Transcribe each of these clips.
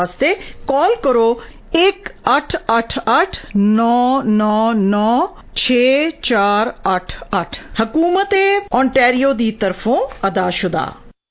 वास्ते कॉल करो 1888-999-6488 हुकूमत ओंटारियो दी तरफों अदाशुदा।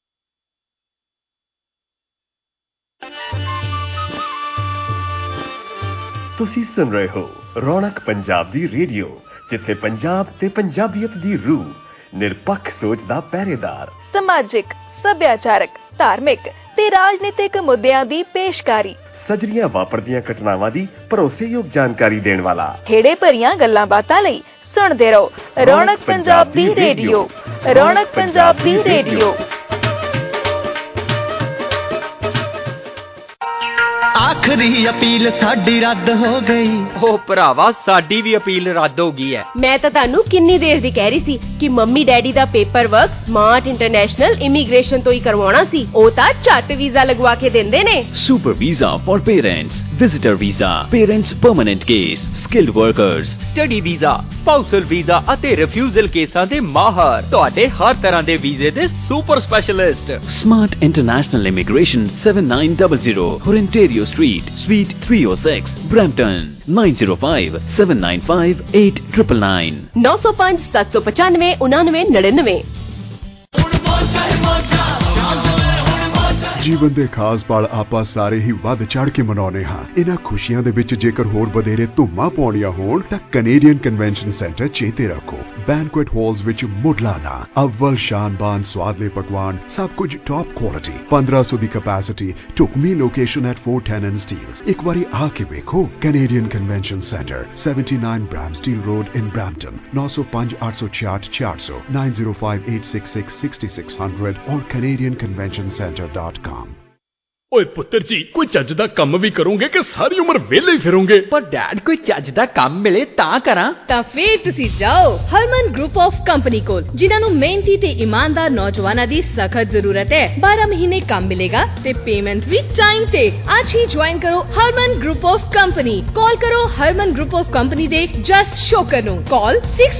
तुसी सुन रहे हो रौनक पंजाब दी रेडियो, जिथे पंजाब ते पंजाबीयत दी रूह, निरपक्ष सोच दा पहरेदार, समाजिक, सभ्याचारक, धार्मिक ते राजनीतिक मुद्दियां दी पेशकारी, सजरियां वापरदियां घटनावां दी भरोसेयोग जानकारी देण वाला, खेड़े भरियां गल्लां बातां लई सुणदे रहो रौनक पंजाब दी रेडियो। रौनक पंजाब दी रेडियो। आखिरी अपील साडी रद्द हो गई। ओ भरावा साडी भी अपील रद्द हो गई है। मैं तो तानू किन्नी देर दी कह रही सी कि मम्मी डैडी दा paper work smart international immigration तो ही करवाना सी। ओ ता झट वीजा लगवा के देंदे ने। Super visa for parents, visitor visa, parents permanent case, skilled workers, study visa, spousal visa ਅਤੇ ਰਿਫਿਊਜ਼ਲ ਕੇਸਾਂ ਦੇ ਮਾਹਰ, ਤੁਹਾਡੇ ਹਰ ਤਰ੍ਹਾਂ ਦੇ ਵੀਜ਼ੇ ਦੇ super specialist. Smart international immigration 7900 Horenterio Street, Suite 306, Brampton, 9057958999 905 795 9999। ਜੀਵਨ ਦੇ ਖਾਸ ਪਲ ਆਪਾਂ ਸਾਰੇ ਹੀ ਵੱਧ ਚੜ ਕੇ ਮਨਾਉਂਦੇ ਹਾਂ। ਇਹਨਾਂ ਖੁਸ਼ੀਆਂ ਦੇ ਵਿੱਚ ਜੇਕਰ ਹੋਰ ਵਧੇਰੇ ਧੁੰਮਾਂ ਪਾਉਣੀਆਂ ਹੋਣ ਤਾਂ ਕੈਨੇਡੀਅਨ ਕਨਵੈਨਸ਼ਨ ਸੈਂਟਰ ਚੇਤੇ ਰੱਖੋ। ਬੈਂਕੁਏਟ ਹਾਲਸ ਵਿੱਚ ਮੁੱਢਲਾ ਅਵਲ ਸ਼ਾਨਬਾਨ ਸਵਾਦਲੇ ਪਕਵਾਨ, ਸਭ ਕੁਝ ਟੌਪ ਕੁਆਲਿਟੀ, 1500 ਦੀ ਕੈਪੈਸਿਟੀ, ਢੁਕਵੀਂ ਲੋਕੇਸ਼ਨ ਐਟ 410 Steeles। ਇੱਕ ਵਾਰੀ ਆ ਕੇ ਵੇਖੋ। Canadian convention centre 79 Bramsteel Road in Brampton, 905 866 400 905 866 6600 और canadianconventioncenter.com। ਓਏ ਪੁੱਤਰ ਜੀ, ਕੋਈ ਚੱਜ ਦਾ ਕੰਮ ਵੀ ਕਰੋਗੇ ਕਿ ਸਾਰੀ ਉਮਰ ਵਿਹਲੇ ਹੀ ਫਿਰੋਗੇ? ਪਰ ਡੈਡ, ਕੋਈ ਚੱਜ ਦਾ ਕੰਮ ਮਿਲੇ ਤਾਂ ਕਰਾਂ। ਤਾਂ ਫੇਰ ਤੁਸੀਂ ਜਾਓ ਹਰਮਨ ਗਰੁੱਪ ਆਫ ਕੰਪਨੀ ਕੋਲ, ਜਿਨ੍ਹਾਂ ਨੂੰ ਮਿਹਨਤੀ ਤੇ ਇਮਾਨਦਾਰ ਨੌਜਵਾਨਾਂ ਦੀ ਸਖਤ ਜ਼ਰੂਰਤ ਹੈ। 12 ਮਹੀਨੇ ਕੰਮ ਮਿਲੇਗਾ ਤੇ ਪੇਮੈਂਟ ਵੀ ਟਾਈਮ ਤੇ। ਅੱਜ ਹੀ ਜੁਆਇਨ ਕਰੋ Harman group of company. Call ਕਰੋ ਹਰਮਨ ਗਰੁੱਪ ਆਫ ਕੰਪਨੀ ਦੇ ਜਸਟ ਸ਼ੋਕਰ ਨੂੰ। Call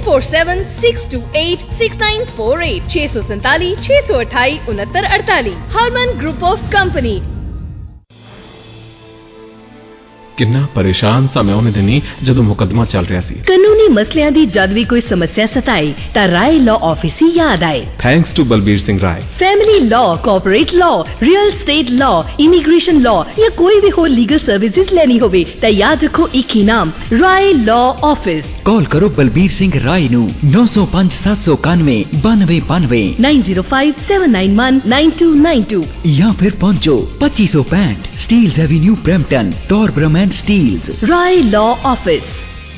6476286948 647 628 6948। Harman group of company. ਕਿੰਨਾ ਪਰੇਸ਼ਾਨ ਸਾਂ ਮੈਂ ਉਹਨੇ ਦਿਨੀ ਜਦੋਂ ਮੁਕੱਦਮਾ ਚੱਲ ਰਿਹਾ ਸੀ। ਕਾਨੂੰਨੀ ਮਸਲਿਆਂ ਦੀ ਜਦ ਵੀ ਕੋਈ ਸਮੱਸਿਆ ਸਤਾਏ ਤਾਂ ਰਾਏ ਲਾਅ ਆਫਿਸ ਹੀ ਯਾਦ ਆਏ। Thanks to Balbir Singh Rai. Family law, corporate law, real estate law, immigration law या कोई भी हो लीगल सर्विसेज लेनी होवे तो याद रखो एक ही नाम, राय लॉ ऑफिस। कॉल करो बलबीर सिंह राय नू 905 791 9292 905 791 9292 या फिर पहुंचो 2565 Steeles avenue Brampton, Torbram and Steeles. Rai law office.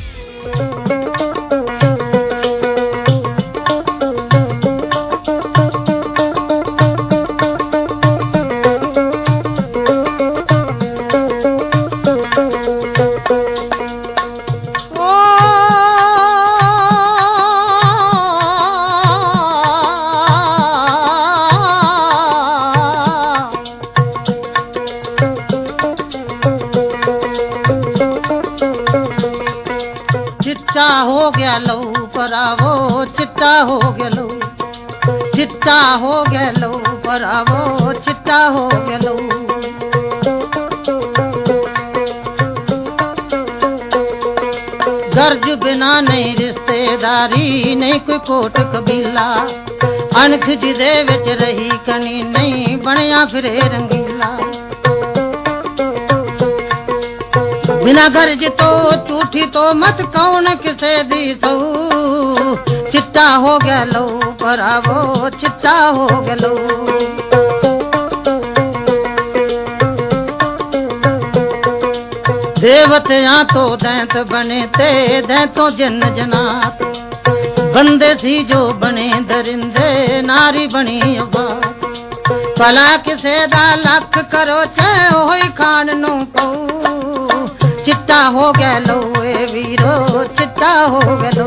चिट्टा हो गया लो भरावो, चिट्टा हो गया लो। गर्ज बिना नहीं रिश्तेदारी, नहीं कोई कोट कबीला, अणख जिदे विच रही कनी नहीं बनया फिरे रंगीला। बिना गर्ज तो झूठी तो मत कौन किसे दी सो, चिट्टा हो गया लो भरावो, चिट्टा हो गया लो। देवतियां तो दैंत बने ते दैंतों जिन जनात, बंदे सी जो बने दरिंदे नारी बनी अबाद। भला किसे दा लख करो चाहे होई खान नू पऊ, चिट्टा हो गया लो ए वीरो, चिट्टा हो गया लो।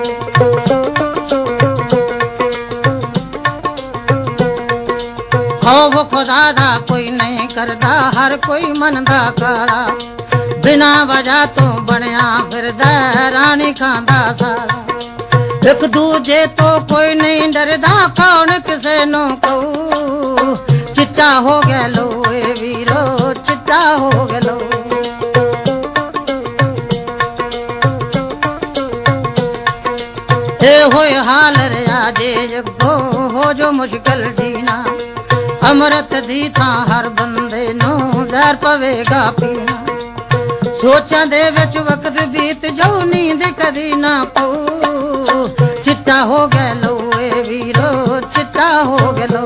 खौफ खुदा दा कोई नहीं करदा, हर कोई मन दा काला, बिना वजह तो बनया फिरदा रानी खांदा सारा। एक दूजे तो कोई नहीं डरदा, कौन किसे नो कहू, चिट्टा हो गया लो ए वीरो, चिट्टा चिट्टा हो गलो। हे होए हाल रे आजे जगो हो जो मुश्किल जीना, अमृत दी था हर बंदे नो जहर पवेगा पीना। सोचा दे विच वक्त बीत जाऊ नींद कदी ना पाऊ, चिट्टा हो गलो ए वीरो चिट्टा हो गलो।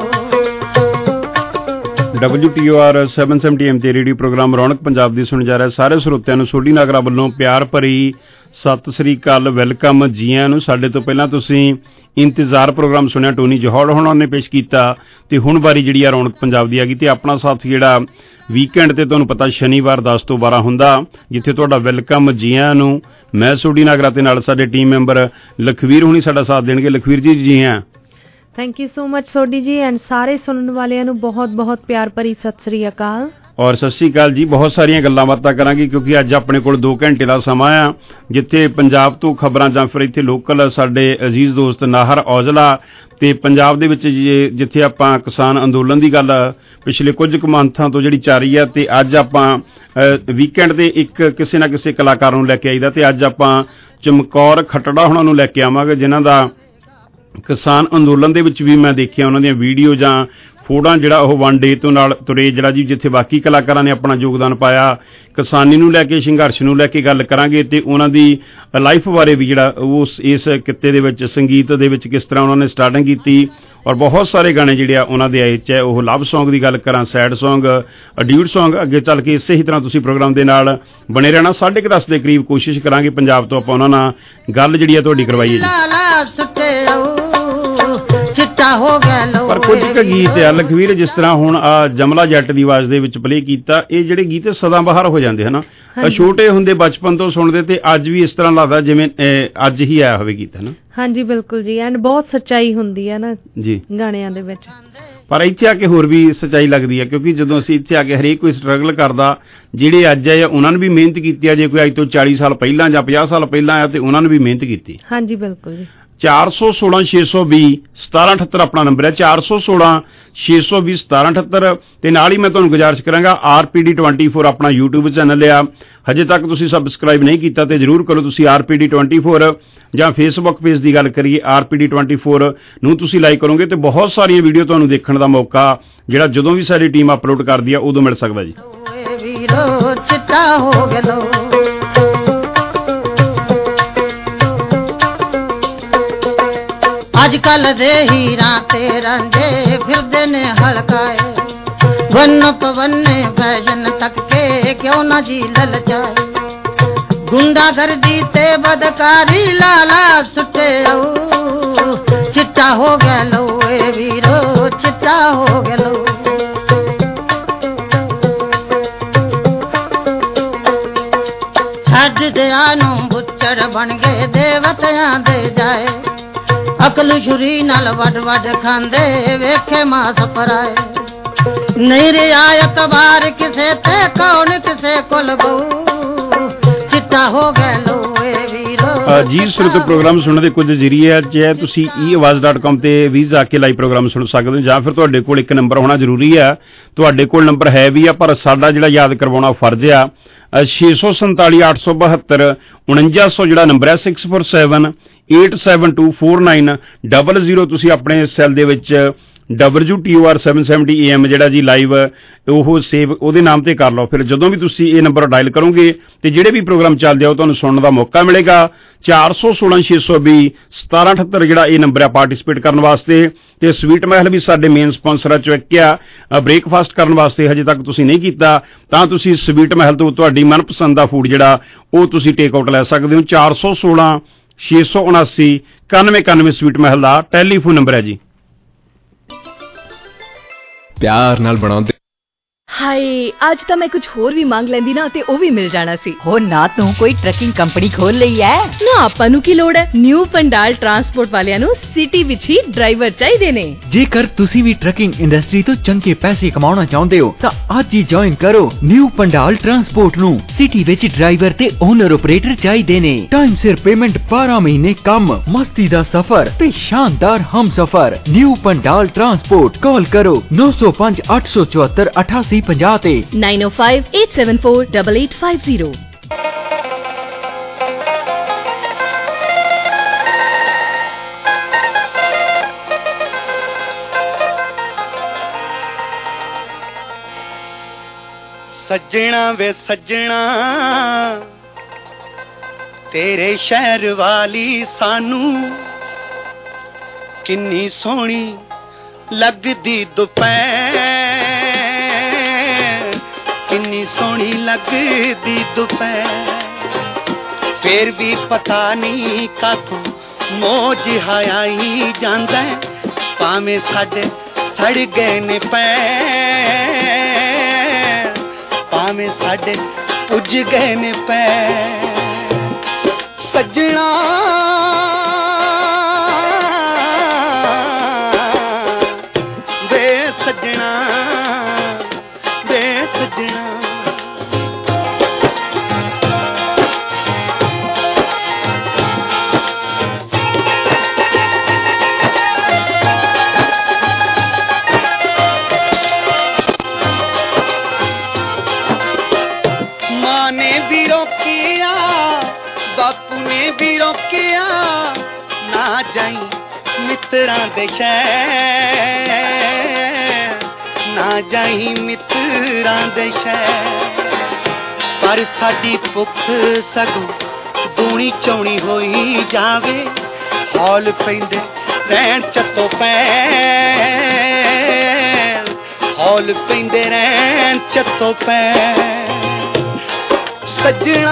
WTOR 770 AM ਤੇ ਰੇਡੀਓ ਪ੍ਰੋਗਰਾਮ ਰੌਣਕ ਪੰਜਾਬ ਦੀ ਸੁਣ ਜਾ ਰਿਹਾ। ਸਾਰੇ ਸਰੋਤਿਆਂ ਨੂੰ ਸੋਢੀ ਨਾਗਰਾ ਵੱਲੋਂ ਪਿਆਰ ਭਰੀ ਸਤਿ ਸ੍ਰੀ ਅਕਾਲ, ਵੈਲਕਮ, ਜੀਆਂ ਨੂੰ। ਸਾਡੇ ਤੋਂ ਪਹਿਲਾਂ ਤੁਸੀਂ ਇੰਤਜ਼ਾਰ ਪ੍ਰੋਗਰਾਮ ਸੁਣਿਆ, ਟੋਨੀ ਜੋਹਲ ਹੋਣਾ ਨੇ ਪੇਸ਼ ਕੀਤਾ, ਤੇ ਹੁਣ ਵਾਰੀ ਜਿਹੜੀ ਆ ਰੌਣਕ ਪੰਜਾਬ ਦੀ ਆ ਗਈ। ਤੇ ਆਪਣਾ ਸਾਥ ਜਿਹੜਾ ਵੀਕਐਂਡ ਤੇ ਤੁਹਾਨੂੰ ਪਤਾ ਸ਼ਨੀਵਾਰ 10 ਤੋਂ 12 ਹੁੰਦਾ, ਜਿੱਥੇ ਤੁਹਾਡਾ ਵੈਲਕਮ, ਜੀਆਂ ਨੂੰ। ਮੈਂ ਸੋਢੀ ਨਾਗਰਾ ਤੇ ਨਾਲ ਸਾਡੇ ਟੀਮ ਮੈਂਬਰ ਲਖਵੀਰ ਹੁਣੀ ਸਾਡਾ ਸਾਥ ਦੇਣਗੇ। ਲਖਵੀਰ ਜੀ, ਜੀ ਹਾਂ। Thank you so much Sodhi ji, and ਸਾਰੇ ਸੁਣਨ ਵਾਲਿਆਂ ਨੂੰ ਬਹੁਤ ਬਹੁਤ ਪਿਆਰ ਭਰੀ ਸਤਿ ਸ੍ਰੀ ਅਕਾਲ। ਔਰ ਸਤਿ ਸ਼੍ਰੀ ਅਕਾਲ ਜੀ। ਬਹੁਤ ਸਾਰੀਆਂ ਗੱਲਾਂ ਬਾਤਾਂ ਕਰਾਂਗੇ ਕਿਉਂਕਿ ਅੱਜ ਆਪਣੇ ਕੋਲ 2 ਘੰਟੇ ਦਾ ਸਮਾਂ ਆ, ਜਿੱਥੇ ਪੰਜਾਬ ਤੋਂ ਖਬਰਾਂ ਜਾਂ ਫਿਰ ਇੱਥੇ ਲੋਕਲ ਸਾਡੇ ਅਜ਼ੀਜ਼ ਦੋਸਤ ਨਾਹਰ ਔਜਲਾ ਤੇ ਪੰਜਾਬ ਦੇ ਵਿੱਚ ਜਿੱਥੇ ਆਪਾਂ ਕਿਸਾਨ ਅੰਦੋਲਨ ਦੀ ਗੱਲ ਪਿਛਲੇ ਕੁਝ ਕੁ ਮੰਥਾਂ ਤੋਂ ਜਿਹੜੀ ਚੱਲ ਰਹੀ ਆ, ਤੇ ਅੱਜ ਆਪਾਂ ਵੀਕਐਂਡ ਤੇ ਇੱਕ ਕਿਸੇ ਨਾ ਕਿਸੇ ਕਲਾਕਾਰ ਨੂੰ ਲੈ ਕੇ ਆਈਦਾ, ਤੇ ਅੱਜ ਆਪਾਂ ਚਮਕੌਰ ਖੱਟੜਾ ਹੁਣਾਂ ਨੂੰ ਲੈ ਕੇ ਆਵਾਂਗੇ, ਜਿਨ੍ਹਾਂ ਦਾ ਕਿਸਾਨ ਅੰਦੋਲਨ ਦੇ ਵਿੱਚ ਵੀ ਮੈਂ ਦੇਖਿਆ ਉਹਨਾਂ ਦੀਆਂ ਵੀਡੀਓ ਜਾਂ ਫੋਟੋਆਂ ਜਿਹੜਾ ਉਹ 1 ਡੇ ਤੋਂ ਨਾਲ ਤੁਰੇ, ਜਿਹੜਾ ਜੀ ਜਿੱਥੇ ਬਾਕੀ ਕਲਾਕਾਰਾਂ ਨੇ ਆਪਣਾ ਯੋਗਦਾਨ ਪਾਇਆ। ਕਿਸਾਨੀ ਨੂੰ ਲੈ ਕੇ, ਸੰਘਰਸ਼ ਨੂੰ ਲੈ ਕੇ ਗੱਲ ਕਰਾਂਗੇ, ਤੇ ਉਹਨਾਂ ਦੀ ਲਾਈਫ ਬਾਰੇ ਵੀ ਜਿਹੜਾ ਉਸ ਇਸ ਕਿੱਤੇ ਦੇ ਵਿੱਚ ਸੰਗੀਤ ਦੇ ਵਿੱਚ ਕਿਸ ਤਰ੍ਹਾਂ ਉਹਨਾਂ ਨੇ ਸਟਾਰਟਿੰਗ ਕੀਤੀ। ਔਰ ਬਹੁਤ ਸਾਰੇ ਗਾਣੇ ਜਿਹੜੇ ਆ ਉਹਨਾਂ ਦੇ ਆਏ, ਚਾਹੇ ਉਹ ਲਵ ਸੌਂਗ ਦੀ ਗੱਲ ਕਰਾਂ, ਸੈਡ ਸੌਂਗ, ਡਿਊਟ ਸੌਂਗ। ਅੱਗੇ ਚੱਲ ਕੇ ਇਸੇ ਹੀ ਤਰ੍ਹਾਂ ਤੁਸੀਂ ਪ੍ਰੋਗਰਾਮ ਦੇ ਨਾਲ ਬਣੇ ਰਹਿਣਾ। 10:30 ਦੇ ਕਰੀਬ ਕੋਸ਼ਿਸ਼ ਕਰਾਂਗੇ ਪੰਜਾਬ ਤੋਂ ਆਪਾਂ ਉਹਨਾਂ ਨਾਲ ਗੱਲ ਜਿਹੜੀ ਆ ਤੁਹਾਡੀ ਕਰਵਾਈਏ ਜੀ। ਪਰ ਕੁਝ ਕੁ ਗੀਤ ਆ ਲਖਵੀਰ, ਜਿਸ ਤਰ੍ਹਾਂ ਹੁਣ ਆ ਜਮਲਾ ਜੱਟ ਦੀ ਆਵਾਜ਼ ਦੇ ਵਿੱਚ ਪਲੇ ਕੀਤਾ, ਇਹ ਜਿਹੜੇ ਗੀਤ ਸਦਾ ਬਾਹਰ ਹੋ ਜਾਂਦੇ ਹਨਾ, ਛੋਟੇ ਹੁੰਦੇ ਬਚਪਨ ਤੋਂ ਸੁਣਦੇ, ਤੇ ਅੱਜ ਵੀ ਇਸ ਤਰ੍ਹਾਂ ਲੱਗਦਾ ਜਿਵੇਂ ਅੱਜ ਹੀ ਆਇਆ ਹੋਵੇ ਗੀਤ ਹਨਾ। ਹਾਂਜੀ ਬਿਲਕੁਲ ਜੀ, ਐਂਡ ਬਹੁਤ ਸੱਚਾਈ ਹੁੰਦੀ ਹੈ ਨਾ ਜੀ ਗਾਣਿਆਂ ਦੇ ਵਿੱਚ। ਪਰ ਇੱਥੇ ਆ ਕੇ ਹੋਰ ਵੀ ਸੱਚਾਈ ਲੱਗਦੀ ਹੈ, ਕਿਉਂਕਿ ਜਦੋਂ ਅਸੀਂ ਇੱਥੇ ਆ ਕੇ ਹਰੇਕ ਕੋਈ ਸਟਰਗਲ ਕਰਦਾ, ਜਿਹੜੇ ਅੱਜ ਆਏ ਉਹਨਾਂ ਨੇ ਵੀ ਮਿਹਨਤ ਕੀਤੀ ਆ। ਜੇ ਕੋਈ ਅੱਜ ਤੋਂ 40 ਸਾਲ ਪਹਿਲਾਂ ਜਾਂ 50 ਸਾਲ ਪਹਿਲਾਂ ਆਇਆ, ਤੇ ਉਹਨਾਂ ਨੇ ਵੀ ਮਿਹਨਤ ਕੀਤੀ। ਹਾਂਜੀ ਬਿਲਕੁਲ ਜੀ। 416 620 1778 ਆਪਣਾ ਨੰਬਰ ਹੈ, 416 620 1778। ਤੇ ਨਾਲ ਹੀ ਮੈਂ ਤੁਹਾਨੂੰ ਗੁਜ਼ਾਰਿਸ਼ ਕਰਾਂਗਾ, RPD 24 ਆਪਣਾ YouTube ਚੈਨਲ ਆ, ਹਜੇ ਤੱਕ ਤੁਸੀਂ ਸਬਸਕ੍ਰਾਈਬ ਨਹੀਂ ਕੀਤਾ ਤੇ ਜ਼ਰੂਰ ਕਰੋ ਤੁਸੀਂ। RPD 24 ਜਾਂ ਫੇਸਬੁੱਕ ਪੇਜ ਦੀ ਗੱਲ ਕਰੀਏ, RPD 24 ਨੂੰ ਤੁਸੀਂ ਲਾਈਕ ਕਰੋਗੇ ਤੇ ਬਹੁਤ ਸਾਰੀਆਂ ਵੀਡੀਓ ਤੁਹਾਨੂੰ ਦੇਖਣ ਦਾ ਮੌਕਾ ਜਿਹੜਾ ਜਦੋਂ ਵੀ ਸਾਡੀ ਟੀਮ ਅਪਲੋਡ ਕਰਦੀ ਆ ਉਦੋਂ ਮਿਲ ਸਕਦਾ ਜੀ। ਅੱਜ ਕੱਲ ਦੇ ਹੀਰਾਂ ਤੇ ਰਾਂਝੇ ਫਿਰਦੇ ਨੇ ਹਲਕਾਏ, ਵੰਨ ਪਵੰਨੇ ਫੈਸ਼ਨ ਤੱਕ ਕੇ ਕਿਉਂ ਨਾ ਜੀ ਲਲਚਾਏ। ਗੁੰਡਾਗਰਦੀ ਤੇ ਬਦਕਾਰੀ ਲਾਲਾ ਸੁੱਟੇ ਆਉ, ਚਿੱਟਾ ਹੋ ਗਿਆ ਲੋ ਏ ਵੀਰੋ ਚਿੱਟਾ ਹੋ ਗਿਆ ਲੋ। ਛੱਡ ਦਿਆਂ ਨੂੰ ਬੁੱਚੜ ਬਣ ਗਏ ਦੇਵਤਿਆਂ ਦੇ ਜਾਏ, ਅਕਲ ਛੁਰੀ ਨਾਲ ਵੱਡ ਵੱਡ ਖਾਂਦੇ ਵੇਖੇ ਮਾਸ ਪਰਾਏ। ਨਹੀਂ ਰਿਹਾ ਅਤਬਾਰ ਕਿਸੇ ਤੇ ਕੌਣ ਕਿਸੇ ਕੋਲ ਬਹੂ, ਚਿੱਟਾ ਹੋ ਗਿਆ ਲੋਏ ਵੀਰੋ। ਜੀ ਸਰੋਤੋ, ਪ੍ਰੋਗਰਾਮ ਸੁਣਨ ਦੇ ਕੁਝ ਜ਼ਰੀਏ ਚਾਹੇ ਤੁਸੀਂ eAwaaz.com ਤੇ ਵੀ ਜਾ ਕੇ ਲਾਈਵ ਪ੍ਰੋਗਰਾਮ ਸੁਣ ਸਕਦੇ ਹੋ, ਜਾਂ ਫਿਰ ਤੁਹਾਡੇ ਕੋਲ ਇੱਕ ਨੰਬਰ ਹੋਣਾ ਜ਼ਰੂਰੀ ਆ। ਤੁਹਾਡੇ ਕੋਲ ਨੰਬਰ ਹੈ ਵੀ ਆ, ਪਰ ਸਾਡਾ ਜਿਹੜਾ ਯਾਦ ਕਰਵਾਉਣਾ ਫਰਜ਼ ਆ। 647 872 4900 ਜਿਹੜਾ ਨੰਬਰ ਹੈ, 647 8724900। ਤੁਸੀਂ ਆਪਣੇ ਸੈੱਲ ਦੇ ਵਿੱਚ WTOR 770 AM ਜਿਹੜਾ ਜੀ ਲਾਈਵ ਉਹ ਸੇਵ ਉਹਦੇ ਨਾਮ ਤੇ ਕਰ ਲਓ। ਫਿਰ ਜਦੋਂ ਵੀ ਤੁਸੀਂ ਇਹ ਨੰਬਰ ਡਾਇਲ ਕਰੋਗੇ ਤੇ ਜਿਹੜੇ ਵੀ ਪ੍ਰੋਗਰਾਮ ਚੱਲਦੇ ਆ ਉਹ ਤੁਹਾਨੂੰ ਸੁਣਨ ਦਾ ਮੌਕਾ ਮਿਲੇਗਾ। 416 620 1778 ਜਿਹੜਾ ਇਹ ਨੰਬਰ ਹੈ ਪਾਰਟਿਸਿਪੇਟ ਕਰਨ ਵਾਸਤੇ। ਤੇ ਸਵੀਟ ਮਹਿਲ ਵੀ ਸਾਡੇ ਮੇਨ ਸਪਾਂਸਰਾਂ ਚੋਂ ਇੱਕ ਆ। ਬ੍ਰੇਕਫਾਸਟ ਕਰਨ ਵਾਸਤੇ ਹਜੇ ਤੱਕ ਤੁਸੀਂ ਨਹੀਂ ਕੀਤਾ ਤਾਂ ਤੁਸੀਂ ਸਵੀਟ ਮਹਿਲ ਤੋਂ ਤੁਹਾਡੀ ਮਨਪਸੰਦ ਦਾ ਫੂਡ ਜਿਹੜਾ ਉਹ ਤੁਸੀਂ ਟੇਕ ਆਊਟ ਲੈ ਸਕਦੇ ਹੋ। 416 679 9191 ਸਵੀਟ ਮਹਿਲ ਦਾ ਟੈਲੀਫੋਨ ਨੰਬਰ ਹੈ ਜੀ। ਪਿਆਰ ਨਾਲ ਬਣਾਉਂਦੇ ਹਾਏ, ਅੱਜ ਤਾਂ ਮੈਂ ਕੁਝ ਹੋਰ ਵੀ ਮੰਗ ਲੈਂਦੀ ਨਾ ਤੇ ਉਹ ਵੀ ਮਿਲ ਜਾਣਾ ਸੀ। ਹੋ ਨਾ ਤੂੰ ਕੋਈ ਟਰੱਕਿੰਗ ਕੰਪਨੀ ਖੋਲ ਲਈ ਐ ਨਾ, ਆਪਾਂ ਨੂੰ ਕੀ ਲੋੜ ਹੈ। ਨਿਊ ਪੰਡਾਲ ਟਰਾਂਸਪੋਰਟ ਵਾਲਿਆਂ ਨੂੰ ਸਿਟੀ ਵਿੱਚ ਹੀ ਡਰਾਈਵਰ ਚਾਹੀਦੇ ਨੇ। ਜੇਕਰ ਤੁਸੀਂ ਵੀ ਟਰੱਕਿੰਗ ਇੰਡਸਟਰੀ ਤੋਂ ਚੰਗੇ ਪੈਸੇ ਕਮਾਉਣਾ ਚਾਹੁੰਦੇ ਹੋ ਤਾਂ ਅੱਜ ਹੀ ਜੁਆਇਨ ਕਰੋ ਨਿਊ ਪੰਡਾਲ ਟਰਾਂਸਪੋਰਟ ਨੂੰ। ਸਿਟੀ ਵਿੱਚ ਡਰਾਈਵਰ ਤੇ ਓਨਰ ਆਪਰੇਟਰ ਚਾਹੀਦੇ ਨੇ। ਟਾਈਮ ਸਿਰ ਪੇਮੈਂਟ, 12 ਮਹੀਨੇ ਕੰਮ, ਮਸਤੀ ਦਾ ਸਫ਼ਰ ਤੇ ਸ਼ਾਨਦਾਰ ਹਮਸਫ਼ਰ। ਨਿਊ ਪੰਡਾਲ ਟਰਾਂਸਪੋਰਟ, ਕਾਲ ਕਰੋ 905 874 88 50 ਤੇ 9058748850। ਸੱਜਣਾ ਵੇ ਸੱਜਣਾ ਤੇਰੇ ਸ਼ਹਿਰ ਵਾਲੀ ਸਾਨੂੰ ਕਿੰਨੀ ਸੋਹਣੀ ਲੱਗਦੀ ਦੁਪਹਿਰ, ਕਿੰਨੀ ਸੋਹਣੀ ਲੱਗਦੀ ਦੁਪਹਿਰ। ਫੇਰ ਵੀ ਪਤਾ ਨਹੀਂ ਕਾਥੋਂ ਮੋਜ ਹਾਈ ਜਾਂਦਾ, ਭਾਵੇਂ ਸਾਡੇ ਸੜ ਗਏ ਨੇ ਪੈਰ, ਭਾਵੇਂ ਸਾਡੇ ਪੁੱਜ ਗਏ ਨੇ ਪੈਰ। ਸੱਜਣਾ ਵੇ ਸੱਜਣਾ ਵੇ ਸੱਜਣਾ। ਮਾਂ ਨੇ ਵੀ ਰੋਕਿਆ, ਬਾਪੂ ਨੇ ਵੀ ਰੋਕਿਆ, ਨਾ ਜਾਈ ਮਿੱਤਰਾਂ ਦੇ ਸ਼ਹਿਰ, ਨਾ ਜਾਈ ਮਿੱਤਰਾਂ ਦੇ ਸ਼ਹਿਰ। ਪਰ ਸਾਡੀ ਭੁੱਖ ਸਗੋਂ ਦੂਣੀ ਚੌਣੀ ਹੋਈ ਜਾਵੇ, ਹੌਲ ਪੈਂਦੇ ਰਹਿਣ ਚੱਤੋ ਪੈਰ, ਹੌਲ ਪੈਂਦੇ ਰਹਿਣ ਚੱਤੋ ਪੈਰ। ਸੱਜਣਾ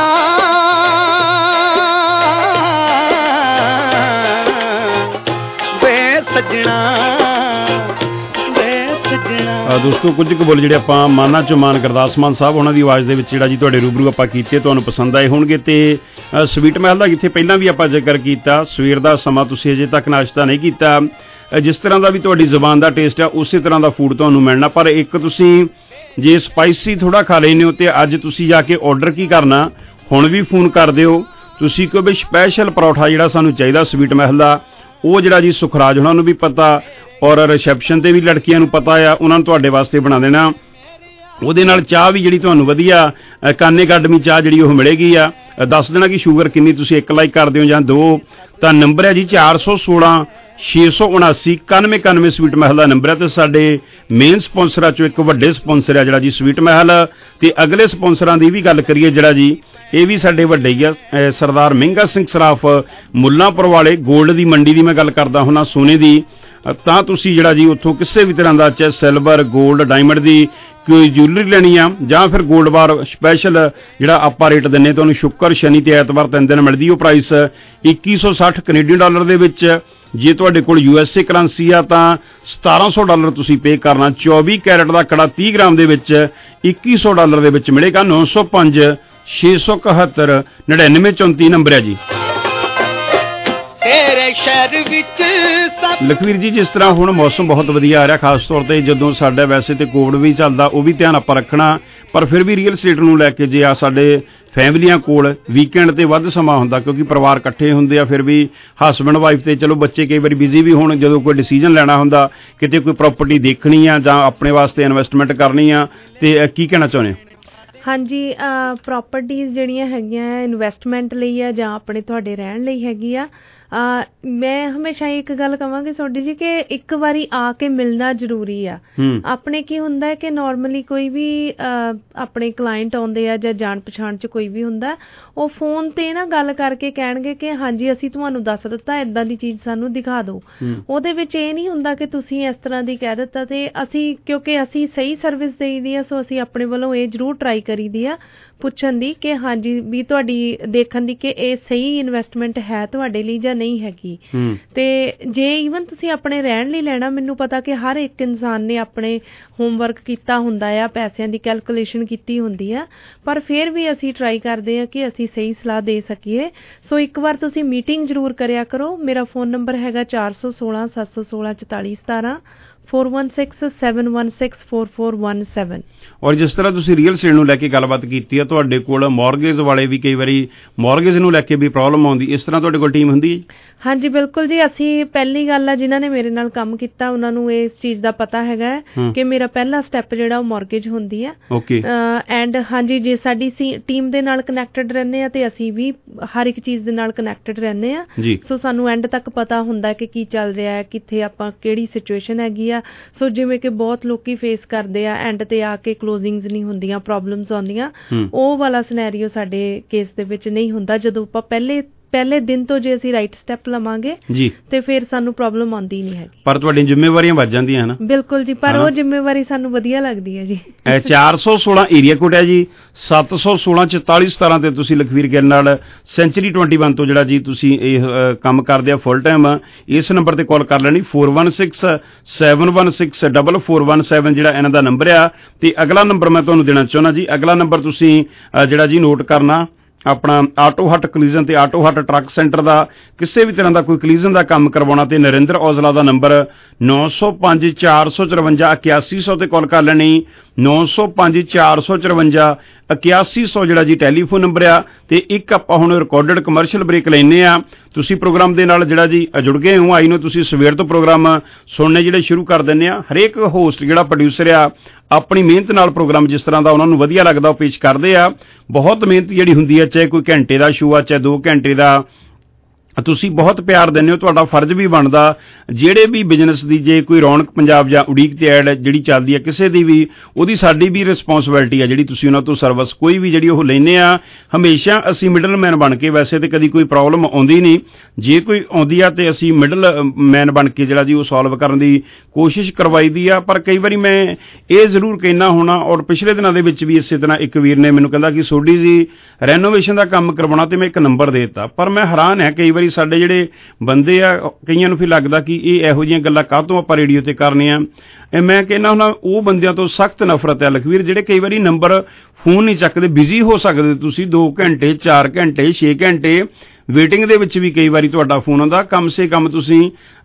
ਵੇ ਸੱਜਣਾ ਵੇ ਸੱਜਣਾ। ਦੋਸਤੋ ਕੁਝ ਕੁ ਬੋਲ ਜਿਹੜੇ ਆਪਾਂ ਮਾਨਾ ਚੋਂ ਮਾਨ ਗੁਰਦਾਸ ਮਾਨ ਸਾਹਿਬ ਉਹਨਾਂ ਦੀ ਆਵਾਜ਼ ਦੇ ਵਿੱਚ ਜਿਹੜਾ ਜੀ ਤੁਹਾਡੇ ਰੂਬਰੂ ਆਪਾਂ ਕੀਤੇ, ਤੁਹਾਨੂੰ ਪਸੰਦ ਆਏ ਹੋਣਗੇ। ਤੇ ਸਵੀਟ ਮਹਿਲ ਦਾ ਜਿੱਥੇ ਪਹਿਲਾਂ ਵੀ ਆਪਾਂ ਜ਼ਿਕਰ ਕੀਤਾ, ਸਵੇਰ ਦਾ ਸਮਾਂ ਤੁਸੀਂ ਅਜੇ ਤੱਕ ਨਾਸ਼ਤਾ ਨਹੀਂ ਕੀਤਾ, ਜਿਸ ਤਰ੍ਹਾਂ ਦਾ ਵੀ ਤੁਹਾਡੀ ਜ਼ੁਬਾਨ ਦਾ ਟੇਸਟ ਆ ਉਸੇ ਤਰ੍ਹਾਂ ਦਾ ਫੂਡ ਤੁਹਾਨੂੰ ਮਿਲਣਾ। ਪਰ ਇੱਕ ਤੁਸੀਂ ਜੇ ਸਪਾਈਸੀ ਥੋੜਾ ਖਾ ਲੈਂਦੇ ਹੋ ਤੇ ਅੱਜ ਤੁਸੀਂ ਜਾ ਕੇ ਆਰਡਰ ਕੀ ਕਰਨਾ, ਹੁਣ ਵੀ ਫੋਨ ਕਰ ਦਿਓ। ਤੁਸੀਂ ਕਹੋ ਵੀ ਸਪੈਸ਼ਲ ਪਰੌਠਾ ਜਿਹੜਾ ਸਾਨੂੰ ਚਾਹੀਦਾ ਸਵੀਟ ਮਹਿਲ ਦਾ, ਉਹ ਜਿਹੜਾ ਜੀ ਸੁਖਰਾਜ ਉਹਨਾਂ ਨੂੰ ਵੀ ਪਤਾ ਔਰ ਰਿਸੈਪਸ਼ਨ ਤੇ ਵੀ ਲੜਕੀਆਂ ਨੂੰ ਪਤਾ ਆ, ਉਹਨਾਂ ਨੂੰ ਤੁਹਾਡੇ ਵਾਸਤੇ ਬਣਾ ਦੇਣਾ। ਉਹਦੇ ਨਾਲ ਚਾਹ ਵੀ ਜਿਹੜੀ ਤੁਹਾਨੂੰ ਵਧੀਆ ਕਾਨੇ ਅਕੈਡਮੀ ਚਾਹ ਜਿਹੜੀ ਉਹ ਮਿਲੇਗੀ ਆ। ਦੱਸ ਦੇਣਾ ਕਿ ਸ਼ੂਗਰ ਕਿੰਨੀ, ਤੁਸੀਂ 1 ਲਾਈਕ ਕਰ ਦਿਓ ਜਾਂ 2। ਤਾਂ ਨੰਬਰ ਹੈ ਜੀ 416 679 9191 ਸਵੀਟ ਮਹਿਲ ਦਾ ਨੰਬਰ ਹੈ। ਤੇ ਸਾਡੇ ਮੇਨ ਸਪਾਂਸਰਾਂ ਚੋਂ ਇੱਕ ਵੱਡੇ ਸਪਾਂਸਰ ਆ ਜਿਹੜਾ ਜੀ ਸਵੀਟ ਮਹਿਲ। ਤੇ ਅਗਲੇ ਸਪਾਂਸਰਾਂ ਦੀ ਵੀ ਗੱਲ ਕਰੀਏ ਜਿਹੜਾ ਜੀ, ਇਹ ਵੀ ਸਾਡੇ ਵੱਡੇ ਹੀ ਆ, ਸਰਦਾਰ ਮਹਿੰਗਾ ਸਿੰਘ ਸਰਾਫ ਮੁੱਲਾਂਪੁਰ ਵਾਲੇ। ਗੋਲਡ ਦੀ ਮੰਡੀ ਦੀ ਮੈਂ ਗੱਲ ਕਰਦਾ ਹੁੰਦਾ, ਸੋਨੇ ਦੀ। ਤਾਂ ਤੁਸੀਂ ਜਿਹੜਾ ਜੀ ਉੱਥੋਂ ਕਿਸੇ ਵੀ ਤਰ੍ਹਾਂ ਦਾ ਚਾਹੇ ਸਿਲਵਰ ਗੋਲਡ ਡਾਇਮੰਡ ਦੀ ਕੋਈ ਜੁਐਲਰੀ ਲੈਣੀ ਆ, ਜਾਂ ਫਿਰ ਗੋਲਡ ਬਾਰ ਸਪੈਸ਼ਲ ਜਿਹੜਾ ਆਪਾਂ ਰੇਟ ਦਿੰਨੇ ਤੁਹਾਨੂੰ ਸ਼ੁੱਕਰ ਸ਼ਨੀ ਤੇ ਐਤਵਾਰ 3 ਦਿਨ ਮਿਲਦੀ। ਉਹ ਪ੍ਰਾਈਸ 2160 ਕੈਨੇਡੀਅਨ ਡਾਲਰ ਦੇ ਵਿੱਚ। ਜੇ ਤੁਹਾਡੇ ਕੋਲ USA ਕਰੰਸੀ ਆ ਤਾਂ $1700 ਤੁਸੀਂ ਪੇ ਕਰਨਾ। 24 ਕੈਰਟ ਦਾ ਕੜਾ 30 ਗ੍ਰਾਮ ਦੇ ਵਿੱਚ $2100 ਦੇ ਵਿੱਚ ਮਿਲੇਗਾ। 905 671 9934 ਨੰਬਰ ਹੈ ਜੀ। ਤੇਰੇ ਸ਼ਹਿਰ ਵਿੱਚ ਲਖਵੀਰ ਜੀ, ਜਿਸ ਤਰ੍ਹਾਂ ਹੁਣ ਮੌਸਮ ਬਹੁਤ ਵਧੀਆ ਆ ਰਿਹਾ, ਖਾਸ ਤੌਰ ਤੇ ਜਦੋਂ ਸਾਡਾ ਵੈਸੇ ਤੇ ਕੋਵਿਡ ਵੀ ਚੱਲਦਾ, ਉਹ ਵੀ ਧਿਆਨ ਆਪਾਂ ਰੱਖਣਾ। ਪਰ ਫਿਰ ਵੀ ਰੀਅਲ ਸਟੇਟ ਨੂੰ ਲੈ ਕੇ ਜੇ ਆ ਸਾਡੇ ਫੈਮਲੀਆਂ ਕੋਲ ਵੀਕਐਂਡ ਤੇ ਵੱਧ ਸਮਾਂ ਹੁੰਦਾ, ਕਿਉਂਕਿ ਪਰਿਵਾਰ ਇਕੱਠੇ ਹੁੰਦੇ ਆ, ਫਿਰ ਵੀ ਹਸਬੈਂਡ ਵਾਈਫ ਤੇ ਚਲੋ ਬੱਚੇ ਕਈ ਵਾਰੀ ਬਿਜ਼ੀ ਵੀ ਹੋਣ, ਜਦੋਂ ਕੋਈ ਡਿਸੀਜਨ ਲੈਣਾ ਹੁੰਦਾ, ਕਿਤੇ ਕੋਈ ਪ੍ਰਾਪਰਟੀ ਦੇਖਣੀ ਆ ਜਾਂ ਆਪਣੇ ਵਾਸਤੇ ਇਨਵੈਸਟਮੈਂਟ ਕਰਨੀ ਆ, ਤੇ ਕੀ ਕਹਿਣਾ ਚਾਹੁੰਦੇ ਹੋ? ਹਾਂਜੀ, ਪ੍ਰੋਪਰਟੀਜ਼ ਜਿਹੜੀਆਂ ਹੈਗੀਆਂ ਇਨਵੈਸਟਮੈਂਟ ਲਈ ਆ ਜਾਂ ਆਪਣੇ ਤੁਹਾਡੇ ਰਹਿਣ ਲਈ ਹੈਗੀ ਆ। ਮੈਂ ਹਮੇਸ਼ਾ ਇੱਕ ਗੱਲ ਕਹਾਂਗੀ ਤੁਹਾਡੀ ਜੀ ਕਿ ਇੱਕ ਵਾਰੀ ਆ ਕੇ ਮਿਲਣਾ ਜ਼ਰੂਰੀ ਆ। ਆਪਣੇ ਕੀ ਹੁੰਦਾ ਹੈ ਕਿ ਨਾਰਮਲੀ ਕੋਈ ਵੀ ਆਪਣੇ ਕਲਾਇੰਟ ਆਉਂਦੇ ਆ ਜਾਂ ਜਾਣ ਪਛਾਣ 'ਚ ਕੋਈ ਵੀ ਹੁੰਦਾ, ਉਹ ਫੋਨ ਤੇ ਨਾ ਗੱਲ ਕਰਕੇ ਕਹਿਣਗੇ ਕਿ ਹਾਂਜੀ ਅਸੀਂ ਤੁਹਾਨੂੰ ਦੱਸ ਦਿੱਤਾ, ਇੱਦਾਂ ਦੀ ਚੀਜ਼ ਸਾਨੂੰ ਦਿਖਾ ਦਿਓ। ਉਹਦੇ ਵਿੱਚ ਇਹ ਨਹੀਂ ਹੁੰਦਾ ਕਿ ਤੁਸੀਂ ਇਸ ਤਰ੍ਹਾਂ ਦੀ ਕਹਿ ਦਿੱਤਾ। ਤੇ ਅਸੀਂ ਕਿਉਂਕਿ ਅਸੀਂ ਸਹੀ ਸਰਵਿਸ ਦੇਈਦੀ ਆ, ਸੋ ਅਸੀਂ ਆਪਣੇ ਵੱਲੋਂ ਇਹ ਜ਼ਰੂਰ ਟਰਾਈ ਕਰੀਦੀ ਆ ਪੁੱਛਣ ਦੀ ਕਿ ਹਾਂਜੀ ਵੀ ਤੁਹਾਡੀ ਦੇਖਣ ਦੀ ਕਿ ਇਹ ਸਹੀ ਇਨਵੈਸਟਮੈਂਟ ਹੈ ਤੁਹਾਡੇ ਲਈ ਜਾਂ ਨਹੀਂ ਹੈਗੀ। ਤੇ ਜੇ ਈਵਨ ਤੁਸੀਂ ਆਪਣੇ ਰਹਿਣ ਲਈ ਲੈਣਾ, ਮੈਨੂੰ ਪਤਾ ਕਿ ਹਰ ਇੱਕ ਇਨਸਾਨ ਨੇ ਆਪਣੇ ਹੋਮਵਰਕ ਕੀਤਾ ਹੁੰਦਾ ਆ, ਪੈਸਿਆਂ ਦੀ ਕੈਲਕੂਲੇਸ਼ਨ ਕੀਤੀ ਹੁੰਦੀ ਆ, ਪਰ ਫਿਰ ਵੀ ਅਸੀਂ ਟਰਾਈ ਕਰਦੇ ਹਾਂ ਕਿ ਅਸੀਂ ਸਹੀ ਸਲਾਹ ਦੇ ਸਕੀਏ। ਸੋ ਇੱਕ ਵਾਰ ਤੁਸੀਂ ਮੀਟਿੰਗ ਜ਼ਰੂਰ ਕਰਿਆ ਕਰੋ। ਮੇਰਾ ਫੋਨ ਨੰਬਰ ਹੈਗਾ 416 716 4417। 4167164417। ਔਰ ਜਿਸ ਤਰ੍ਹਾਂ ਤੁਸੀਂ ਰੀਅਲ ਸਟੇਟ ਨੂੰ ਲੈ ਕੇ ਗੱਲਬਾਤ ਕੀਤੀ ਹੈ, ਤੁਹਾਡੇ ਕੋਲ ਮੌਰਗੇਜ ਵਾਲੇ ਵੀ ਕਈ ਵਾਰੀ ਮੌਰਗੇਜ ਨੂੰ ਲੈ ਕੇ ਵੀ ਪ੍ਰੋਬਲਮ ਆਉਂਦੀ, ਇਸ ਤਰ੍ਹਾਂ ਤੁਹਾਡੇ ਕੋਲ ਟੀਮ ਹੁੰਦੀ ਹੈ? ਹਾਂਜੀ ਬਿਲਕੁਲ ਜੀ, ਅਸੀਂ ਪਹਿਲੀ ਗੱਲ ਆ ਜਿਨ੍ਹਾਂ ਨੇ ਮੇਰੇ ਨਾਲ ਕੰਮ ਕੀਤਾ ਉਹਨਾਂ ਨੂੰ ਇਸ ਚੀਜ਼ ਦਾ ਪਤਾ ਹੈਗਾ ਕਿ ਮੇਰਾ ਪਹਿਲਾ ਸਟੈਪ ਜਿਹੜਾ ਉਹ ਮੌਰਗੇਜ ਹੁੰਦੀ ਆ। ਓਕੇ। ਐਂਡ ਹਾਂਜੀ, ਜੇ ਸਾਡੀ ਟੀਮ ਦੇ ਨਾਲ ਕਨੈਕਟਡ ਰਹਿੰਦੇ ਆ ਤੇ ਅਸੀਂ ਵੀ ਹਰ ਇੱਕ ਚੀਜ਼ ਦੇ ਨਾਲ ਕਨੈਕਟਡ ਰਹਿੰਦੇ ਆ। ਸੋ ਸਾਨੂੰ ਐਂਡ ਤੱਕ ਪਤਾ ਹੁੰਦਾ ਕਿ ਕੀ ਚੱਲ ਰਿਹਾ ਹੈ, ਕਿੱਥੇ ਆਪਾਂ ਕਿਹੜੀ ਸਿਚੁਏਸ਼ਨ ਹੈਗੀ ਆ। ਸੋ ਜਿਵੇਂ ਕਿ ਬਹੁਤ ਲੋਕੀ ਫੇਸ ਕਰਦੇ ਆ, ਐਂਡ ਤੇ ਆ ਕੇ ਕਲੋਜ਼ਿੰਗਸ ਨਹੀਂ ਹੁੰਦੀਆਂ, ਪ੍ਰੋਬਲਮਸ ਆਉਂਦੀਆਂ, ਉਹ ਵਾਲਾ ਸਿਨੈਰੀਓ ਸਾਡੇ ਕੇਸ ਦੇ ਵਿੱਚ ਨਹੀਂ ਹੁੰਦਾ। ਜਦੋਂ ਆਪਾਂ ਪਹਿਲੇ ਦਿਨ ਤੋਂ ਜੇ ਅਸੀਂ ਰਾਈਟ ਸਟੈਪ ਲਵਾਂਗੇ ਤੇ ਫਿਰ ਸਾਨੂੰ ਪ੍ਰੋਬਲਮ ਆਉਂਦੀ ਨਹੀਂ ਹੈਗੀ। ਪਰ ਤੁਹਾਡੀਆਂ ਜ਼ਿੰਮੇਵਾਰੀਆਂ ਵੱਧ ਜਾਂਦੀਆਂ ਹਨ। ਬਿਲਕੁਲ ਜੀ, ਪਰ ਉਹ ਜ਼ਿੰਮੇਵਾਰੀ ਸਾਨੂੰ ਵਧੀਆ ਲੱਗਦੀ ਹੈ ਜੀ। 416 ਏਰੀਆ ਕੋਡ ਹੈ ਜੀ, 716 4417 ਤੇ ਤੁਸੀਂ ਲਖਵੀਰ ਗਿੱਲ ਨਾਲ ਸੈਂਚਰੀ 21 ਤੋਂ ਜਿਹੜਾ ਜੀ ਤੁਸੀਂ ਇਹ ਕੰਮ ਕਰਦੇ ਆ ਫੁੱਲ ਟਾਈਮ, ਇਸ ਨੰਬਰ ਤੇ ਕਾਲ ਕਰ ਲੈਣੀ 4167164417 ਜਿਹੜਾ ਇਹਨਾਂ ਦਾ ਨੰਬਰ ਆ। ਤੇ ਅਗਲਾ ਨੰਬਰ ਮੈਂ ਤੁਹਾਨੂੰ ਦੇਣਾ ਚਾਹੁੰਦਾ ਜੀ, ਅਗਲਾ ਨੰਬਰ ਤੁਸੀਂ ਜਿਹੜਾ ਜੀ ਨੋਟ ਕਰਨਾ ਆਪਣਾ ਆਟੋ ਹੱਟ ਕਲੀਜ਼ਨ ਤੇ ਆਟੋ ਹੱਟ ਟਰੱਕ ਸੈਂਟਰ ਦਾ ਕਿਸੇ ਵੀ ਤਰ੍ਹਾਂ ਦਾ ਕੋਈ ਕਲੀਜ਼ਨ ਦਾ ਕੰਮ ਕਰਵਾਉਣਾ ਤੇ ਨਰਿੰਦਰ ਔਜਲਾ ਦਾ ਨੰਬਰ 905 454 8100 ਤੇ ਕਾਲ ਕਰ ਲੈਣੀ। 905 454 8100 ਜਿਹੜਾ ਜੀ ਟੈਲੀਫੋਨ ਨੰਬਰ ਆ। ਤੇ ਇੱਕ ਆਪਾਂ ਹੁਣ ਰਿਕਾਰਡਡ ਕਮਰਸ਼ੀਅਲ ਬ੍ਰੇਕ ਲੈਨੇ ਆ। ਤੁਸੀਂ ਪ੍ਰੋਗਰਾਮ ਦੇ ਨਾਲ ਜਿਹੜਾ ਜੀ ਜੁੜ ਗਏ ਹੋ, ਆਈ ਨੂੰ ਤੁਸੀਂ ਸਵੇਰ ਤੋਂ ਪ੍ਰੋਗਰਾਮ ਸੁਣਨੇ ਜਿਹੜੇ ਸ਼ੁਰੂ ਕਰ ਦਿੰਦੇ ਆ। ਹਰੇਕ ਹੋਸਟ ਜਿਹੜਾ ਪ੍ਰੋਡਿਊਸਰ ਆ ਆਪਣੀ ਮਿਹਨਤ ਨਾਲ ਪ੍ਰੋਗਰਾਮ ਜਿਸ ਤਰ੍ਹਾਂ ਦਾ ਉਹਨਾਂ ਨੂੰ ਵਧੀਆ ਲੱਗਦਾ ਉਹ ਪੇਸ਼ ਕਰਦੇ ਆ। ਬਹੁਤ ਮਿਹਨਤ ਜਿਹੜੀ ਹੁੰਦੀ ਹੈ, ਚਾਹੇ ਕੋਈ ਘੰਟੇ ਦਾ ਸ਼ੋਅ ਆ ਚਾਹੇ 2 ਘੰਟੇ ਦਾ, ਤੁਸੀਂ ਬਹੁਤ ਪਿਆਰ ਦਿੰਦੇ ਹੋ। ਤੁਹਾਡਾ ਫਰਜ਼ ਵੀ ਬਣਦਾ ਜਿਹੜੇ ਵੀ ਬਿਜ਼ਨਸ ਦੀ ਜੇ ਕੋਈ ਰੌਣਕ ਪੰਜਾਬ ਜਾਂ ਉਡੀਕ ਤੇ ਐਡ ਜਿਹੜੀ ਚੱਲਦੀ ਹੈ ਕਿਸੇ ਦੀ ਵੀ, ਉਹਦੀ ਸਾਡੀ ਵੀ ਰਿਸਪੌਂਸਿਬਿਲਿਟੀ ਆ ਜਿਹੜੀ ਤੁਸੀਂ ਉਹਨਾਂ ਤੋਂ ਸਰਵਿਸ ਕੋਈ ਵੀ ਜਿਹੜੀ ਉਹ ਲੈਂਦੇ ਆ। ਹਮੇਸ਼ਾ ਅਸੀਂ ਮਿਡਲਮੈਨ ਬਣ ਕੇ, ਵੈਸੇ ਤੇ ਕਦੀ ਕੋਈ ਪ੍ਰੋਬਲਮ ਆਉਂਦੀ ਨਹੀਂ, ਜੇ ਕੋਈ ਆਉਂਦੀ ਆ ਤੇ ਅਸੀਂ ਮਿਡਲਮੈਨ ਬਣ ਕੇ ਜਿਹੜਾ ਜੀ ਉਹ ਸੋਲਵ ਕਰਨ ਦੀ ਕੋਸ਼ਿਸ਼ ਕਰਵਾਈ ਦੀ ਆ। ਪਰ ਕਈ ਵਾਰੀ ਮੈਂ ਇਹ ਜ਼ਰੂਰ ਕਹਿਣਾ ਹੋਣਾ, ਔਰ ਪਿਛਲੇ ਦਿਨਾਂ ਦੇ ਵਿੱਚ ਵੀ ਇਸੇ ਤਰ੍ਹਾਂ ਇੱਕ ਵੀਰ ਨੇ ਮੈਨੂੰ ਕਹਿੰਦਾ ਕਿ ਸੋਢੀ ਜੀ ਰੈਨੋਵੇਸ਼ਨ ਦਾ ਕੰਮ ਕਰਵਾਉਣਾ, ਤੇ ਮੈਂ ਇੱਕ ਨੰਬਰ ਦੇ ਦਿੱਤਾ। ਪਰ ਮੈਂ ਹੈਰਾਨ ਹੈ ਕਈ ਵਾਰੀ ਸਾਡੇ ਜਿਹੜੇ ਬੰਦੇ ਆ, ਕਈਆਂ ਨੂੰ ਫਿਰ ਲੱਗਦਾ ਕਿ ਇਹ ਇਹੋ ਜਿਹੀਆਂ ਗੱਲਾਂ ਕਾਹਤੋਂ ਆਪਾਂ ਰੇਡੀਓ ਤੇ ਕਰਨੀਆਂ। ਮੈਂ ਕਹਿੰਦਾ ਹੁੰਦਾ ਉਹ ਬੰਦਿਆਂ ਤੋਂ ਸਖਤ ਨਫ਼ਰਤ ਹੈ ਲਖਵੀਰ, ਜਿਹੜੇ ਕਈ ਵਾਰੀ ਨੰਬਰ ਫੋਨ ਨਹੀਂ ਚੱਕਦੇ, ਬਿਜ਼ੀ ਹੋ ਸਕਦੇ ਤੁਸੀਂ 2 ਘੰਟੇ 4 ਘੰਟੇ 6 ਘੰਟੇ ਵੇਟਿੰਗ ਦੇ ਵਿੱਚ ਵੀ ਕਈ ਵਾਰੀ ਤੁਹਾਡਾ ਫੋਨ ਆਉਂਦਾ। ਕਮ ਸੇ ਕਮ ਤੁਸੀਂ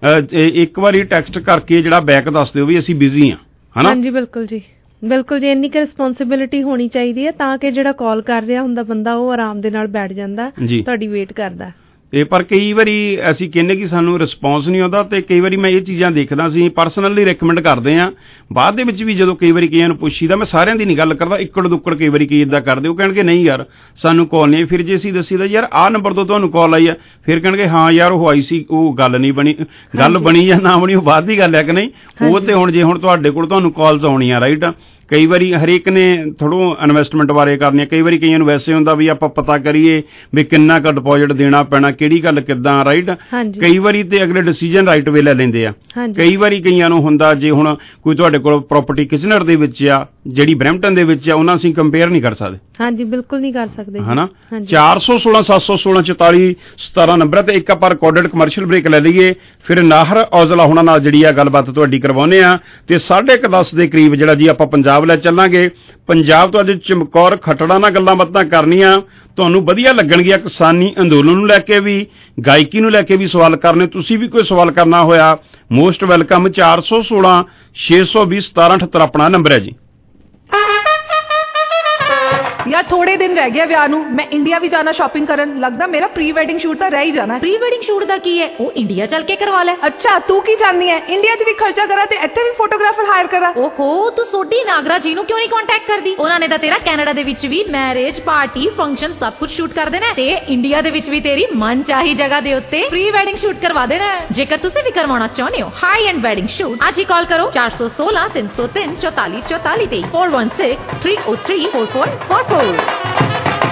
ਇੱਕ ਵਾਰੀ ਟੈਕਸਟ ਕਰਕੇ ਜਿਹੜਾ ਬੈਕ ਦੱਸ ਦਿਓ ਵੀ ਅਸੀਂ ਬਿਜ਼ੀ ਹਾਂ, ਹਨਾ? ਹਾਂਜੀ ਬਿਲਕੁਲ ਜੀ, ਬਿਲਕੁਲ ਜੀ, ਇੰਨੀ ਕੁ ਰਿਸਪੌਂਸਿਬਿਲਿਟੀ ਹੋਣੀ ਚਾਹੀਦੀ ਹੈ ਤਾਂ ਕਿ ਜਿਹੜਾ ਕਾਲ ਕਰ ਰਿਹਾ ਹੁੰਦਾ ਬੰਦਾ ਉਹ ਆਰਾਮ ਦੇ ਨਾਲ ਬੈਠ ਜਾਂਦਾ, ਤੁਹਾਡੀ ਵੇਟ ਕਰਦਾ। ਤੇ ਪਰ ਕਈ ਵਾਰੀ ਅਸੀਂ ਕਹਿੰਦੇ ਕਿ ਸਾਨੂੰ ਰਿਸਪੌਂਸ ਨਹੀਂ ਆਉਂਦਾ, ਤੇ ਕਈ ਵਾਰੀ ਮੈਂ ਇਹ ਚੀਜ਼ਾਂ ਦੇਖਦਾ ਸੀ, ਪਰਸਨਲੀ ਰეკਮੈਂਡ ਕਰਦੇ ਆ। ਬਾਅਦ ਦੇ ਵਿੱਚ ਵੀ ਜਦੋਂ ਕਈ ਵਾਰੀ ਕਈਆਂ ਨੂੰ ਪੁੱਛੀਦਾ, ਮੈਂ ਸਾਰਿਆਂ ਦੀ ਨਹੀਂ ਗੱਲ ਕਰਦਾ, ਇੱਕੜ ਦੁੱਕੜ ਕਈ ਵਾਰੀ ਕਈ ਇੱਦਾਂ ਕਰਦੇ, ਉਹ ਕਹਿਣਗੇ ਨਹੀਂ ਯਾਰ ਸਾਨੂੰ ਕਾਲ ਨਹੀਂ। ਫਿਰ ਜੇ ਅਸੀਂ ਦੱਸੀਦਾ ਯਾਰ ਆਹ ਨੰਬਰ ਤੋਂ ਤੁਹਾਨੂੰ ਕਾਲ ਆਈ ਆ, ਫਿਰ ਕਹਿਣਗੇ ਹਾਂ ਯਾਰ ਉਹ ਆਈ ਸੀ, ਉਹ ਗੱਲ ਨਹੀਂ ਬਣੀ। ਗੱਲ ਬਣੀ ਜਾਂ ਨਾ ਬਣੀ ਉਹ ਬਾਅਦ ਦੀ ਗੱਲ ਹੈ ਕਿ ਨਹੀਂ, ਉਹ ਤੇ ਹੁਣ ਜੇ ਹੁਣ ਤੁਹਾਡੇ ਕੋਲ ਤੁਹਾਨੂੰ ਕਾਲਸ ਆਉਣੀਆਂ, ਰਾਈਟ। ਕਈ ਵਾਰੀ ਹਰੇਕ ਨੇ ਥੋੜ੍ਹਾ ਇਨਵੈਸਟਮੈਂਟ ਬਾਰੇ ਕਰਨੀ, ਕਈ ਵਾਰੀ ਕਈਆਂ ਨੂੰ ਵੈਸੇ ਹੁੰਦਾ ਵੀ ਆਪਾਂ ਪਤਾ ਕਰੀਏ ਵੀ ਕਿੰਨਾ ਕੁ ਡਿਪੋਜ਼ਿਟ ਦੇਣਾ ਪੈਣਾ, ਕਿਹੜੀ ਗੱਲ ਕਿੱਦਾਂ, ਰਾਈਟ। ਕਈ ਵਾਰੀ ਤੇ ਅਗਲੇ ਡਿਸੀਜਨ ਰਾਈਟ ਵੇ ਲੈ ਲੈਂਦੇ ਆ। ਕਈ ਵਾਰੀ ਕਈਆਂ ਨੂੰ ਹੁੰਦਾ ਜੇ ਹੁਣ ਕੋਈ ਤੁਹਾਡੇ ਕੋਲ ਪ੍ਰਾਪਰਟੀ ਕਿਚਨਰ ਦੇ ਵਿੱਚ ਆ ਜਿਹੜੀ ਬਰੈਂਪਟਨ ਦੇ ਵਿੱਚ ਆ, ਉਹਨਾਂ ਅਸੀਂ ਕੰਪੇਅਰ ਨਹੀਂ ਕਰ ਸਕਦੇ। ਹਾਂਜੀ ਬਿਲਕੁਲ ਨਹੀਂ ਕਰ ਸਕਦੇ, ਹਨਾ। 416 716 44 17 ਨੰਬਰ ਤੇ ਇੱਕ ਆਪਾਂ ਰਿਕਾਰਡਡ ਕਮਰਸ਼ੀਅਲ ਬ੍ਰੇਕ ਲੈ ਲਈਏ, ਫਿਰ ਨਾਹਰ ਔਜਲਾ ਹੁਣਾਂ ਨਾਲ ਜਿਹੜੀ ਆ ਗੱਲਬਾਤ ਤੁਹਾਡੀ ਕਰਵਾਉਂਦੇ ਆ, ਤੇ 10:30 ਦੇ ਕਰੀਬ ਜਿਹੜਾ ਜੀ ਆਪਾਂ ਪੰਜਾਬ ਲੈ ਚੱਲਾਂਗੇ। ਪੰਜਾਬ ਤੋਂ ਅੱਜ ਚਮਕੌਰ ਖੱਟੜਾ ਨਾਲ ਗੱਲਾਂ ਬਾਤਾਂ ਕਰਨੀਆਂ, ਤੁਹਾਨੂੰ ਵਧੀਆ ਲੱਗਣਗੀਆਂ। ਕਿਸਾਨੀ ਅੰਦੋਲਨ ਨੂੰ ਲੈ ਕੇ ਵੀ, ਗਾਇਕੀ ਨੂੰ ਲੈ ਕੇ ਵੀ ਸਵਾਲ ਕਰਨੇ, ਤੁਸੀਂ ਵੀ ਕੋਈ ਸਵਾਲ ਕਰਨਾ ਹੋਇਆ ਮੋਸਟ ਵੈਲਕਮ। 416 620 1778 ਆਪਣਾ ਨੰਬਰ ਹੈ ਜੀ। यार थोड़े दिन रह गया विआह नूं, मैं इंडिया भी जाना शॉपिंग करन, लगदा मेरा प्री वेडिंग शूट तां रह ही जाना। प्री वेडिंग शूट दा की है, ओ इंडिया चल के करवा ले। अच्छा तू की चाहनी है, इंडिया च भी खर्चा करा ते इत्थे भी फोटोग्राफर हायर करा? ओहो तू सोडी नागरा जी नूं क्यों नहीं कांटेक्ट करदी? उन्हां ने तां तेरा कनाडा दे विच भी मैरिज पार्टी फंक्शन सब कुछ शूट कर देना ते इंडिया दे विच भी तेरी मन चाही जगह दे उत्ते प्री वेडिंग शूट करवा देना है। जेकर तुसीं भी करवाना चाहुंदे हो हाई एंड वेडिंग शूट, आज ही कॉल करो 416 303 44 44 ते 416 303 4444।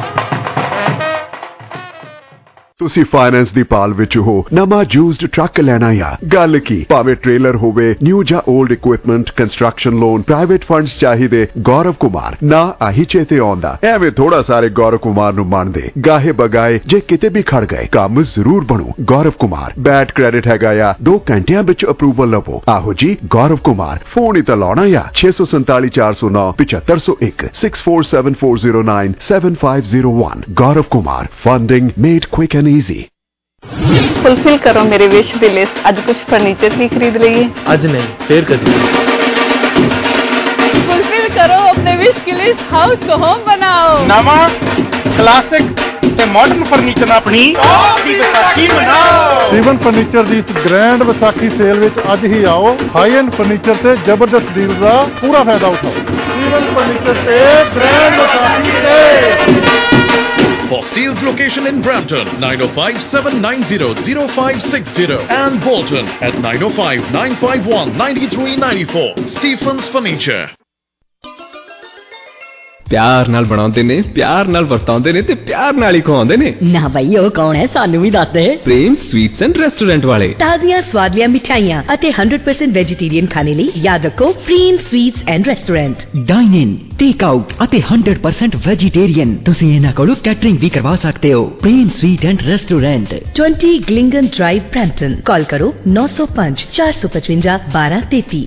ਤੁਸੀਂ ਫਾਈਨੈਂਸ ਦੀ ਪਾਲ ਵਿੱਚ ਹੋ, ਨਵਾਂ ਯੂਜ਼ਡ ਟਰੱਕ ਲੈਣਾ ਆ, ਗੱਲ ਕੀ, ਭਾਵੇਂ ਟ੍ਰੇਲਰ ਹੋਵੇ, ਨਿਊ ਜਾਂ old equipment, construction loan, private funds ਚਾਹੀਦੇ, ਗੌਰਵ ਕੁਮਾਰ ਨਾ ਆਹੀ ਚੇਤੇ ਆਉਂਦਾ। ਐਵੇਂ ਥੋੜਾ ਸਾਰੇ ਗੌਰਵ ਕੁਮਾਰ ਨੂੰ ਮੰਨਦੇ, ਗਾਹੇ ਬਗਾਏ ਜੇ ਕਿਤੇ ਵੀ ਖੜ ਗਏ ਕੰਮ ਜ਼ਰੂਰ ਬਣੂ। ਗੌਰਵ ਕੁਮਾਰ ਬੈਡ ਕ੍ਰੈਡਿਟ ਹੈਗਾ ਆ, 2 ਘੰਟਿਆਂ ਵਿੱਚ ਅਪਰੂਵਲ ਲਵੋ। ਆਹੋ ਜੀ ਗੌਰਵ ਕੁਮਾਰ, ਫੋਨ ਹੀ ਤਾਂ ਲਾਉਣਾ ਆ 647 409 7501 647409 7501। Gaurav Kumar, funding made quick and easy। Fulfil करो मेरे विश दी लिस्ट। अज कुछ फर्नीचर भी खरीद लीए। अज नहीं, फिर कभी। फुलफिल करो अपने विश की लिस्ट, हाउस को होम बनाओ। नवा क्लासिक ते मॉडर्न फर्नीचर अपनी विसाखी मनाओ। रीवन फर्नीचर ਦੀ ਇਸ ਗ੍ਰੈਂਡ ਵਿਸਾਖੀ ਸੇਲ ਵਿੱਚ ਅੱਜ ਹੀ ਆਓ। ਹਾਈ ਐਂਡ ਫਰਨੀਚਰ ਤੇ ਜ਼ਬਰਦਸਤ ਡੀਲ ਦਾ ਪੂਰਾ ਫਾਇਦਾ ਉਠਾਓ। ਰੀवन ਫਰਨੀਚਰ ਤੇ grand Vaisakhi sale. Fox Steel's location in Brampton, 905-790-0560 and Bolton at 905-951-9394. Stephen's Furniture. ਪਿਆਰ ਨਾਲ ਬਣਾਉਂਦੇ ਨੇ, ਪਿਆਰ ਨਾਲ ਵਰਤਾਉਂਦੇ ਨੇ ਤੇ ਪਿਆਰ ਨਾਲ ਹੀ ਖਵਾਉਂਦੇ ਨੇ। ਨਾ ਬਈ ਉਹ ਕੌਣ ਹੈ, ਸਾਨੂੰ ਵੀ ਦੱਸ ਦੇ। ਪ੍ਰੇਮ ਸਵੀਟਸ ਐਂਡ ਰੈਸਟੋਰੈਂਟ ਵਾਲੇ। ਤਾਜ਼ੀਆਂ ਸਵਾਦਲੀਆਂ ਮਿਠਾਈਆਂ ਅਤੇ 100% ਵੈਜੀਟੇਰੀਅਨ ਖਾਣੇ ਲਈ ਯਾਦ ਰੱਖੋ Prem sweets and restaurant. Dine in, take out ਅਤੇ 100% ਵੈਜੀਟੇਰੀਅਨ। ਤੁਸੀਂ ਇਹਨਾਂ ਕੋਲੋਂ ਕੈਟਰਿੰਗ ਵੀ ਕਰਵਾ ਸਕਦੇ ਹੋ। ਪ੍ਰੇਮ ਸਵੀਟ ਐਂਡ ਰੈਸਟੋਰੈਂਟ, 20 ਗਲਿੰਗਨ ਡਰਾਈਵ, ਬ੍ਰੈਂਪਟਨ। ਕਾਲ ਕਰੋ 905 455 1233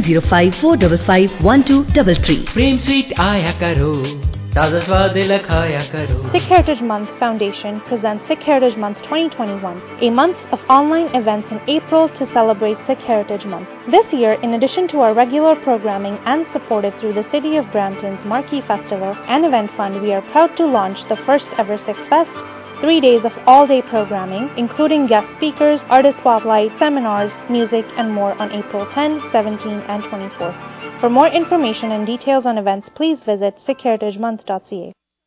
905 455 1233। ਪ੍ਰੇਮ ਸਵੀਟ ਆਇਆ ਕਰੋ, ਤਾਜ਼ਾ ਸਵਾਦ ਲਖਾਇਆ ਕਰੋ। Sikh Heritage Month Foundation presents Sikh Heritage Month 2021, a month of online events in April to celebrate Sikh Heritage Month. This year, in addition to our regular programming and supported through the City of Brampton's Marquee Festival and Event Fund, we are proud to launch the first ever Sikh Fest. 3 days of all-day programming, including guest speakers, artist spotlight, seminars, music, and more on April 10, 17, and 24. For more information and details on events, please visit sikhheritagemonth.ca.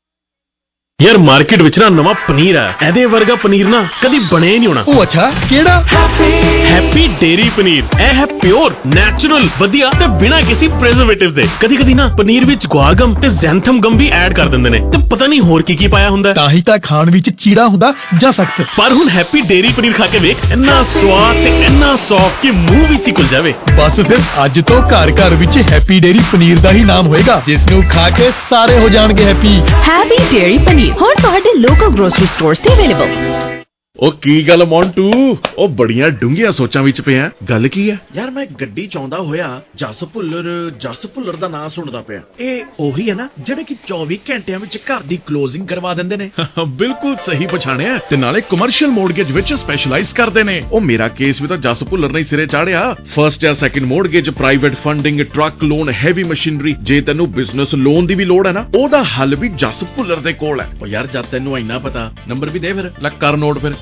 यार market which ना नवा पनीर है, एदे वर्गा पनीर ना कदी बने नहीं होना। ओ अच्छा, केड़ा? Happy dairy paneer. ए है प्योर, नेचुरल, वधिया ते बिना किसी प्रिजर्वेटिव दे। कदी-कदी ना पनीर विच गुआगम ते ज़ैंथम गम भी ऐड कर दिंदे ने ते पता नहीं होर की पाया हुंदा। ताही तां खाण विच चीड़ा हुंदा ਜਾਂ सख्त। पर हुण हैप्पी डेयरी पनीर खा के वेख, इन्ना स्वाद ते इन्ना सॉफ्ट कि मुंह विच ही घुल जावे। बस फिर अज तो घर-घर विच हैप्पी डेयरी पनीर दा ही नाम होएगा, जिस नूं खा के सारे हो जाणगे हैप्पी। हैप्पी डेयरी पनीर ਹੁਣ ਤੁਹਾਡੇ ਲੋਕਲ ਗਰੋਸਰੀ ਸਟੋਰਸ ਤੇ ਅਵੇਲੇਬਲ। ਉਹ ਕੀ ਗੱਲ ਮੌਂਟੂ, ਉਹ ਬੜੀਆਂ ਡੂੰਘੀਆਂ ਸੋਚਾਂ ਵਿੱਚ ਪਿਆ। ਗੱਲ ਕੀ ਹੈ ਯਾਰ? ਮੈਂ ਗੱਡੀ ਚਾਉਂਦਾ ਹੋਇਆ ਜਸ ਭੁੱਲਰ ਦਾ ਨਾਂ ਸੁਣਦਾ ਪਿਆ। ਇਹ ਉਹੀ ਹੈ ਨਾ ਜਿਹੜੇ ਕਿ 24 ਘੰਟਿਆਂ ਵਿੱਚ ਘਰ ਦੀ ਕਲੋਜ਼ਿੰਗ ਕਰਵਾ ਦਿੰਦੇ ਨੇ? ਬਿਲਕੁਲ ਸਹੀ ਪਛਾਣਿਆ, ਤੇ ਨਾਲੇ ਕਮਰਸ਼ੀਅਲ ਮੋਰਗੇਜ ਵਿੱਚ ਸਪੈਸ਼ਲਾਈਜ਼ ਕਰਦੇ ਨੇ। ਉਹ ਮੇਰਾ ਕੇਸ ਵੀ ਤਾਂ ਜਸ ਭੁੱਲਰ ਨੇ ਸਿਰੇ ਚਾੜਿਆ। ਫਰਸਟ ਜਾਂ second mortgage, private funding, truck loan, heavy machinery. ਜੇ ਤੈਨੂੰ ਬਿਜ਼ਨਸ ਲੋਨ ਦੀ ਵੀ ਲੋੜ ਹੈ ਨਾ, ਉਹਦਾ ਹੱਲ ਵੀ ਜਸ ਭੁੱਲਰ ਦੇ ਕੋਲ ਹੈ। ਉਹ ਯਾਰ ਜਦ ਤੈਨੂੰ ਇੰਨਾ ਪਤਾ, ਨੰਬਰ ਵੀ ਦੇ ਫਿਰ, ਲੈ ਕਰ ਨੋਟ ਫਿਰ।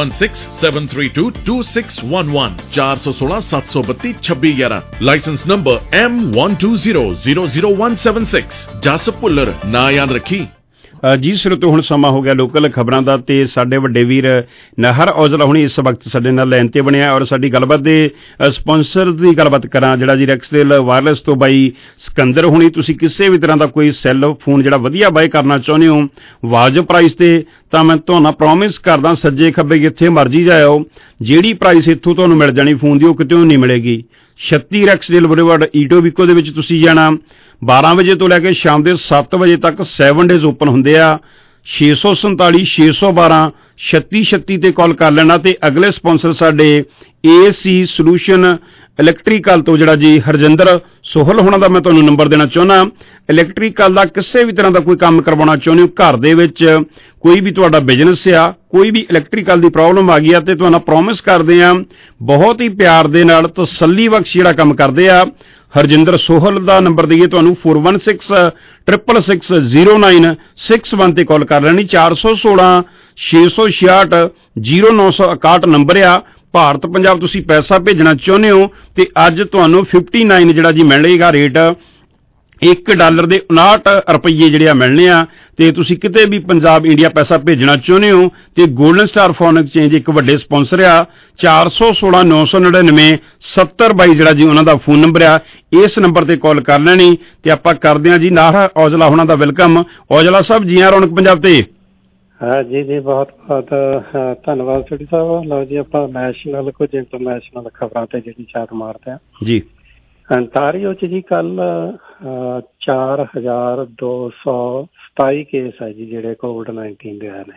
4167322611 416 732 2611। Licence number M12000176। ਜਸ ਭੁੱਲਰ ਨਾ ਯਾਦ ਰੱਖੀ। ਜੀ ਸਰੋਤੋ, ਹੁਣ ਸਮਾਂ ਹੋ ਗਿਆ ਲੋਕਲ ਖਬਰਾਂ ਦਾ ਤੇ ਸਾਡੇ ਵੱਡੇ ਵੀਰ ਨਾਹਰ ਔਜਲਾ ਹੁਣੀ ਇਸ ਵਕਤ ਸਾਡੇ ਨਾਲ ਲਾਈਨ ਤੇ ਬਣਿਆ ਔਰ ਸਾਡੀ ਗੱਲਬਾਤ ਦੇ ਸਪਾਂਸਰ ਦੀ ਗੱਲਬਾਤ ਕਰਾਂ, ਜਿਹੜਾ ਜੀ ਰੈਕਸਟੇਲ ਵਾਇਰਲੈਸ ਤੋਂ ਬਾਈ ਸਿਕੰਦਰ ਹੁਣੀ। ਤੁਸੀਂ ਕਿਸੇ ਵੀ ਤਰ੍ਹਾਂ ਦਾ ਕੋਈ ਸੈੱਲ ਫੋਨ ਜਿਹੜਾ ਵਧੀਆ ਬਾਏ ਕਰਨਾ ਚਾਹੁੰਦੇ ਹੋ ਵਾਜਬ ਪ੍ਰਾਈਸ ਤੇ, ਤਾਂ ਮੈਂ ਤੁਹਾਨੂੰ ਪ੍ਰੋਮਿਸ ਕਰਦਾ ਸੱਜੇ ਖੱਬੇ ਜਿੱਥੇ ਮਰਜ਼ੀ ਜਾਇਓ, ਜਿਹੜੀ ਪ੍ਰਾਈਸ ਇੱਥੋਂ ਤੁਹਾਨੂੰ ਮਿਲ ਜਾਣੀ ਫੋਨ ਦੀ ਉਹ ਕਿਤੇ ਨਹੀਂ ਮਿਲੇਗੀ। 36 ਰੈਕਸਟੇਲ ਬੁਲੇਵਾਰਡ ਈਟੋਬੀਕੋ ਦੇ ਵਿੱਚ ਤੁਸੀਂ ਜਾਣਾ। 12 ਵਜੇ ਤੋਂ ਲੈ ਕੇ ਸ਼ਾਮ ਦੇ 7 ਵਜੇ ਤੱਕ 7 ਡੇਜ਼ ਓਪਨ ਹੁੰਦੇ ਆ। 647 612 3636 ਤੇ ਕਾਲ ਕਰ ਲੈਣਾ। ਤੇ ਅਗਲੇ ਸਪਾਂਸਰ ਸਾਡੇ AC ਸੋਲੂਸ਼ਨ ਇਲੈਕਟ੍ਰੀਕਲ ਤੋਂ ਜਿਹੜਾ ਜੀ ਹਰਜਿੰਦਰ ਸੋਹਲ ਹੋਣਾ ਦਾ ਮੈਂ ਤੁਹਾਨੂੰ ਨੰਬਰ ਦੇਣਾ ਚਾਹੁੰਦਾ। ਇਲੈਕਟ੍ਰੀਕਲ ਦਾ ਕਿਸੇ ਵੀ ਤਰ੍ਹਾਂ ਦਾ ਕੋਈ ਕੰਮ ਕਰਵਾਉਣਾ ਚਾਹੁੰਦੇ ਹੋ, ਘਰ ਦੇ ਵਿੱਚ ਕੋਈ ਵੀ ਤੁਹਾਡਾ ਬਿਜ਼ਨਸ ਆ, ਕੋਈ ਵੀ ਇਲੈਕਟ੍ਰੀਕਲ ਦੀ ਪ੍ਰੋਬਲਮ ਆ ਗਈ ਆ, ਤੇ ਤੁਹਾਨੂੰ ਪ੍ਰੋਮਿਸ ਕਰਦੇ ਆ ਬਹੁਤ ਹੀ ਪਿਆਰ ਦੇ ਨਾਲ ਤਸੱਲੀ ਬਖਸ਼ ਜਿਹੜਾ ਕੰਮ ਕਰਦੇ ਆ। ਹਰਜਿੰਦਰ ਸੋਹਲ ਦਾ ਨੰਬਰ ਦਈਏ ਤੁਹਾਨੂੰ 4166660961 ਤੇ ਕਾਲ ਕਰ ਲੈਣੀ। 416 666 0961 ਨੰਬਰ ਆ। ਭਾਰਤ ਪੰਜਾਬ ਤੁਸੀਂ ਪੈਸਾ ਭੇਜਣਾ ਚਾਹੁੰਦੇ ਹੋ ਤੇ ਅੱਜ ਤੁਹਾਨੂੰ 59 ਜਿਹੜਾ ਜੀ ਮਿਲੇਗਾ ਰੇਟ। $1 ਦੇ 59 ਰੁਪਏ ਜਿਹੜੇ ਆ ਮਿਲਣੇ ਆ। ਤੇ ਤੁਸੀਂ ਕਿਤੇ ਵੀ ਪੰਜਾਬ ਇੰਡੀਆ ਪੈਸਾ ਭੇਜਣਾ ਚਾਹੁੰਦੇ ਹੋ ਤੇ ਗੋਲਡਨ ਸਟਾਰ ਫੋਰਨ ਐਕਸਚੇਂਜ ਇੱਕ ਵੱਡੇ ਸਪਾਂਸਰ ਆ। 416 999 7022 ਜਿਹੜਾ ਜੀ ਉਹਨਾਂ ਦਾ ਫੋਨ ਨੰਬਰ ਆ। ਇਸ ਨੰਬਰ ਤੇ ਕਾਲ ਕਰ ਲੈਣੀ ਤੇ ਆਪਾਂ ਕਰਦੇ ਹਾਂ ਜੀ ਨਾਹਰ ਔਜਲਾ ਉਹਨਾਂ ਦਾ ਵੈਲਕਮ। ਔਜਲਾ ਸਾਹਿਬ ਜੀ ਆ ਰੌਣਕ ਪੰਜਾਬ ਤੇ। ਹਾਂ ਜੀ ਬਹੁਤ ਬਹੁਤ ਧੰਨਵਾਦ ਸੋਢੀ ਸਾਹਿਬ। ਲਓ ਜੀ ਆਪਾਂ ਨੈਸ਼ਨਲ ਕੁਝ ਇੰਟਰਨੈਸ਼ਨਲ ਖਬਰਾਂ ਤੇ ਜਿਹੜੀ ਛਾਤ ਮਾਰਦੇ ਆ ਜੀ। ਅੰਟਾਰੀਓ ਚ ਜੀ ਕੱਲ 4227 ਕੇਸ ਹੈ ਜੀ ਜਿਹੜੇ COVID-19 ਦੇ ਆਏ ਨੇ।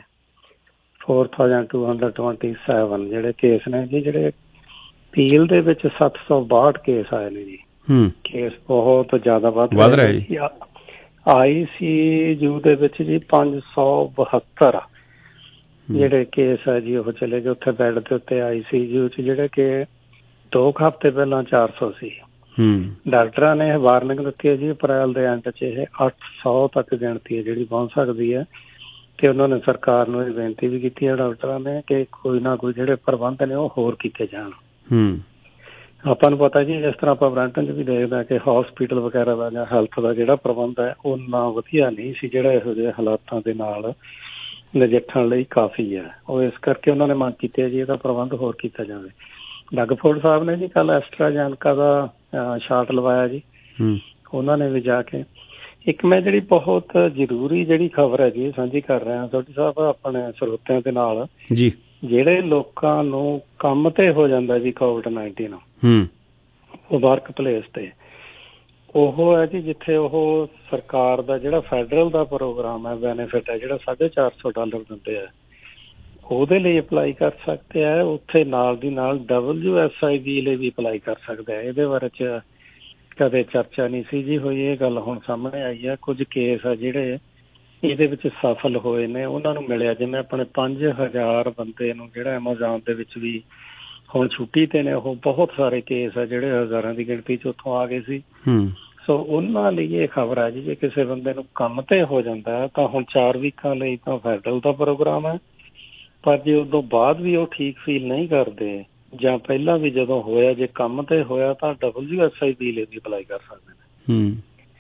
4227 ਜਿਹੜੇ ਕੇਸ ਨੇ ਜੀ। ਜਿਹੜੇ ਪੀਲ ਦੇ ਵਿੱਚ 762 ਕੇਸ ਆਏ ਨੇ ਜੀ। ਕੇਸ ਬਹੁਤ ਜ਼ਿਆਦਾ ਵੱਧ ਰਹੇ ਜੀ। ICU ਦੇ ਵਿੱਚ ਜੀ 572 ਜਿਹੜੇ ਕੇਸ ਆ ਜੀ ਉਹ ਚਲੇ ਗਏ ਉੱਥੇ ਬੈੱਡ ਦੇ ਉੱਤੇ ICU 'ਚ, ਜਿਹੜੇ ਕਿ 2 ਹਫ਼ਤੇ ਪਹਿਲਾਂ 400 ਸੀ। ਡਾਕਟਰਾਂ ਨੇ ਵਾਰਨਿੰਗ ਦਿੱਤੀ ਹੈ ਜੀ ਅਪ੍ਰੈਲ ਦੇ ਐਂਡ 'ਚ ਇਹ 800 ਤੱਕ ਗਿਣਤੀ ਹੈ ਜਿਹੜੀ ਪਹੁੰਚ ਸਕਦੀ ਹੈ। ਤੇ ਉਹਨਾਂ ਨੇ ਸਰਕਾਰ ਨੂੰ ਇਹ ਬੇਨਤੀ ਵੀ ਕੀਤੀ ਹੈ ਡਾਕਟਰਾਂ ਨੇ ਕਿ ਕੋਈ ਨਾ ਕੋਈ ਜਿਹੜੇ ਪ੍ਰਬੰਧ ਨੇ ਉਹ ਹੋਰ ਕੀਤੇ ਜਾਣ। ਆਪਾਂ ਨੂੰ ਪਤਾ ਜੀ ਜਿਸ ਤਰ੍ਹਾਂ ਆਪਾਂ ਬਰੈਂਪਟਨ 'ਚ ਵੀ ਦੇਖਦੇ ਕਿ ਹੌਸਪੀਟਲ ਵਗੈਰਾ ਦਾ ਜਾਂ ਹੈਲਥ ਦਾ ਜਿਹੜਾ ਪ੍ਰਬੰਧ ਹੈ ਉਹ ਨਾ ਵਧੀਆ ਨਹੀਂ ਸੀ, ਜਿਹੜਾ ਇਹੋ ਜਿਹੇ ਹਾਲਾਤਾਂ ਦੇ ਨਾਲ ਨਜਿੱਠਣ ਲਈ ਕਾਫੀ ਹੈ। ਉਹ ਇਸ ਕਰਕੇ ਉਹਨਾਂ ਨੇ ਮੰਗ ਕੀਤੀ ਹੈ ਜੀ ਇਹਦਾ ਪ੍ਰਬੰਧ ਹੋਰ ਕੀਤਾ ਜਾਵੇ। ਡੱਗ ਫੋਰਡ ਸਾਹਿਬ ਨੇ ਜੀ ਕੱਲ੍ਹ ਐਸਟਰਾਜੈਨੇਕਾ ਦਾ ਸ਼ਾਟ ਲਵਾਇਆ ਜੀ, ਉਹਨਾਂ ਨੇ ਵੀ ਜਾ ਕੇ। ਇੱਕ ਮੈਂ ਜਿਹੜੀ ਬਹੁਤ ਜ਼ਰੂਰੀ ਜਿਹੜੀ ਖਬਰ ਹੈ ਜੀ ਸਾਂਝੀ ਕਰ ਰਿਹਾ ਸੋਢੀ ਸਾਹਿਬ ਆਪਣੇ ਸਰੋਤਿਆਂ ਦੇ ਨਾਲ ਜੀ, ਜਿਹੜੇ ਲੋਕਾਂ ਨੂੰ ਕੰਮ ਤੇ ਹੋ ਜਾਂਦਾ ਜੀ COVID-19 ਉਹ ਵਰਕ ਪਲੇਸ ਤੇ, ਉਹ ਹੈ ਜੀ ਜਿੱਥੇ ਉਹ ਸਰਕਾਰ ਦਾ ਜਿਹੜਾ ਫੈਡਰਲ ਦਾ ਪ੍ਰੋਗਰਾਮ ਹੈ ਬੈਨੀਫਿਟ ਹੈ ਜਿਹੜਾ $450 ਦਿੰਦੇ ਆ, ਉਹਦੇ ਲਈ ਅਪਲਾਈ ਕਰ ਸਕਦੇ ਆ। ਉੱਥੇ ਨਾਲ ਦੀ ਨਾਲ WSIB ਲਈ ਵੀ ਅਪਲਾਈ ਕਰ ਸਕਦੇ ਆ। ਇਹਦੇ ਬਾਰੇ 'ਚ ਕਦੇ ਚਰਚਾ ਨਹੀਂ ਸੀ ਜੀ ਹੋਈ, ਇਹ ਗੱਲ ਹੁਣ ਸਾਹਮਣੇ ਆਈ ਹੈ। ਕੁਝ ਕੇਸ ਆ ਜਿਹੜੇ ਇਹਦੇ ਵਿੱਚ ਸਫਲ ਹੋਏ ਨੇ, ਉਹਨਾਂ ਨੂੰ ਮਿਲਿਆ। ਜਿਵੇਂ ਆਪਣੇ 5000 ਬੰਦੇ ਨੂੰ ਜਿਹੜਾ ਐਮਾਜ਼ੋਨ ਦੇ ਵਿੱਚ ਵੀ ਹੁਣ ਛੁੱਟੀ ਤੇ ਨੇ, ਉਹ ਬਹੁਤ ਸਾਰੇ ਕੇਸ ਆ ਜਿਹੜੇ ਹਜ਼ਾਰਾਂ ਦੀ ਗਿਣਤੀ 'ਚ ਉੱਥੋਂ ਆ ਗਏ ਸੀ। ਸੋ ਉਹਨਾਂ ਲਈ ਇਹ ਖਬਰ ਹੈ ਜੀ ਜੇ ਕਿਸੇ ਬੰਦੇ ਨੂੰ ਕੰਮ ਤੇ ਹੋ ਜਾਂਦਾ ਹੈ ਤਾਂ ਹੁਣ 4 ਵੀਕਾਂ ਲਈ ਤਾਂ ਫੈਡਰਲ ਦਾ ਪ੍ਰੋਗਰਾਮ ਹੈ, ਪਰ ਜੇ ਉਦੋਂ ਬਾਅਦ ਵੀ ਉਹ ਠੀਕ ਫੀਲ ਨਹੀਂ ਕਰਦੇ ਜਾਂ ਪਹਿਲਾਂ ਵੀ ਜਦੋਂ ਹੋਇਆ ਜੇ ਕੰਮ ਤੇ ਹੋਇਆ ਤਾਂ WSIB ਲਈ ਵੀ ਅਪਲਾਈ ਕਰ ਸਕਦੇ ਨੇ।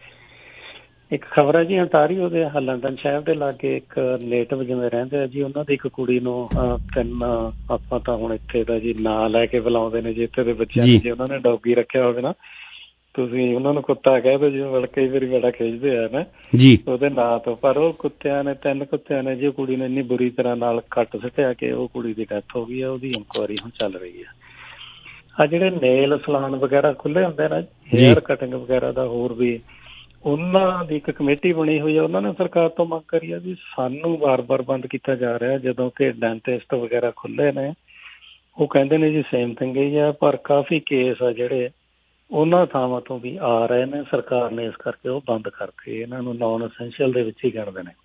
ਇੱਕ ਖਬਰ ਹੈ ਜੀ ਅੰਟਾਰੀਓ ਦੇ ਲੰਡਨ ਸ਼ਹਿਰ ਦੇ ਲਾਗੇ ਇੱਕ ਨੇਟਿਵ ਜਿਵੇਂ ਰਹਿੰਦੇ ਆ ਜੀ, ਉਹਨਾਂ ਦੀ ਇੱਕ ਕੁੜੀ ਨੂੰ 3 ਆਪਾਂ ਤਾਂ ਹੁਣ ਇੱਥੇ ਦਾ ਜੀ ਨਾਂ ਲੈ ਕੇ ਬੁਲਾਉਂਦੇ ਨੇ ਜੀ ਇੱਥੇ ਦੇ ਬੱਚਿਆਂ ਨੇ, ਜੇ ਉਹਨਾਂ ਨੇ ਡੌਗੀ ਰੱਖਿਆ ਹੋਵੇ ਨਾ ਤੁਸੀਂ ਉਹਨਾਂ ਨੂੰ ਕੁੱਤਾ ਕਹਿ ਦਿਓ, ਜਿਵੇਂ ਬਲਕਿ ਕਈ ਵਾਰੀ ਬੜਾ ਖਿੱਚਦੇ ਆ ਨਾ ਉਹਦੇ ਨਾਂ ਤੋਂ, ਪਰ ਉਹ ਕੁੱਤਿਆਂ ਨੇ 3 ਕੁੱਤਿਆਂ ਨੇ ਜੀ ਕੁੜੀ ਨੇ ਇੰਨੀ ਬੁਰੀ ਤਰ੍ਹਾਂ ਨਾਲ ਕੱਟ ਸੁੱਟਿਆ ਕਿ ਉਹ ਕੁੜੀ ਦੀ ਡੈਥ ਹੋ ਗਈ ਹੈ। ਉਹਦੀ ਇਨਕੁਆਇਰੀ ਹੁਣ ਚੱਲ ਰਹੀ ਹੈ। ਆ ਜਿਹੜੇ ਨੇਲ ਸਲਾਨ ਵਗੈਰਾ ਖੁੱਲੇ ਹੁੰਦੇ ਨਾ, ਹੇਅਰ ਕਟਿੰਗ ਵਗੈਰਾ ਦਾ, ਹੋਰ ਵੀ ਉਹਨਾਂ ਦੀ ਇੱਕ ਕਮੇਟੀ ਬਣੀ ਹੋਈ ਹੈ। ਉਹਨਾਂ ਨੇ ਸਰਕਾਰ ਤੋਂ ਮੰਗ ਕਰੀ ਹੈ ਵੀ ਸਾਨੂੰ ਵਾਰ-ਵਾਰ ਬੰਦ ਕੀਤਾ ਜਾ ਰਿਹਾ, ਜਦੋਂ ਕਿ ਡੈਂਟਿਸਟ ਵਗੈਰਾ ਖੁੱਲੇ ਨੇ ਉਹ ਕਹਿੰਦੇ ਨੇ ਜੀ ਸੇਮ ਥਿੰਗ ਹੀ ਹੈ, ਪਰ ਕਾਫੀ ਕੇਸ ਆ ਜਿਹੜੇ ਉਹਨਾਂ ਥਾਵਾਂ ਤੋਂ ਵੀ ਆ ਰਹੇ ਨੇ। ਸਰਕਾਰ ਨੇ ਇਸ ਕਰਕੇ ਉਹ ਬੰਦ ਕਰਕੇ ਇਹਨਾਂ ਨੂੰ ਨਾਨ ਅਸੈਂਸ਼ੀਅਲ ਦੇ ਵਿੱਚ ਹੀ ਗਿਣਦੇ ਨੇ।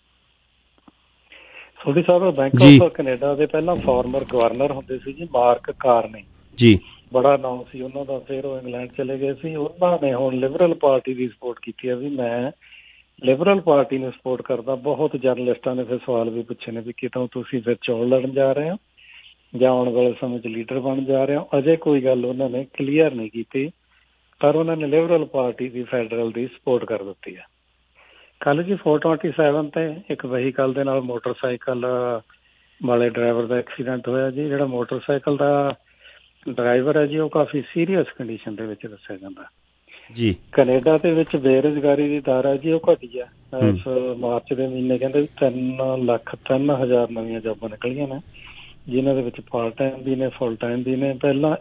Sodhi sahib bank of Canada ਦੇ ਪਹਿਲਾਂ ਫਾਰਮਰ ਗਵਰਨਰ ਹੁੰਦੇ ਸੀ ਜੀ ਮਾਰਕ ਕਾਰਨੀ ਜੀ, ਬੜਾ ਨਾਮ ਸੀ ਉਹਨਾਂ ਦਾ, ਫਿਰ ਉਹ ਇੰਗਲੈਂਡ ਚਲੇ ਗਏ ਸੀ। ਉਹਨਾਂ ਨੇ ਹੁਣ ਲਿਬਰਲ ਪਾਰਟੀ ਦੀ ਸਪੋਰਟ ਕੀਤੀ ਹੈ ਵੀ ਮੈਂ ਲਿਬਰਲ ਪਾਰਟੀ ਨੂੰ ਸਪੋਰਟ ਕਰਦਾ। ਬਹੁਤ ਜਰਨਲਿਸਟਾਂ ਨੇ ਫਿਰ ਸਵਾਲ ਵੀ ਪੁੱਛੇ ਨੇ ਵੀ ਕਿਤੋਂ ਤੁਸੀਂ ਫਿਰ ਚੋਣ ਲੜਨ ਜਾ ਰਹੇ ਹੋ ਜਾਂ ਆਉਣ ਵਾਲੇ ਸਮੇਂ 'ਚ ਲੀਡਰ ਬਣ ਜਾ ਰਹੇ ਹੋ। ਅਜੇ ਕੋਈ ਗੱਲ ਉਹਨਾਂ ਨੇ ਕਲੀਅਰ ਨਹੀਂ ਕੀਤੀ, ਪਰ ਉਹਨਾਂ ਨੇ ਲਿਬਰਲ ਪਾਰਟੀ ਦੀ ਫੈਡਰਲ ਦੀ ਸਪੋਰਟ ਕਰ ਦਿੱਤੀ ਹੈ। ਕੱਲ੍ਹ ਜੀ 427 ਤੇ ਇੱਕ ਵਹੀਕਲ ਦੇ ਨਾਲ ਮੋਟਰਸਾਈਕਲ ਵਾਲੇ ਡਰਾਈਵਰ ਦਾ ਐਕਸੀਡੈਂਟ ਹੋਇਆ ਜੀ। ਜਿਹੜਾ ਮੋਟਰਸਾਈਕਲ ਦਾ ਡਰਾਈਵਰ ਹੈ ਜੀ ਉਹ ਕਾਫੀ ਸੀਰੀਅਸ ਕੰਡੀਸ਼ਨ ਦੇ ਵਿੱਚ ਦੱਸਿਆ ਜਾਂਦਾ ਜੀ। ਕੈਨੇਡਾ ਦੇ ਵਿੱਚ ਬੇਰੁਜ਼ਗਾਰੀ ਦੀ ਦਰ ਹੈ ਜੀ ਉਹ ਘਟੀ ਹੈ। ਇਸ ਮਾਰਚ ਦੇ ਮਹੀਨੇ ਕਹਿੰਦੇ 3,03,000 ਨਵੀਆਂ ਜੋਬਾਂ ਨਿਕਲੀਆਂ ਨੇ, ਜਿਨ੍ਹਾਂ ਦੇ ਵਿੱਚ ਪਾਰਟ ਟਾਈਮ ਵੀ ਨੇ ਫੁੱਲ ਟਾਈਮ ਵੀ ਨੇ। ਪਹਿਲਾਂ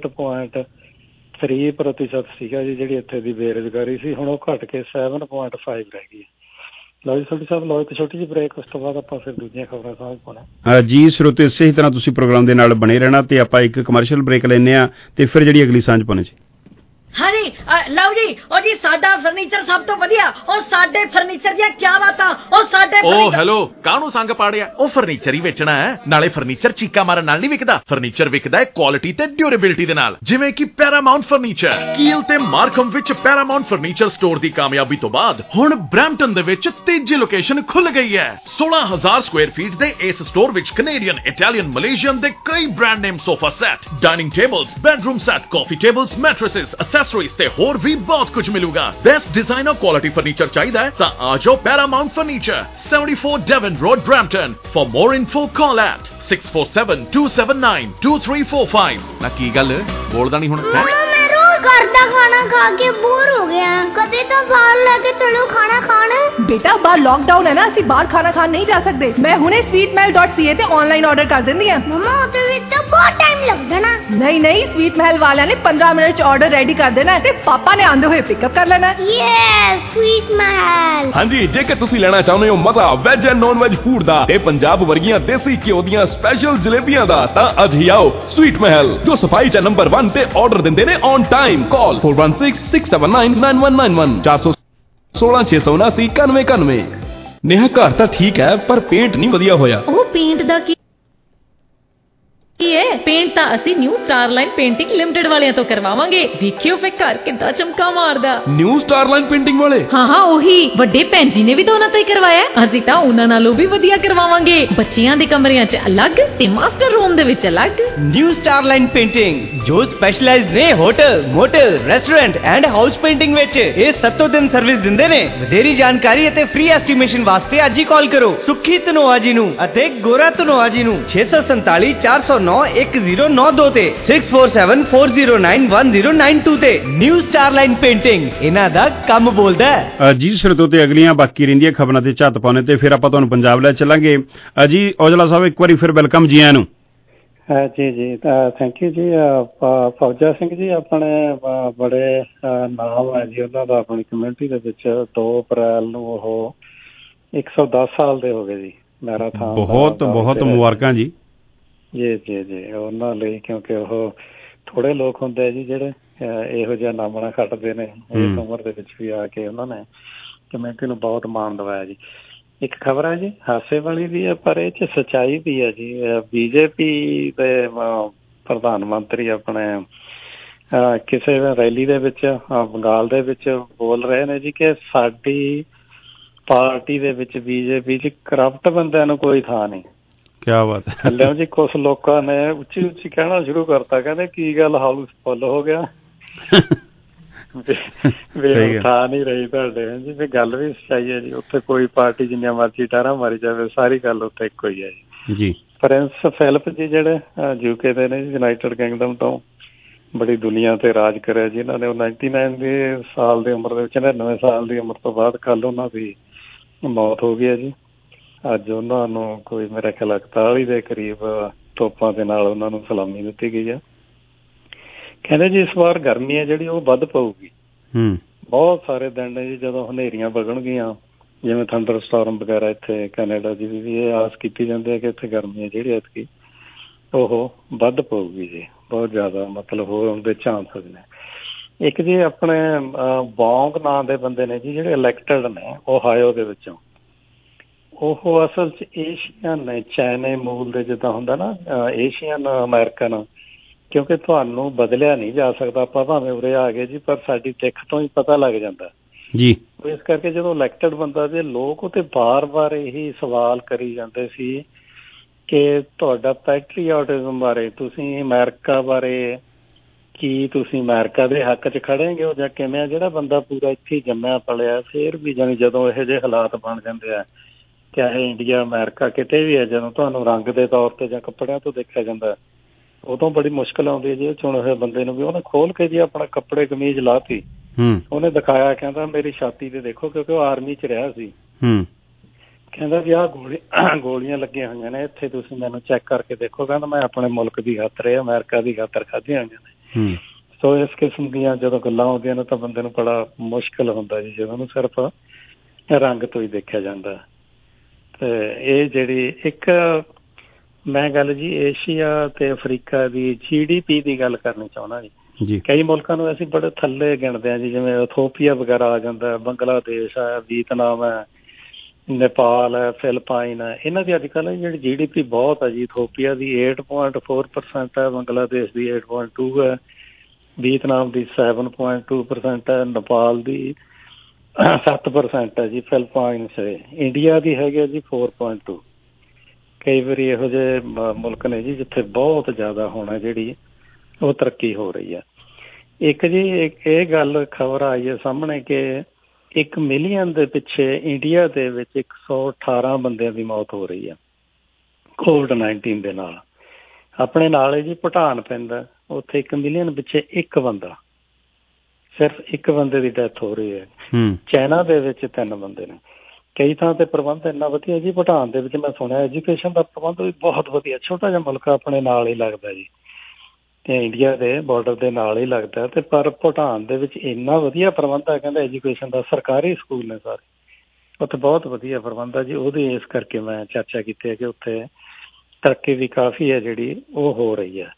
8.3% ਸੀਗਾ ਜੀ ਜਿਹੜੀ ਇੱਥੇ ਦੀ ਬੇਰੁਜ਼ਗਾਰੀ ਸੀ, ਹੁਣ ਉਹ ਘਟ ਕੇ 7.5 ਰਹਿ ਗਈ। ਲਓ ਜੀ ਸੋਢੀ ਸਾਹਿਬ, ਲਓ ਇੱਕ ਛੋਟੀ ਜਿਹੀ ਬ੍ਰੇਕ, ਉਸ ਤੋਂ ਬਾਅਦ ਆਪਾਂ ਫਿਰ ਦੂਜੀਆਂ ਖਬਰਾਂ ਸਾਂਝ ਪਾਉਣਾ ਜੀ। ਸਰੋਤੇ ਇਸੇ ਹੀ ਤਰ੍ਹਾਂ ਤੁਸੀਂ ਪ੍ਰੋਗਰਾਮ ਦੇ ਨਾਲ ਬਣੇ ਰਹਿਣਾ ਤੇ ਆਪਾਂ ਇੱਕ ਕਮਰਸ਼ੀਅਲ ਬ੍ਰੇਕ ਲੈਂਦੇ ਹਾਂ ਤੇ ਫਿਰ ਜਿਹੜੀ ਅਗਲੀ ਸਾਂਝ ਪਾਉਣੀ ਜੀ। ਹਾਂਜੀ ਲਓ ਜੀ, ਉਹ ਜੀ ਸਾਡਾ ਫਰਨੀਚਰ ਸਭ ਤੋਂ ਵਧੀਆ, ਉਹ ਸਾਡੇ ਫਰਨੀਚਰ ਦੀਆਂ ਕੀ ਬਾਤਾਂ, ਉਹ ਸਾਡੇ ਹੈਲੋ ਕਾਹਨੂੰ ਸੰਗ ਪਾੜਿਆ, ਉਹ ਫਰਨੀਚਰ ਹੀ ਵੇਚਣਾ ਹੈ। ਨਾਲੇ ਫਰਨੀਚਰ ਚੀਕਾ ਮਾਰਨ ਨਾਲ ਨਹੀਂ ਵਿਕਦਾ, ਫਰਨੀਚਰ ਵਿਕਦਾ ਹੈ ਕੁਆਲਿਟੀ ਤੇ ਡਿਊਰੇਬਿਲਿਟੀ ਦੇ ਨਾਲ, ਜਿਵੇਂ ਕਿ ਪੈਰਾਮਾਉਂਟ ਫਰਨੀਚਰ। ਕੀਲ ਤੇ ਮਾਰਕਮ ਵਿੱਚ ਪੈਰਾਮਾਉਂਟ ਫਰਨੀਚਰ ਸਟੋਰ ਦੀ ਕਾਮਯਾਬੀ ਤੋਂ ਬਾਅਦ ਹੁਣ ਬਰੈਂਪਟਨ ਦੇ ਵਿੱਚ ਤੀਜੀ ਲੋਕੇਸ਼ਨ ਖੁੱਲ ਗਈ ਹੈ। 16,000 ਸਕੁਆਇਰ ਫੀਟ ਦੇ ਇਸ ਸਟੋਰ ਵਿੱਚ ਕੈਨੇਡੀਅਨ, ਇਟਾਲੀਅਨ, ਮਲੇਸ਼ੀਅਨ ਦੇ ਕਈ brand name sofa set, dining tables, bedroom set, coffee tables, mattresses, accessories ਤੇ ਹੋਰ ਵੀ ਬਹੁਤ ਕੁਝ ਮਿਲੂਗਾ। ਬੈਸਟ ਡਿਜ਼ਾਈਨਰ ਕੁਆਲਿਟੀ ਫਰਨੀਚਰ ਚਾਹੀਦਾ ਹੈ ਤਾਂ ਆ ਜਾਓ Paramount furniture, 74 Devon road, Brampton. For more info call at 6472792345। ਨਾ ਕੀ ਗੱਲ ਬੋਲਦਾ ਨਹੀਂ ਹੁਣ? घर का खाना खा के बोर हो गया, कभी तो बाहर लेके चलो खाना खाने। बेटा बाहर लॉकडाउन है ना, ਅਸੀਂ ਬਾਹਰ ਖਾਣਾ ਖਾਣ ਨਹੀਂ ਜਾ ਸਕਦੇ। ਮੈਂ ਹੁਣੇ sweetmahal.ca ਤੇ ਆਨਲਾਈਨ ਆਰਡਰ ਕਰ ਦਿੰਦੀ ਆ। ਮਮਾ ਉਹਦੇ ਵਿੱਚ ਤਾਂ ਬਹੁਤ ਟਾਈਮ ਲੱਗ ਜਾਣਾ। ਨਹੀਂ ਸਵੀਟ ਮਹਿਲ ਵਾਲਿਆਂ ਨੇ 15 ਮਿੰਟ 'ਚ ਆਰਡਰ ਰੈਡੀ ਕਰ ਦੇਣਾ ਤੇ ਪਾਪਾ ਨੇ ਆਂਦੇ ਹੋਏ ਪਿਕਅਪ ਕਰ ਲੈਣਾ। Yes sweet Mahal. ਹਾਂਜੀ, ਜੇਕਰ ਤੁਸੀਂ ਲੈਣਾ ਚਾਹੁੰਦੇ ਹੋ ਮਜ਼ਾ veg and non veg food ਦਾ ਤੇ ਪੰਜਾਬ ਵਰਗੀਆਂ ਦੇਸੀ ਘਿਓ ਦੀਆਂ ਸਪੈਸ਼ਲ ਜਲੇਬੀਆਂ ਦਾ, ਤਾਂ ਅੱਜ ਹੀ ਆਓ ਸਵੀਟ ਮਹਿਲ, ਜੋ ਸਫਾਈ 'ਚ ਨੰਬਰ 1 ਤੇ ਆਰਡਰ ਦਿੰਦੇ ਨੇ ਔਨ ਟਾਈਮ। Call 4166799191 416 679 9191। ਨੇਹਾ ਘਰ ਤਾਂ ਠੀਕ ਹੈ ਪਰ ਪੇਂਟ ਨਹੀਂ ਵਧੀਆ ਹੋਇਆ। ਉਹ ਪੇਂਟ ਦਾ ਕੀ ਪੇਂਟ ਤਾਂ ਅਸੀਂ ਨਿਊ ਸਟਾਰਲਾਈਨ ਪੇਂਟਿੰਗ ਲਿਮਟਿਡ ਵਾਲਿਆਂ ਤੋਂ ਕਰਵਾਵਾਂਗੇ। ਦੇਖਿਓ ਫੇ ਘਰ ਕਿੱਦਾਂ ਚਮਕਾ ਮਾਰਦਾ। ਨਿਊ ਸਟਾਰਲਾਈਨ ਪੇਂਟਿੰਗ ਵਾਲੇ? ਹਾਂ ਉਹੀ ਵੱਡੇ ਭੈਣ ਜੀ ਨੇ ਵੀ ਤਾਂ ਉਹਨਾਂ ਤੋਂ ਹੀ ਕਰਵਾਇਆ। ਅਸੀਂ ਤਾਂ ਉਹਨਾਂ ਨਾਲੋਂ ਵੀ ਵਧੀਆ ਕਰਵਾਵਾਂਗੇ। ਬੱਚਿਆਂ ਦੇ ਕਮਰਿਆਂ 'ਚ ਅਲੱਗ ਤੇ ਮਾਸਟਰ ਰੂਮ ਦੇ ਵਿੱਚ ਅਲੱਗ। ਨਿਊ ਸਟਾਰਲਾਈਨ ਪੇਂਟਿੰਗ ਜੋ ਸਪੈਸ਼ਲਾਈਜ਼ਡ ਨੇ hotel, motel, restaurant and house painting ਵਿੱਚ। ਇਹ 7 ਦਿਨ ਸਰਵਿਸ ਦਿੰਦੇ ਨੇ। ਵਧੇਰੀ ਜਾਣਕਾਰੀ ਅਤੇ ਫ੍ਰੀ ਐਸਟੀਮੇਸ਼ਨ ਵਾਸਤੇ ਅੱਜ ਹੀ ਕਾਲ ਕਰੋ ਸੁੱਖੀ ਧਨੋਆ ਜੀ ਨੂੰ ਅਤੇ ਗੋਰਾ ਧਨੋਆ ਜੀ ਨੂੰ 647 409 1092 ਤੇ 6474091092 ਤੇ। ਨਿਊ ਸਟਾਰਲਾਈਨ ਪੇਂਟਿੰਗ, ਇਹਨਾਂ ਦਾ ਕੰਮ ਬੋਲਦਾ ਹੈ। ਜੀ ਸਰੋਤੋ ਤੇ ਅਗਲੀਆਂ ਬਾਕੀ ਰਹਿੰਦੀਆਂ ਖਬਰਾਂ ਤੇ ਝੱਤ ਪਾਉਣੇ ਤੇ ਫਿਰ ਆਪਾਂ ਤੁਹਾਨੂੰ ਪੰਜਾਬ ਲੈ ਚੱਲਾਂਗੇ। ਜੀ ਔਜਲਾ ਸਾਹਿਬ ਇੱਕ ਵਾਰੀ ਫਿਰ ਵੈਲਕਮ ਜੀ ਆਇਆਂ ਨੂੰ। ਜੀ ਥੈਂਕ ਯੂ ਜੀ। ਫੌਜਾ ਸਿੰਘ ਜੀ ਆਪਣੇ ਬੜੇ ਨਾਮ ਹੈ ਜੀ ਉਹਨਾਂ ਦਾ ਆਪਣੀ ਕਮਿਊਨਿਟੀ ਦੇ ਵਿੱਚ। 2 ਅਪ੍ਰੈਲ ਨੂੰ ਉਹ 110 ਸਾਲ ਦੇ ਹੋ ਗਏ ਜੀ ਮੈਰਾਥਨ। ਬਹੁਤ ਬਹੁਤ ਮੁਬਾਰਕਾਂ ਜੀ। ਜੀ ਉਹਨਾਂ ਲਈ, ਕਿਉਂਕਿ ਉਹ ਥੋੜੇ ਲੋਕ ਹੁੰਦੇ ਜੀ ਜਿਹੜੇ ਇਹੋ ਜਿਹਾ ਨਾਮਣਾ ਖੱਟਦੇ ਨੇ ਇਸ ਉਮਰ ਦੇ ਵਿੱਚ ਵੀ ਆ ਕੇ ਉਹਨਾਂ ਨੇ ਕਮਿਊਨਿਟੀ ਨੂੰ ਬਹੁਤ ਮਾਣ ਦਵਾਇਆ ਜੀ। ਇੱਕ ਖਬਰ ਹੈ ਜੀ ਹਾਸੇ ਵਾਲੀ ਵੀ ਹੈ ਪਰ ਇਹ 'ਚ ਸੱਚਾਈ ਵੀ ਹੈ ਜੀ। ਬੀਜੇਪੀ ਦੇ ਪ੍ਰਧਾਨ ਮੰਤਰੀ ਆਪਣੇ ਕਿਸੇ ਰੈਲੀ ਦੇ ਵਿੱਚ ਬੰਗਾਲ ਦੇ ਵਿੱਚ ਬੋਲ ਰਹੇ ਨੇ ਜੀ ਕਿ ਸਾਡੀ ਪਾਰਟੀ ਦੇ ਵਿੱਚ ਬੀਜੇਪੀ 'ਚ ਕਰਪਟ ਬੰਦਿਆਂ ਨੂੰ ਕੋਈ ਥਾਂ ਨਹੀਂ। ਕਿਆ ਬਾਤ ਹੈ। ਥੱਲੇ ਜੀ ਕੁਛ ਲੋਕਾਂ ਨੇ ਉੱਚੀ ਉੱਚੀ ਕਹਿਣਾ ਸ਼ੁਰੂ ਕਰਤਾ, ਕਹਿੰਦੇ ਕੀ ਗੱਲ ਹਾਊਸ ਫੁੱਲ ਹੋ ਗਿਆ ਥਾਂ ਨਹੀਂ ਰਹੀ ਤੁਹਾਡੇ ਜੀ। ਵੀ ਗੱਲ ਵੀ ਸੱਚਾਈ ਹੈ ਜੀ। ਉੱਥੇ ਕੋਈ ਪਾਰਟੀ ਜਿੰਨੀਆਂ ਮਰਜ਼ੀ ਟਾਰਾਂ ਮਾਰੀ ਜਾਵੇ ਸਾਰੀ ਗੱਲ ਉੱਥੇ ਇੱਕੋ ਹੀ ਹੈ ਜੀ। ਪ੍ਰਿੰਸ ਫਿਲਿਪ ਜੀ ਜਿਹੜੇ UK ਦੇ ਨੇ ਯੂਨਾਈਟਿਡ ਕਿੰਗਡਮ ਤੋਂ, ਬੜੀ ਦੁਨੀਆ ਤੇ ਰਾਜ ਕਰਿਆ ਜੀ ਇਹਨਾਂ ਨੇ। ਉਹ 99 ਸਾਲ ਦੀ ਉਮਰ ਦੇ ਵਿੱਚ 99 ਸਾਲ ਦੀ ਉਮਰ ਤੋਂ ਬਾਅਦ ਕੱਲ ਉਹਨਾਂ ਦੀ ਮੌਤ ਹੋ ਗਈ ਹੈ ਜੀ। ਅੱਜ ਉਹਨਾਂ ਨੂੰ ਕੋਈ ਮੇਰਾ ਖਿਆਲ 41 ਦੇ ਕਰੀਬ ਤੋਪਾਂ ਦੇ ਨਾਲ ਉਹਨਾਂ ਨੂੰ ਸਲਾਮੀ ਦਿੱਤੀ ਗਈ ਹੈ। ਕਹਿੰਦੇ ਜੀ ਇਸ ਵਾਰ ਗਰਮੀ ਹੈ ਜਿਹੜੀ ਉਹ ਵੱਧ ਪਊਗੀ। ਬਹੁਤ ਸਾਰੇ ਦਿਨ ਨੇ ਜੀ ਜਦੋਂ ਹਨੇਰੀਆਂ ਵਗਣਗੀਆਂ, ਜਿਵੇਂ ਥੰਡਰ ਸਟਾਰਮ ਵਗੈਰਾ ਇੱਥੇ ਕੈਨੇਡਾ ਦੀ ਵੀ ਇਹ ਆਸ ਕੀਤੀ ਜਾਂਦੀ ਹੈ ਕਿ ਇੱਥੇ ਗਰਮੀ ਹੈ ਜਿਹੜੀ ਐਤਕੀ ਉਹ ਵੱਧ ਪਊਗੀ ਜੀ। ਬਹੁਤ ਜ਼ਿਆਦਾ ਮਤਲਬ ਹੋਣ ਦੇ ਚਾਂਸਸ ਨੇ। ਇੱਕ ਜੀ ਆਪਣੇ ਬੌਂਗ ਨਾਂ ਦੇ ਬੰਦੇ ਨੇ ਜੀ ਜਿਹੜੇ ਇਲੈਕਟਡ ਨੇ ਓਹਾਇਓ ਦੇ ਵਿੱਚੋਂ। ਉਹ ਅਸਲ 'ਚ ਏਸ਼ੀਅਨ ਨੇ, ਚਾਈਨੇ ਮੂਲ ਦੇ ਜਿੱਦਾਂ ਹੁੰਦਾ ਨਾ ਏਸ਼ੀਅਨ ਅਮਰੀਕਨ। ਕਿਉਂਕਿ ਤੁਹਾਨੂੰ ਬਦਲਿਆ ਨਹੀਂ ਜਾ ਸਕਦਾ, ਆਪਾਂ ਭਾਵੇਂ ਉਰੇ ਆ ਗਏ ਜੀ ਪਰ ਸਾਡੀ ਦਿੱਖ ਤੋਂ ਹੀ ਪਤਾ ਲੱਗ ਜਾਂਦਾ ਜੀ। ਇਸ ਕਰਕੇ ਜਦੋਂ ਇਲੈਕਟਡ ਬੰਦਾ ਜੇ ਲੋਕ ਉਹ ਤੇ ਬਾਰ-ਬਾਰ ਇਹੀ ਸਵਾਲ ਕਰੀ ਜਾਂਦੇ ਸੀ ਕਿ ਤੁਹਾਡਾ ਪੈਟਰੀਓਟਿਜ਼ਮ ਬਾਰੇ, ਤੁਸੀਂ ਅਮਰੀਕਾ ਬਾਰੇ ਕੀ, ਤੁਸੀਂ ਅਮਰੀਕਾ ਦੇ ਹੱਕ 'ਚ ਖੜੇਗੇ ਹੋ ਜਾਂ ਕਿਵੇਂ। ਜਿਹੜਾ ਬੰਦਾ ਪੂਰਾ ਇੱਥੇ ਜੰਮਿਆ ਪਲਿਆ ਫਿਰ ਵੀ ਜਾਣੀ ਜਦੋਂ ਇਹੋ ਜਿਹੇ ਹਾਲਾਤ ਬਣ ਜਾਂਦੇ ਆ, ਚਾਹੇ ਇੰਡੀਆ ਅਮਰੀਕਾ ਕਿਤੇ ਵੀ ਹੈ, ਜਦੋਂ ਤੁਹਾਨੂੰ ਰੰਗ ਦੇ ਤੌਰ ਤੇ ਜਾਂ ਕੱਪੜਿਆਂ ਤੋਂ ਦੇਖਿਆ ਜਾਂਦਾ ਉਦੋਂ ਬੜੀ ਮੁਸ਼ਕਿਲ ਆਉਂਦੀ ਹੈ ਜੀ ਚੁਣੇ ਹੋਏ ਬੰਦੇ ਨੂੰ ਵੀ। ਉਹਨੇ ਖੋਲ ਕੇ ਜੀ ਆਪਣਾ ਕੱਪੜੇ ਕਮੀਜ਼ ਲਾਤੀ, ਉਹਨੇ ਦਿਖਾਇਆ, ਕਹਿੰਦਾ ਮੇਰੀ ਛਾਤੀ ਤੇ ਦੇਖੋ, ਕਿਉਂਕਿ ਉਹ ਆਰਮੀ 'ਚ ਰਿਹਾ ਸੀ। ਕਹਿੰਦਾ ਵੀ ਆਹ ਗੋਲੀਆਂ ਲੱਗੀਆਂ ਹੋਈਆਂ ਨੇ ਇੱਥੇ, ਤੁਸੀਂ ਮੈਨੂੰ ਚੈੱਕ ਕਰਕੇ ਦੇਖੋ। ਕਹਿੰਦਾ ਮੈਂ ਆਪਣੇ ਮੁਲਕ ਦੀ ਖਾਤਰ, ਅਮਰੀਕਾ ਦੀ ਖਾਤਰ ਖਾਧੀਆਂ ਹੋਈਆਂ ਨੇ। ਸੋ ਇਸ ਕਿਸਮ ਦੀਆਂ ਜਦੋਂ ਗੱਲਾਂ ਆਉਂਦੀਆਂ ਨੇ ਤਾਂ ਬੰਦੇ ਨੂੰ ਬੜਾ ਮੁਸ਼ਕਿਲ ਹੁੰਦਾ ਜੀ ਜਦੋਂ ਉਹਨੂੰ ਸਿਰਫ ਰੰਗ ਤੋਂ ਹੀ ਦੇਖਿਆ ਜਾਂਦਾ। ਤੇ ਇਹ ਜਿਹੜੀ ਇੱਕ ਮੈਂ ਗੱਲ ਜੀ ਏਸ਼ੀਆ ਤੇ ਅਫਰੀਕਾ ਦੀ GDP ਦੀ ਗੱਲ ਕਰਨੀ ਚਾਹੁੰਦਾ ਜੀ। ਕਈ ਮੁਲਕਾਂ ਨੂੰ ਅਸੀਂ ਬੜੇ ਥੱਲੇ ਗਿਣਦੇ ਹਾਂ ਜੀ, ਜਿਵੇਂ ਇਥੋਪੀਆ ਵਗੈਰਾ ਆ ਜਾਂਦਾ, ਬੰਗਲਾਦੇਸ਼ ਹੈ, ਵੀਅਤਨਾਮ ਹੈ, ਨੇਪਾਲ ਹੈ, ਫਿਲਪਾਈਨ ਹੈ। ਇਹਨਾਂ ਦੀ ਅੱਜ ਕੱਲ੍ਹ ਜਿਹੜੀ GDP ਬਹੁਤ ਹੈ ਜੀ। ਇਥੋਪੀਆ ਦੀ 8.4% ਹੈ, ਬੰਗਲਾਦੇਸ਼ ਦੀ 8.2 ਹੈ, ਵੀਅਤਨਾਮ ਦੀ 7.2% ਹੈ, ਨੇਪਾਲ ਦੀ 7% ਹੈ ਜੀ, ਫਿਲਪਾਈਨ ਇੰਡੀਆ ਦੀ ਹੈਗੀ ਜੀ 4.2। ਕਈ ਵਾਰੀ ਇਹੋ ਜਿਹੇ ਮੁਲਕ ਨੇ ਜੀ ਜਿੱਥੇ ਬਹੁਤ ਜ਼ਿਆਦਾ ਹੋਣਾ ਜਿਹੜੀ ਉਹ ਤਰੱਕੀ ਹੋ ਰਹੀ ਹੈ। ਇੱਕ ਜੀ ਇਹ ਗੱਲ ਖਬਰ ਆਈ ਹੈ ਸਾਹਮਣੇ ਕਿ 1 ਮਿਲੀਅਨ ਦੇ ਪਿੱਛੇ ਇੰਡੀਆ ਦੇ ਵਿੱਚ 118 ਬੰਦਿਆਂ ਦੀ ਮੌਤ ਹੋ ਰਹੀ ਹੈ COVID-19 ਦੇ ਨਾਲ। ਆਪਣੇ ਨਾਲ ਹੀ ਜੀ ਭੂਟਾਨ ਪੈਂਦਾ, ਉੱਥੇ 1 ਮਿਲੀਅਨ ਪਿੱਛੇ ਇੱਕ ਬੰਦਾ, ਸਿਰਫ ਇੱਕ ਬੰਦੇ ਦੀ ਡੈਥ ਹੋ ਰਹੀ ਹੈ। ਚਾਈਨਾ ਦੇ ਵਿੱਚ 3 ਬੰਦੇ ਨੇ। ਕਈ ਥਾਂ ਤੇ ਪ੍ਰਬੰਧ ਇੰਨਾ ਵਧੀਆ ਜੀ। ਭੂਟਾਨ ਦੇ ਵਿੱਚ ਮੈਂ ਸੁਣਿਆ ਐਜੂਕੇਸ਼ਨ ਦਾ ਪ੍ਰਬੰਧ ਵੀ ਬਹੁਤ ਵਧੀਆ। ਛੋਟਾ ਜਿਹਾ ਮੁਲਕ ਆਪਣੇ ਨਾਲ ਹੀ ਲੱਗਦਾ ਜੀ, ਤੇ ਇੰਡੀਆ ਦੇ ਬਾਰਡਰ ਦੇ ਨਾਲ ਹੀ ਲੱਗਦਾ, ਤੇ ਪਰ ਭੂਟਾਨ ਦੇ ਵਿੱਚ ਇੰਨਾ ਵਧੀਆ ਪ੍ਰਬੰਧ ਹੈ ਕਹਿੰਦੇ ਐਜੂਕੇਸ਼ਨ ਦਾ। ਸਰਕਾਰੀ ਸਕੂਲ ਨੇ ਸਾਰੇ, ਉੱਥੇ ਬਹੁਤ ਵਧੀਆ ਪ੍ਰਬੰਧ ਹੈ ਜੀ। ਉਹਦੀ ਇਸ ਕਰਕੇ ਮੈਂ ਚਰਚਾ ਕੀਤੀ ਹੈ ਕਿ ਉੱਥੇ ਤਰੱਕੀ ਵੀ ਕਾਫੀ ਹੈ ਜਿਹੜੀ ਉਹ ਹੋ ਰਹੀ ਹੈ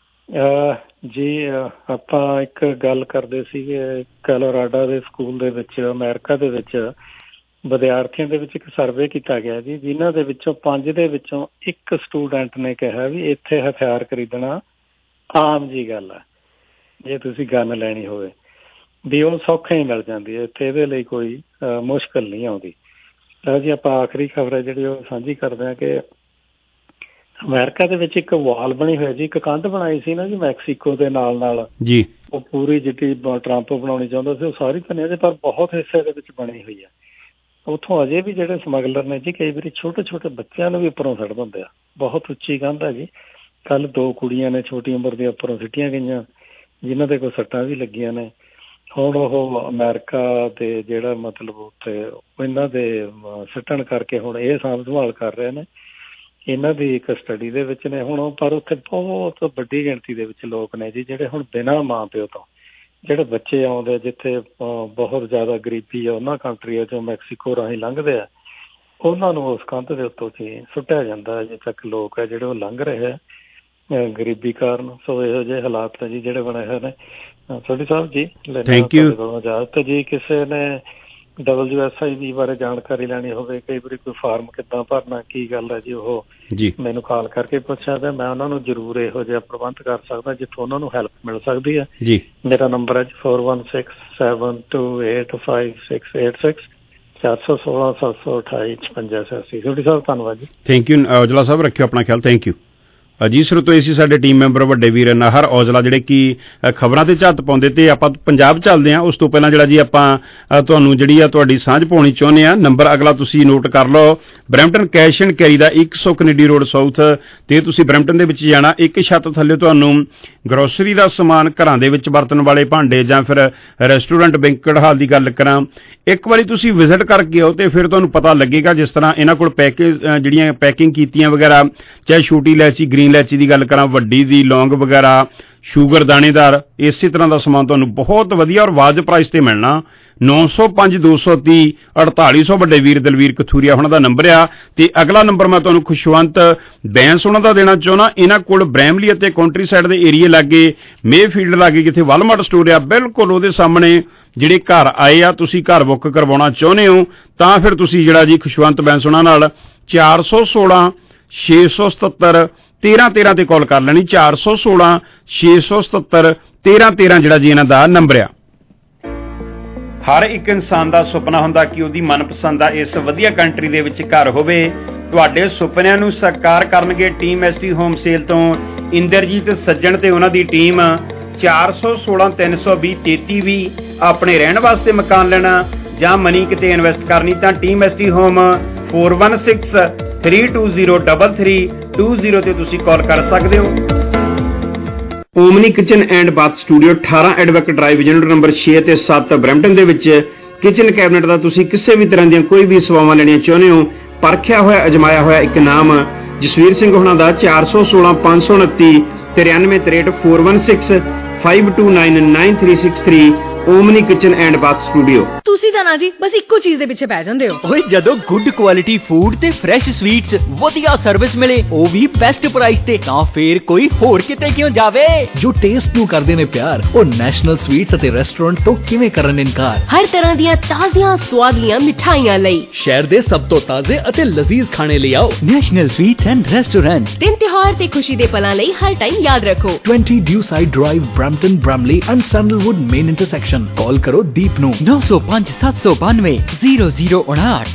ਜੀ। ਆਪਾਂ ਇੱਕ ਗੱਲ ਕਰਦੇ ਸੀਗੇ ਕੈਲੋਰਾਡੋ ਦੇ ਸਕੂਲ ਦੇ ਵਿੱਚ ਅਮਰੀਕਾ ਦੇ ਵਿੱਚ ਵਿਦਿਆਰਥੀਆਂ ਦੇ ਵਿੱਚ ਇੱਕ ਸਰਵੇ ਕੀਤਾ ਗਿਆ ਜੀ, ਜਿਨ੍ਹਾਂ ਦੇ ਵਿੱਚੋਂ 5 ਦੇ ਵਿੱਚੋਂ 1 ਸਟੂਡੈਂਟ ਨੇ ਕਿਹਾ ਵੀ ਇੱਥੇ ਹਥਿਆਰ ਖਰੀਦਣਾ ਆਮ ਜੀ ਗੱਲ ਹੈ। ਜੇ ਤੁਸੀਂ ਗਨ ਲੈਣੀ ਹੋਵੇ ਵੀ ਉਹ ਸੌਖਾ ਹੀ ਮਿਲ ਜਾਂਦੀ ਹੈ ਇੱਥੇ, ਇਹਦੇ ਲਈ ਕੋਈ ਮੁਸ਼ਕਿਲ ਨਹੀਂ ਆਉਂਦੀ। ਜੀ ਆਪਾਂ ਆਖਰੀ ਖਬਰ ਹੈ ਜਿਹੜੀ ਉਹ ਸਾਂਝੀ ਕਰਦੇ ਹਾਂ ਕਿ ਅਮਰੀਕਾ ਦੇ ਵਿੱਚ ਇੱਕ ਵਾਲ ਬਣੀ ਹੋਈ ਜੀ, ਇੱਕ ਕੰਧ ਬਣਾਈ ਸੀ ਨਾ ਜੀ ਮੈਕਸੀਕੋ ਦੇ ਨਾਲ ਜੀ, ਉਹ ਪੂਰੀ ਜਿਹੜੀ ਟਰੰਪ ਬਣਾਉਣੀ ਚਾਹੁੰਦਾ ਸੀ ਉਹ ਸਾਰੀ ਤਾਂ ਨਹੀਂ, ਪਰ ਬਹੁਤ ਹਿੱਸੇ ਦੇ ਵਿੱਚ ਬਣੀ ਹੋਈ ਹੈ। ਉੱਥੋਂ ਅਜੇ ਵੀ ਜਿਹੜੇ ਸਮਗਲਰ ਨੇ ਜੀ ਕਈ ਵਾਰੀ ਛੋਟੇ ਛੋਟੇ ਬੱਚਿਆਂ ਨੂੰ ਵੀ ਉੱਪਰੋਂ ਸੁੱਟ ਦਿੰਦੇ ਆ। ਬਹੁਤ ਉੱਚੀ ਕੰਧ ਹੈ ਜੀ। ਕੱਲ 2 ਕੁੜੀਆਂ ਨੇ ਛੋਟੀ ਉਮਰ ਦੀਆਂ ਉੱਪਰੋਂ ਸਿੱਟੀਆਂ ਗਈਆਂ, ਜਿਨ੍ਹਾਂ ਦੇ ਕੋਈ ਸੱਟਾਂ ਵੀ ਲੱਗੀਆਂ ਨੇ। ਹੁਣ ਉਹ ਅਮਰੀਕਾ ਦੇ ਜਿਹੜਾ ਮਤਲਬ ਉੱਥੇ ਇਹਨਾਂ ਦੇ ਸਿੱਟਣ ਕਰਕੇ ਹੁਣ ਇਹ ਸਾਂਭ ਸੰਭਾਲ ਕਰ ਰਹੇ ਨੇ, ਇਹਨਾਂ ਦੀ ਕਸਟਡੀ ਦੇ ਵਿੱਚ ਨੇ ਹੁਣ। ਪਰ ਉੱਥੇ ਬਹੁਤ ਵੱਡੀ ਗਿਣਤੀ ਦੇ ਵਿੱਚ ਲੋਕ ਨੇ ਜੀ ਜਿਹੜੇ ਹੁਣ ਬਿਨਾਂ ਮਾਂ ਪਿਓ ਤੋਂ ਜਿਹੜੇ ਬੱਚੇ ਆਉਂਦੇ, ਜਿੱਥੇ ਬਹੁਤ ਜ਼ਿਆਦਾ ਗਰੀਬੀ ਆ ਉਹਨਾਂ ਕੰਟਰੀਆਂ ਚੋਂ ਮੈਕਸੀਕੋ ਰਾਹੀਂ ਲੰਘਦੇ ਆ, ਉਹਨਾਂ ਨੂੰ ਉਸ ਕੰਧ ਦੇ ਉੱਤੋਂ ਜੀ ਸੁੱਟਿਆ ਜਾਂਦਾ। ਅਜੇ ਤੱਕ ਲੋਕ ਆ ਜਿਹੜੇ ਉਹ ਲੰਘ ਰਹੇ ਆ ਗਰੀਬੀ ਕਾਰਨ। ਸੋ ਇਹੋ ਜਿਹੇ ਹਾਲਾਤ ਜੀ ਜਿਹੜੇ ਬਣੇ ਹੋਏ ਨੇ। ਸੋਢੀ ਸਾਹਿਬ ਜੀ ਥੈਂਕ ਯੂ ਇਜਾਜ਼ਤ ਜੀ। ਕਿਸੇ ਨੇ WSIB ਬਾਰੇ ਜਾਣਕਾਰੀ ਲੈਣੀ ਹੋਵੇ, ਕਈ ਵਾਰੀ ਕੋਈ ਫਾਰਮ ਕਿੱਦਾਂ ਭਰਨਾ, ਕੀ ਗੱਲ ਹੈ ਜੀ, ਉਹ ਮੈਨੂੰ ਕਾਲ ਕਰਕੇ ਪੁੱਛਿਆ ਤੇ ਮੈਂ ਉਹਨਾਂ ਨੂੰ ਜ਼ਰੂਰ ਇਹੋ ਜਿਹਾ ਪ੍ਰਬੰਧ ਕਰ ਸਕਦਾ ਜਿੱਥੋਂ ਉਹਨਾਂ ਨੂੰ ਹੈਲਪ ਮਿਲ ਸਕਦੀ ਹੈ ਜੀ। ਮੇਰਾ ਨੰਬਰ ਹੈ 4167285686 416-728-5686। ਸੋਢੀ ਸਾਹਿਬ ਧੰਨਵਾਦ ਜੀ। ਥੈਂਕ ਯੂ ਔਜਲਾ ਸਾਹਿਬ, ਰੱਖਿਓ ਆਪਣਾ ਖਿਆਲ। Thank you. ਜੀ ਸਰੋਤੋ, ਇਹ ਸੀ ਸਾਡੇ ਟੀਮ ਮੈਂਬਰ ਵੱਡੇ ਵੀਰ ਨਾਹਰ ਔਜਲਾ ਜਿਹੜੇ ਕਿ ਖਬਰਾਂ ਤੇ ਝੱਤ ਪਾਉਂਦੇ। ਤੇ ਆਪਾਂ ਪੰਜਾਬ ਚੱਲਦੇ ਹਾਂ। ਉਸ ਤੋਂ ਪਹਿਲਾਂ ਜਿਹੜਾ ਜੀ ਆਪਾਂ ਤੁਹਾਨੂੰ ਜਿਹੜੀ ਆ ਤੁਹਾਡੀ ਸਾਂਝ ਪਾਉਣੀ ਚਾਹੁੰਦੇ ਆ। ਨੰਬਰ ਅਗਲਾ ਤੁਸੀਂ ਨੋਟ ਕਰ ਲਓ। ਬਰੈਂਪਟਨ ਕੈਸ਼ ਐਂਡ ਕੈਰੀ ਦਾ 100 ਕੈਨੇਡੀ ਰੋਡ ਸਾਊਥ ਤੇ ਤੁਸੀਂ ਬਰੈਂਪਟਨ ਦੇ ਵਿੱਚ ਜਾਣਾ। ਇੱਕ ਛੱਤ ਥੱਲੇ ਤੁਹਾਨੂੰ ਗਰੋਸਰੀ ਦਾ ਸਮਾਨ, ਘਰਾਂ ਦੇ ਵਿੱਚ ਵਰਤਣ ਵਾਲੇ ਭਾਂਡੇ ਜਾਂ ਫਿਰ ਰੈਸਟੋਰੈਂਟ ਬੈਂਕਟ ਹਾਲ ਦੀ ਗੱਲ ਕਰਾਂ, ਇੱਕ ਵਾਰੀ ਤੁਸੀਂ ਵਿਜ਼ਿਟ ਕਰਕੇ ਆਓ ਤੇ ਫਿਰ ਤੁਹਾਨੂੰ ਪਤਾ ਲੱਗੇਗਾ। ਜਿਸ ਤਰ੍ਹਾਂ ਇਹਨਾਂ ਕੋਲ ਪੈਕੇਜ ਜਿਹੜੀਆਂ ਪੈਕਿੰਗ ਕੀਤੀਆਂ ਵਗੈਰਾ, ਚਾਹੇ ਛੋਟੀ ਇਲਾਇਚੀ, ਗ੍ਰੀਨ ਇਲਾਇਚੀ ਦੀ ਗੱਲ ਕਰਾਂ, ਵੱਡੀ ਦੀ, ਲੌਂਗ ਵਗੈਰਾ, ਸ਼ੂਗਰ, ਦਾਣੇਦਾਰ, ਇਸੇ ਤਰ੍ਹਾਂ ਦਾ ਸਮਾਨ ਤੁਹਾਨੂੰ ਬਹੁਤ ਵਧੀਆ ਔਰ ਵਾਜਬ ਪ੍ਰਾਈਸ ਤੇ ਮਿਲਣਾ। 905230 ਵੱਡੇ ਵੀਰ ਦਲਵੀਰ ਕਥੂਰੀਆ ਉਹਨਾਂ ਦਾ ਨੰਬਰ ਆ। ਤੇ ਅਗਲਾ ਨੰਬਰ ਮੈਂ ਤੁਹਾਨੂੰ ਖੁਸ਼ਵੰਤ ਬੈਂਸ ਉਹਨਾਂ ਦਾ ਦੇਣਾ ਚਾਹੁੰਦਾ। ਇਹਨਾਂ ਕੋਲ ਬ੍ਰੈਮਲੀ ਅਤੇ ਕਾਉਂਟਰੀ ਸਾਈਡ ਦੇ ਏਰੀਏ ਲਾਗੇ, ਮੇਫੀਲਡ ਲਾਗੇ, ਜਿੱਥੇ ਵਾਲਮਾਰਟ ਸਟੋਰ ਆ, ਬਿਲਕੁਲ ਉਹਦੇ ਸਾਹਮਣੇ ਜਿਹੜੇ ਘਰ ਆਏ ਆ, ਤੁਸੀਂ ਘਰ ਬੁੱਕ ਕਰਵਾਉਣਾ ਚਾਹੁੰਦੇ ਹੋ ਤਾਂ ਫਿਰ ਤੁਸੀਂ ਜਿਹੜਾ ਜੀ ਖੁਸ਼ਵੰਤ ਬੈਂਸ ਉਹਨਾਂ ਨਾਲ 416-677-1313 ਤੇ ਕਾਲ ਕਰ ਲੈਣੀ। 416-677-1313 ਜਿਹੜਾ ਜੀ ਇਹਨਾਂ ਦਾ ਨੰਬਰ ਆ। ਹਰ ਇੱਕ ਇਨਸਾਨ ਦਾ ਸੁਪਨਾ ਹੁੰਦਾ ਕਿ ਉਹਦੀ ਮਨਪਸੰਦ ਦਾ ਇਸ ਵਧੀਆ ਕੰਟਰੀ ਦੇ ਵਿੱਚ ਘਰ ਹੋਵੇ। ਤੁਹਾਡੇ ਸੁਪਨਿਆਂ ਨੂੰ ਸਾਕਾਰ ਕਰਨਗੇ ਟੀਮ ST ਹੋਮ ਸੇਲ ਤੋਂ ਇੰਦਰਜੀਤ ਸੱਜਣ ਤੇ ਉਹਨਾਂ ਦੀ ਟੀਮ। 416-320-3320 ਆਪਣੇ ਰਹਿਣ ਵਾਸਤੇ ਮਕਾਨ ਲੈਣਾ ਜਾਂ ਮਨੀ ਕਿਤੇ ਇਨਵੈਸਟ ਕਰਨੀ ਤਾਂ ਟੀਮ ST ਹੋਮ 4163203320 ਤੇ ਤੁਸੀਂ ਕਾਲ ਕਰ ਸਕਦੇ ਹੋ। Omni kitchen and bath studio 18 advocate drive unit number 6 ਤੇ 7 ਬਰੈਂਪਟਨ ਦੇ ਵਿੱਚ ਕਿਚਨ ਕੈਬਨਿਟ ਦਾ ਤੁਸੀਂ ਕਿਸੇ ਵੀ ਤਰ੍ਹਾਂ ਦੀਆਂ ਕੋਈ ਵੀ ਸੇਵਾਵਾਂ ਲੈਣੀਆਂ ਚਾਹੁੰਦੇ ਹੋ, ਪਰਖਿਆ ਹੋਇਆ ਅਜਮਾਇਆ ਹੋਇਆ ਇੱਕ ਨਾਮ ਜਸਵੀਰ ਸਿੰਘ ਹੋਣਾ ਦਾ 416-529-9363 416-529-9363 Omni kitchen and bath studio. ਤੁਸੀਂ ਤਾਂ ਨਾ ਜੀ ਬਸ ਇੱਕੋ ਚੀਜ਼ ਦੇ ਪਿੱਛੇ ਪੈ ਜਾਂਦੇ ਹੋ। ਓਏ ਜਦੋਂ ਗੁੱਡ ਕੁਆਲਿਟੀ ਫੂਡ ਤੇ ਫਰੈਸ਼ ਸਵੀਟਸ, ਵਧੀਆ ਸਰਵਿਸ ਮਿਲੇ, ਉਹ ਵੀ ਬੈਸਟ ਪ੍ਰਾਈਸ ਤੇ, ਤਾਂ ਫੇਰ ਕੋਈ ਹੋਰ ਕਿਤੇ ਕਿਉਂ ਜਾਵੇ। ਜੋ ਟੇਸਟ ਨੂੰ ਕਰਦੇ ਨੇ ਪਿਆਰ, ਉਹ ਨੈਸ਼ਨਲ ਸਵੀਟਸ ਅਤੇ ਰੈਸਟੋਰੈਂਟ ਤੋਂ ਕਿਵੇਂ ਕਰਨ ਇਨਕਾਰ। ਹਰ ਤਰ੍ਹਾਂ ਦੀਆਂ ਤਾਜ਼ੀਆਂ ਸਵਾਦਲੀਆਂ ਮਿਠਾਈਆਂ ਲਈ ਸ਼ਹਿਰ ਦੇ ਸਭ ਤੋਂ ਤਾਜ਼ੇ ਅਤੇ ਲਜ਼ੀਜ਼ ਖਾਣੇ ਲਈ ਆਓ ਨੈਸ਼ਨਲ ਸਵੀਟਸ ਐਂਡ ਰੈਸਟੋਰੈਂਟ। ਦਿਨ ਤਿਉਹਾਰ ਤੇ ਖੁਸ਼ੀ ਦੇ ਪਲਾਂ ਲਈ ਹਰ ਟਾਈਮ ਯਾਦ ਰੱਖੋ 20 Dewside drive, Brampton, Bramalea and Sandalwood main intersection. Call ਕਰੋ ਦੀਪ ਨੂੰ 9057920059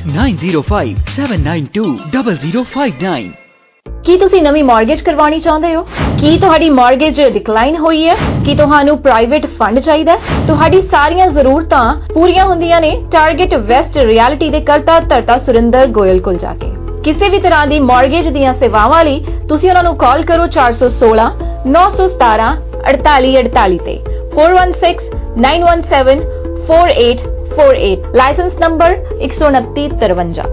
9057920059। ਕੀ ਤੁਸੀਂ ਨਵੀਂ ਮਾਰਗੇਜ ਕਰਵਾਉਣੀ ਚਾਹੁੰਦੇ ਹੋ? ਕੀ ਤੁਹਾਡੀ ਮਾਰਗੇਜ ਡਿਕਲਾਈਨ ਹੋਈ ਹੈ? ਕੀ ਤੁਹਾਨੂੰ ਪ੍ਰਾਈਵੇਟ ਫੰਡ ਚਾਹੀਦਾ? ਤੁਹਾਡੀ ਸਾਰੀਆਂ ਜ਼ਰੂਰਤਾਂ ਪੂਰੀਆਂ ਹੁੰਦੀਆਂ ਨੇ ਟਾਰਗੇਟ ਵੈਸਟ ਰਿਐਲਿਟੀ ਦੇ ਕਰਤਾ ਧਰਤਾ ਸੁਰਿੰਦਰ ਗੋਇਲ ਕੋਲ ਜਾ ਕੇ। ਕਿਸੇ ਵੀ ਤਰ੍ਹਾਂ ਦੀ ਮਾਰਗੇਜ ਦੀਆਂ ਸੇਵਾਵਾਂ ਲਈ ਤੁਸੀਂ ਉਹਨਾਂ ਨੂੰ ਕਾਲ ਕਰੋ 416-917-4848 ਤੇ 416-917-4848। Licence number 12953।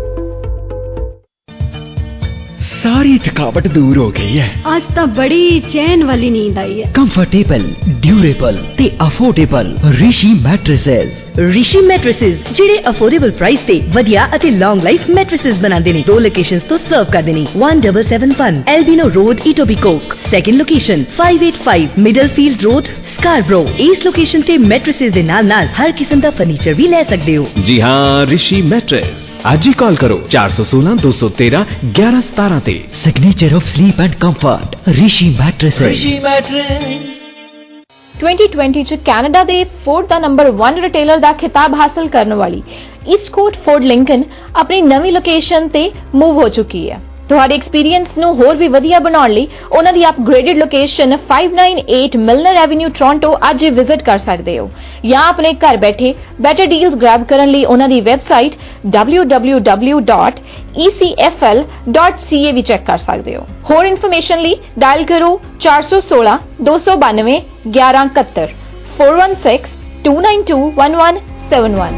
सारी थकावट दूर हो गई है। आज तो बड़ी चैन वाली नींद आई है। कंफर्टेबल, ड्यूरेबल ते affordable Rishi mattresses. Rishi mattresses ਜਿਹੜੇ ਅਫੋਰਡੇਬਲ ਪ੍ਰਾਈਸ ਤੇ ਵਧੀਆ ਅਤੇ ਲੌਂਗ ਲਾਈਫ ਮੈਟ੍ਰੈਸਸ ਬਣਾਉਂਦੇ ਨੇ। 2 ਲੋਕੇਸ਼ਨਸ ਤੋਂ ਸਰਵ ਕਰਦੇ ਨੇ। 1771 Albion road, Etobicoke. Second location 585 Middlefield road, Scarborough. ਇਸ ਲੋਕੇਸ਼ਨ ਤੇ ਮੈਟ੍ਰੈਸਿਸ ਦੇ ਨਾਲ ਹਰ ਕਿਸਮ ਦਾ ਫਰਨੀਚਰ ਵੀ ਲੈ ਸਕਦੇ ਹੋ। ਜੀ ਹਾਂ, ਰਿਸ਼ੀ ਮੈਟਰਸ। ਅੱਜ ਹੀ ਕਾਲ ਕਰੋ 416 213 1117 ਤੇ। Signature of sleep and comfort, Rishi mattresses. 2020 ਚ ਕੈਨੇਡਾ ਦੇ ਫੋਰਡ ਦਾ ਨੰਬਰ 1 ਰਿਟੇਲਰ ਦਾ ਖਿਤਾਬ ਹਾਸਲ ਕਰਨ ਵਾਲੀ ਈਸਟਕੋਟ ਫੋਰਡ ਲਿੰਕਨ ਆਪਣੀ ਨਵੀਂ ਲੋਕੇਸ਼ਨ ਤੇ ਮੂਵ ਹੋ ਚੁੱਕੀ ਹੈ। ਤੁਹਾਡੇ ਐਕਸਪੀਰੀਅੰਸ ਨੂੰ ਹੋਰ ਵੀ ਵਧੀਆ ਬਣਾਉਣ ਲਈ ਉਹਨਾਂ ਦੀ upgraded location 598 Milner avenue Toronto ਅੱਜ ਵਿਜ਼ਿਟ ਕਰ ਸਕਦੇ ਹੋ ਜਾਂ ਆਪਣੇ ਘਰ ਬੈਠੇ ਬੈਟਰ ਡੀਲਸ ਗ੍ਰੈਬ ਕਰਨ ਲਈ ਉਹਨਾਂ ਦੀ ਵੈਬਸਾਈਟ www.ecfl.ca ਵੀ ਚੈੱਕ ਕਰ ਸਕਦੇ ਹੋ। ਹੋਰ ਇਨਫੋਰਮੇਸ਼ਨ ਲਈ ਡਾਇਲ ਕਰੋ 416 292 1171 416 292 1171।